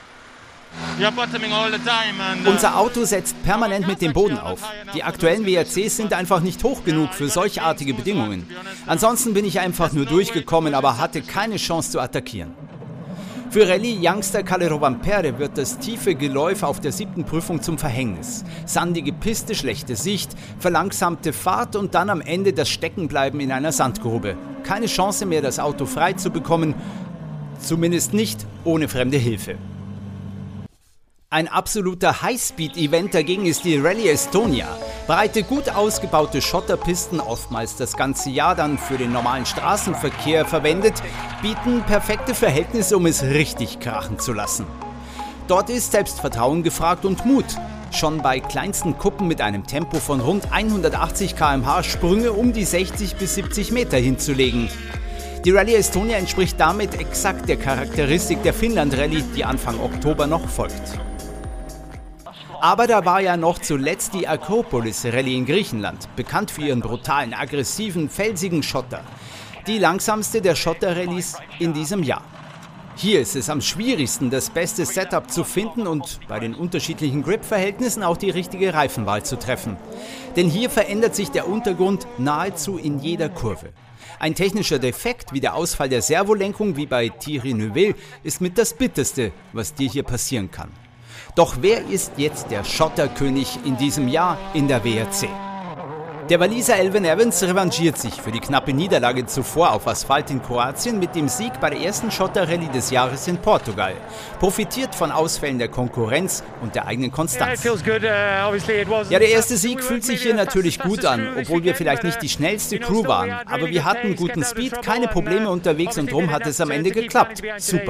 Unser Auto setzt permanent mit dem Boden auf. Die aktuellen WRCs sind einfach nicht hoch genug für solchartige Bedingungen. Ansonsten bin ich einfach nur durchgekommen, aber hatte keine Chance zu attackieren. Für Rallye-Youngster Kalle Rovanperä wird das tiefe Geläuf auf der 7. Prüfung zum Verhängnis. Sandige Piste, schlechte Sicht, verlangsamte Fahrt und dann am Ende das Steckenbleiben in einer Sandgrube. Keine Chance mehr, das Auto frei zu bekommen, zumindest nicht ohne fremde Hilfe. Ein absoluter Highspeed-Event dagegen ist die Rallye Estonia. Breite, gut ausgebaute Schotterpisten, oftmals das ganze Jahr dann für den normalen Straßenverkehr verwendet, bieten perfekte Verhältnisse, um es richtig krachen zu lassen. Dort ist Selbstvertrauen gefragt und Mut. Schon bei kleinsten Kuppen mit einem Tempo von rund 180 km/h Sprünge um die 60 bis 70 Meter hinzulegen. Die Rallye Estonia entspricht damit exakt der Charakteristik der Finnland-Rallye, die Anfang Oktober noch folgt. Aber da war ja noch zuletzt die Akropolis-Rallye in Griechenland, bekannt für ihren brutalen, aggressiven, felsigen Schotter. Die langsamste der Schotterrallyes in diesem Jahr. Hier ist es am schwierigsten, das beste Setup zu finden und bei den unterschiedlichen Grip-Verhältnissen auch die richtige Reifenwahl zu treffen. Denn hier verändert sich der Untergrund nahezu in jeder Kurve. Ein technischer Defekt wie der Ausfall der Servolenkung wie bei Thierry Neuville ist mit das Bitterste, was dir hier passieren kann. Doch wer ist jetzt der Schotterkönig in diesem Jahr in der WRC? Der Waliser Elfyn Evans revanchiert sich für die knappe Niederlage zuvor auf Asphalt in Kroatien mit dem Sieg bei der ersten Schotterrallye des Jahres in Portugal. Profitiert von Ausfällen der Konkurrenz und der eigenen Konstanz. Ja, der erste Sieg fühlt sich hier natürlich gut an, obwohl wir vielleicht nicht die schnellste Crew waren. Aber wir hatten guten Speed, keine Probleme unterwegs und drum hat es am Ende geklappt. Super.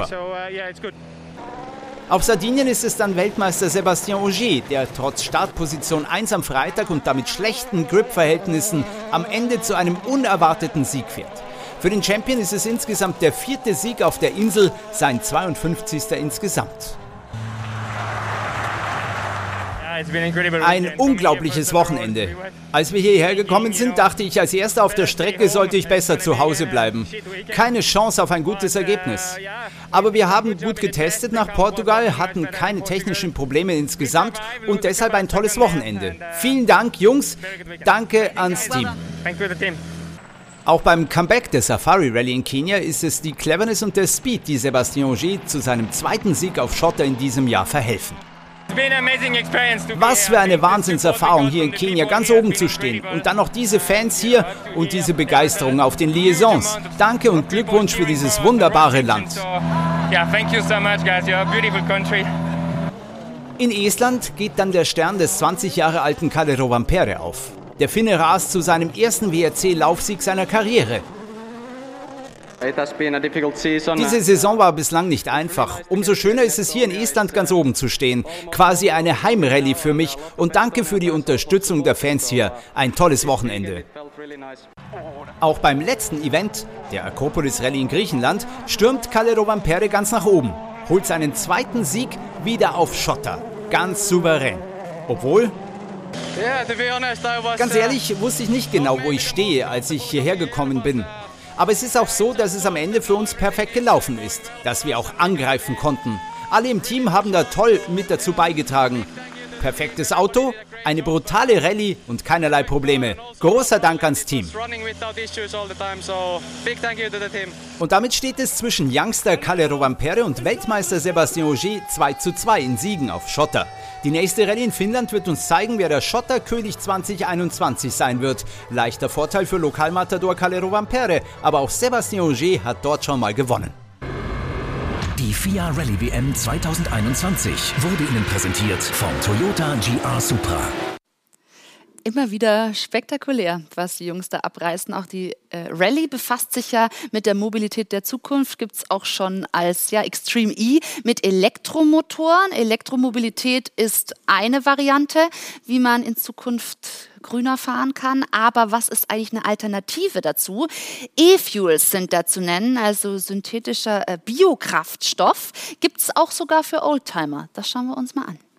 Auf Sardinien ist es dann Weltmeister Sébastien Ogier, der trotz Startposition 1 am Freitag und damit schlechten Grip-Verhältnissen am Ende zu einem unerwarteten Sieg fährt. Für den Champion ist es insgesamt der 4. Sieg auf der Insel, sein 52. insgesamt. Ein unglaubliches Wochenende. Als wir hierher gekommen sind, dachte ich als Erster auf der Strecke, sollte ich besser zu Hause bleiben. Keine Chance auf ein gutes Ergebnis. Aber wir haben gut getestet nach Portugal, hatten keine technischen Probleme insgesamt und deshalb ein tolles Wochenende. Vielen Dank, Jungs. Danke ans Team. Auch beim Comeback der Safari Rallye in Kenia ist es die Cleverness und der Speed, die Sébastien Ogier zu seinem 2. Sieg auf Schotter in diesem Jahr verhelfen. Was für eine Wahnsinnserfahrung, hier in Kenia ganz oben zu stehen. Und dann noch diese Fans hier und diese Begeisterung auf den Liaisons. Danke und Glückwunsch für dieses wunderbare Land. In Estland geht dann der Stern des 20 Jahre alten Kalle Rovanperä auf. Der Finne rast zu seinem ersten WRC-Laufsieg seiner Karriere. Diese Saison war bislang nicht einfach. Umso schöner ist es hier in Estland ganz oben zu stehen. Quasi eine Heimrallye für mich und danke für die Unterstützung der Fans hier. Ein tolles Wochenende. Auch beim letzten Event, der Akropolis Rallye in Griechenland, stürmt Kalle Rovanperä ganz nach oben. Holt seinen 2. Sieg wieder auf Schotter. Ganz souverän. Obwohl... Ganz ehrlich, wusste ich nicht genau, wo ich stehe, als ich hierher gekommen bin. Aber es ist auch so, dass es am Ende für uns perfekt gelaufen ist, dass wir auch angreifen konnten. Alle im Team haben da toll mit dazu beigetragen. Perfektes Auto, eine brutale Rallye und keinerlei Probleme. Großer Dank ans Team. Und damit steht es zwischen Youngster Kalle Rovanperä und Weltmeister Sébastien Ogier 2:2 in Siegen auf Schotter. Die nächste Rallye in Finnland wird uns zeigen, wer der Schotterkönig 2021 sein wird. Leichter Vorteil für Lokalmatador Kalle Rovanperä, aber auch Sébastien Ogier hat dort schon mal gewonnen. Die FIA Rallye WM 2021 wurde Ihnen präsentiert vom Toyota GR Supra. Immer wieder spektakulär, was die Jungs da abreißen. Auch die Rallye befasst sich ja mit der Mobilität der Zukunft. Gibt es auch schon als Extreme E mit Elektromotoren. Elektromobilität ist eine Variante, wie man in Zukunft grüner fahren kann. Aber was ist eigentlich eine Alternative dazu? E-Fuels sind da zu nennen, also synthetischer Biokraftstoff. Gibt es auch sogar für Oldtimer. Das schauen wir uns mal an.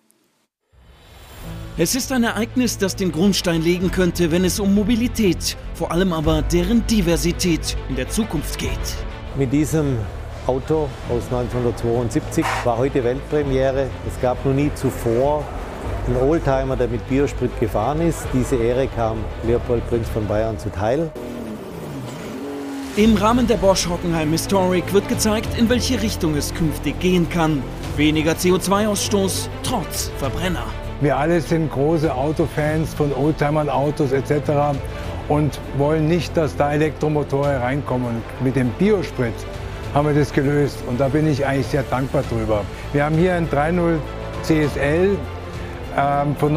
Es ist ein Ereignis, das den Grundstein legen könnte, wenn es um Mobilität, vor allem aber deren Diversität in der Zukunft geht. Mit diesem Auto aus 1972 war heute Weltpremiere. Es gab noch nie zuvor einen Oldtimer, der mit Biosprit gefahren ist. Diese Ehre kam Leopold Prinz von Bayern zuteil. Im Rahmen der Bosch Hockenheim Historic wird gezeigt, in welche Richtung es künftig gehen kann. Weniger CO2-Ausstoß trotz Verbrenner. Wir alle sind große Autofans von Oldtimern, Autos etc. und wollen nicht, dass da Elektromotoren reinkommen. Und mit dem Biosprit haben wir das gelöst und da bin ich eigentlich sehr dankbar drüber. Wir haben hier einen 3.0 CSL von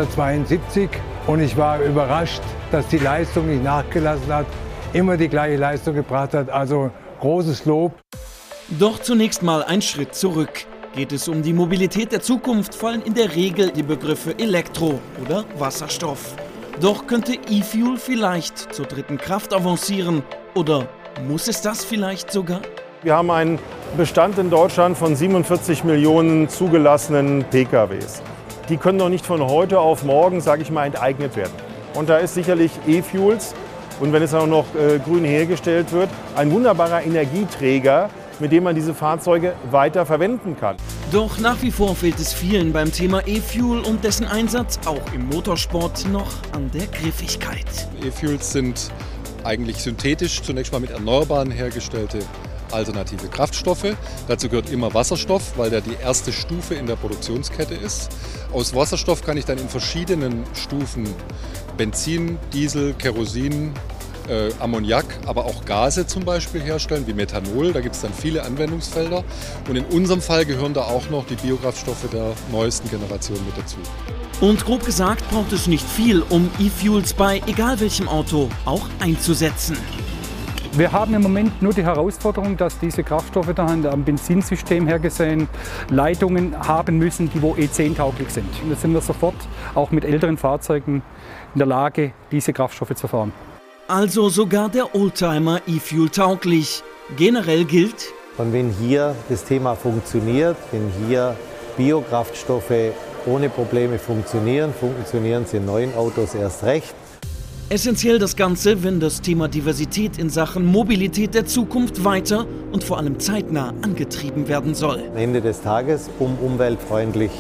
1972 und ich war überrascht, dass die Leistung nicht nachgelassen hat, immer die gleiche Leistung gebracht hat, also großes Lob. Doch zunächst mal ein Schritt zurück. Geht es um die Mobilität der Zukunft, fallen in der Regel die Begriffe Elektro oder Wasserstoff. Doch könnte E-Fuel vielleicht zur dritten Kraft avancieren oder muss es das vielleicht sogar? Wir haben einen Bestand in Deutschland von 47 Millionen zugelassenen PKWs. Die können doch nicht von heute auf morgen, sage ich mal, enteignet werden. Und da ist sicherlich E-Fuels und wenn es auch noch grün hergestellt wird, ein wunderbarer Energieträger, mit dem man diese Fahrzeuge weiter verwenden kann. Doch nach wie vor fehlt es vielen beim Thema E-Fuel und dessen Einsatz auch im Motorsport noch an der Griffigkeit. E-Fuels sind eigentlich synthetisch, zunächst mal mit Erneuerbaren hergestellte alternative Kraftstoffe. Dazu gehört immer Wasserstoff, weil der die erste Stufe in der Produktionskette ist. Aus Wasserstoff kann ich dann in verschiedenen Stufen Benzin, Diesel, Kerosin, Ammoniak, aber auch Gase zum Beispiel herstellen, wie Methanol. Da gibt es dann viele Anwendungsfelder. Und in unserem Fall gehören da auch noch die Biokraftstoffe der neuesten Generation mit dazu. Und grob gesagt braucht es nicht viel, um E-Fuels bei egal welchem Auto auch einzusetzen. Wir haben im Moment nur die Herausforderung, dass diese Kraftstoffe da am Benzinsystem hergesehen Leitungen haben müssen, die wo E10-tauglich sind. Und da sind wir sofort auch mit älteren Fahrzeugen in der Lage, diese Kraftstoffe zu fahren. Also sogar der Oldtimer E-Fuel tauglich. Generell gilt: Und wenn hier das Thema funktioniert, wenn hier Biokraftstoffe ohne Probleme funktionieren, funktionieren sie in neuen Autos erst recht. Essentiell das Ganze, wenn das Thema Diversität in Sachen Mobilität der Zukunft weiter und vor allem zeitnah angetrieben werden soll. Am Ende des Tages, um umweltfreundlich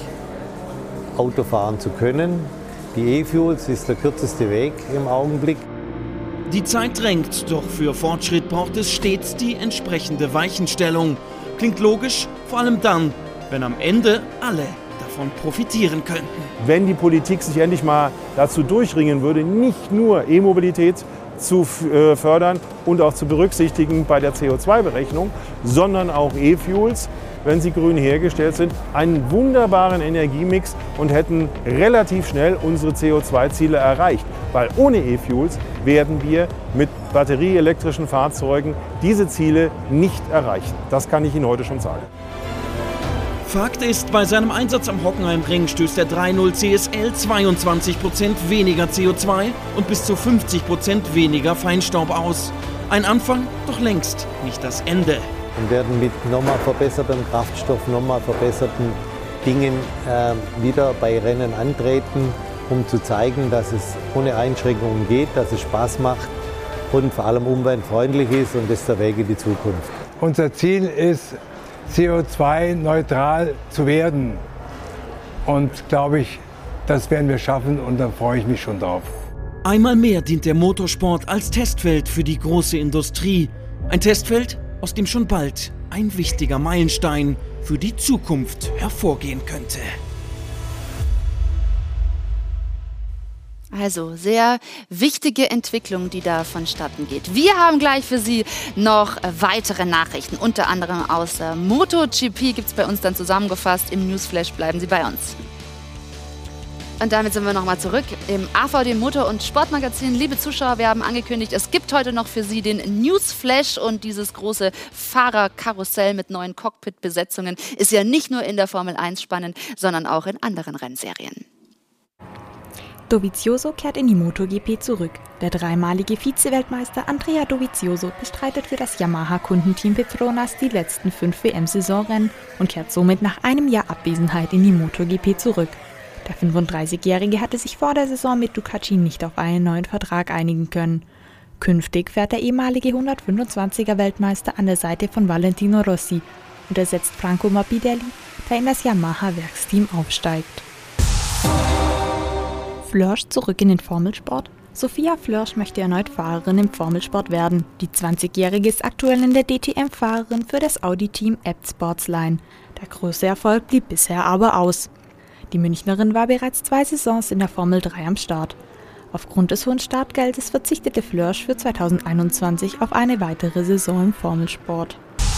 Auto fahren zu können, die E-Fuels ist der kürzeste Weg im Augenblick. Die Zeit drängt, doch für Fortschritt braucht es stets die entsprechende Weichenstellung. Klingt logisch, vor allem dann, wenn am Ende alle davon profitieren könnten. Wenn die Politik sich endlich mal dazu durchringen würde, nicht nur E-Mobilität zu fördern und auch zu berücksichtigen bei der CO2-Berechnung, sondern auch E-Fuels, wenn sie grün hergestellt sind, einen wunderbaren Energiemix und hätten relativ schnell unsere CO2-Ziele erreicht. Weil ohne E-Fuels werden wir mit batterieelektrischen Fahrzeugen diese Ziele nicht erreichen. Das kann ich Ihnen heute schon sagen. Fakt ist, bei seinem Einsatz am Hockenheimring stößt der 3.0 CSL 22% weniger CO2 und bis zu 50% weniger Feinstaub aus. Ein Anfang, doch längst nicht das Ende. Und werden mit nochmal verbessertem Kraftstoff, nochmal verbesserten Dingen wieder bei Rennen antreten, um zu zeigen, dass es ohne Einschränkungen geht, dass es Spaß macht und vor allem umweltfreundlich ist und das ist der Weg in die Zukunft. Unser Ziel ist, CO2-neutral zu werden. Und glaube ich, das werden wir schaffen und da freue ich mich schon drauf. Einmal mehr dient der Motorsport als Testfeld für die große Industrie. Ein Testfeld, aus dem schon bald ein wichtiger Meilenstein für die Zukunft hervorgehen könnte. Also sehr wichtige Entwicklung, die da vonstatten geht. Wir haben gleich für Sie noch weitere Nachrichten, unter anderem aus MotoGP gibt es bei uns dann zusammengefasst. Im Newsflash bleiben Sie bei uns. Und damit sind wir nochmal zurück im AVD Motor- und Sportmagazin. Liebe Zuschauer, wir haben angekündigt, es gibt heute noch für Sie den Newsflash und dieses große Fahrerkarussell mit neuen Cockpit-Besetzungen ist ja nicht nur in der Formel 1 spannend, sondern auch in anderen Rennserien. Dovizioso kehrt in die MotoGP zurück. Der dreimalige Vize-Weltmeister Andrea Dovizioso bestreitet für das Yamaha-Kundenteam Petronas die letzten 5 WM-Saisonrennen und kehrt somit nach einem Jahr Abwesenheit in die MotoGP zurück. Der 35-Jährige hatte sich vor der Saison mit Ducati nicht auf einen neuen Vertrag einigen können. Künftig fährt der ehemalige 125er-Weltmeister an der Seite von Valentino Rossi und ersetzt Franco Morbidelli, der in das Yamaha-Werksteam aufsteigt. Flörsch zurück in den Formelsport? Sophia Flörsch möchte erneut Fahrerin im Formelsport werden. Die 20-Jährige ist aktuell in der DTM-Fahrerin für das Audi-Team Abt Sportsline. Der größte Erfolg blieb bisher aber aus. Die Münchnerin war bereits 2 Saisons in der Formel 3 am Start. Aufgrund des hohen Startgeldes verzichtete Flörsch für 2021 auf eine weitere Saison im Formelsport.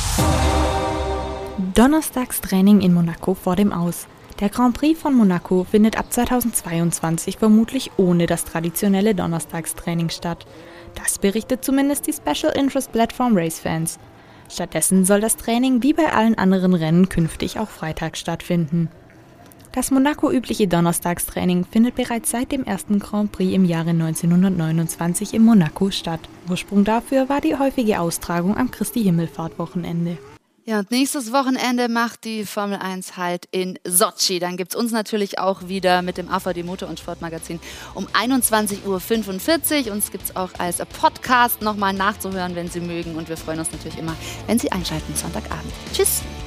Donnerstagstraining in Monaco vor dem Aus. Der Grand Prix von Monaco findet ab 2022 vermutlich ohne das traditionelle Donnerstagstraining statt. Das berichtet zumindest die Special Interest Platform Racefans. Stattdessen soll das Training wie bei allen anderen Rennen künftig auch freitags stattfinden. Das Monaco-übliche Donnerstagstraining findet bereits seit dem ersten Grand Prix im Jahre 1929 in Monaco statt. Ursprung dafür war die häufige Austragung am Christi-Himmelfahrt-Wochenende. Ja, und nächstes Wochenende macht die Formel 1 halt in Sotschi. Dann gibt es uns natürlich auch wieder mit dem AVD Motor- und Sportmagazin um 21.45 Uhr. Uns gibt es auch als Podcast nochmal nachzuhören, wenn Sie mögen. Und wir freuen uns natürlich immer, wenn Sie einschalten Sonntagabend. Tschüss!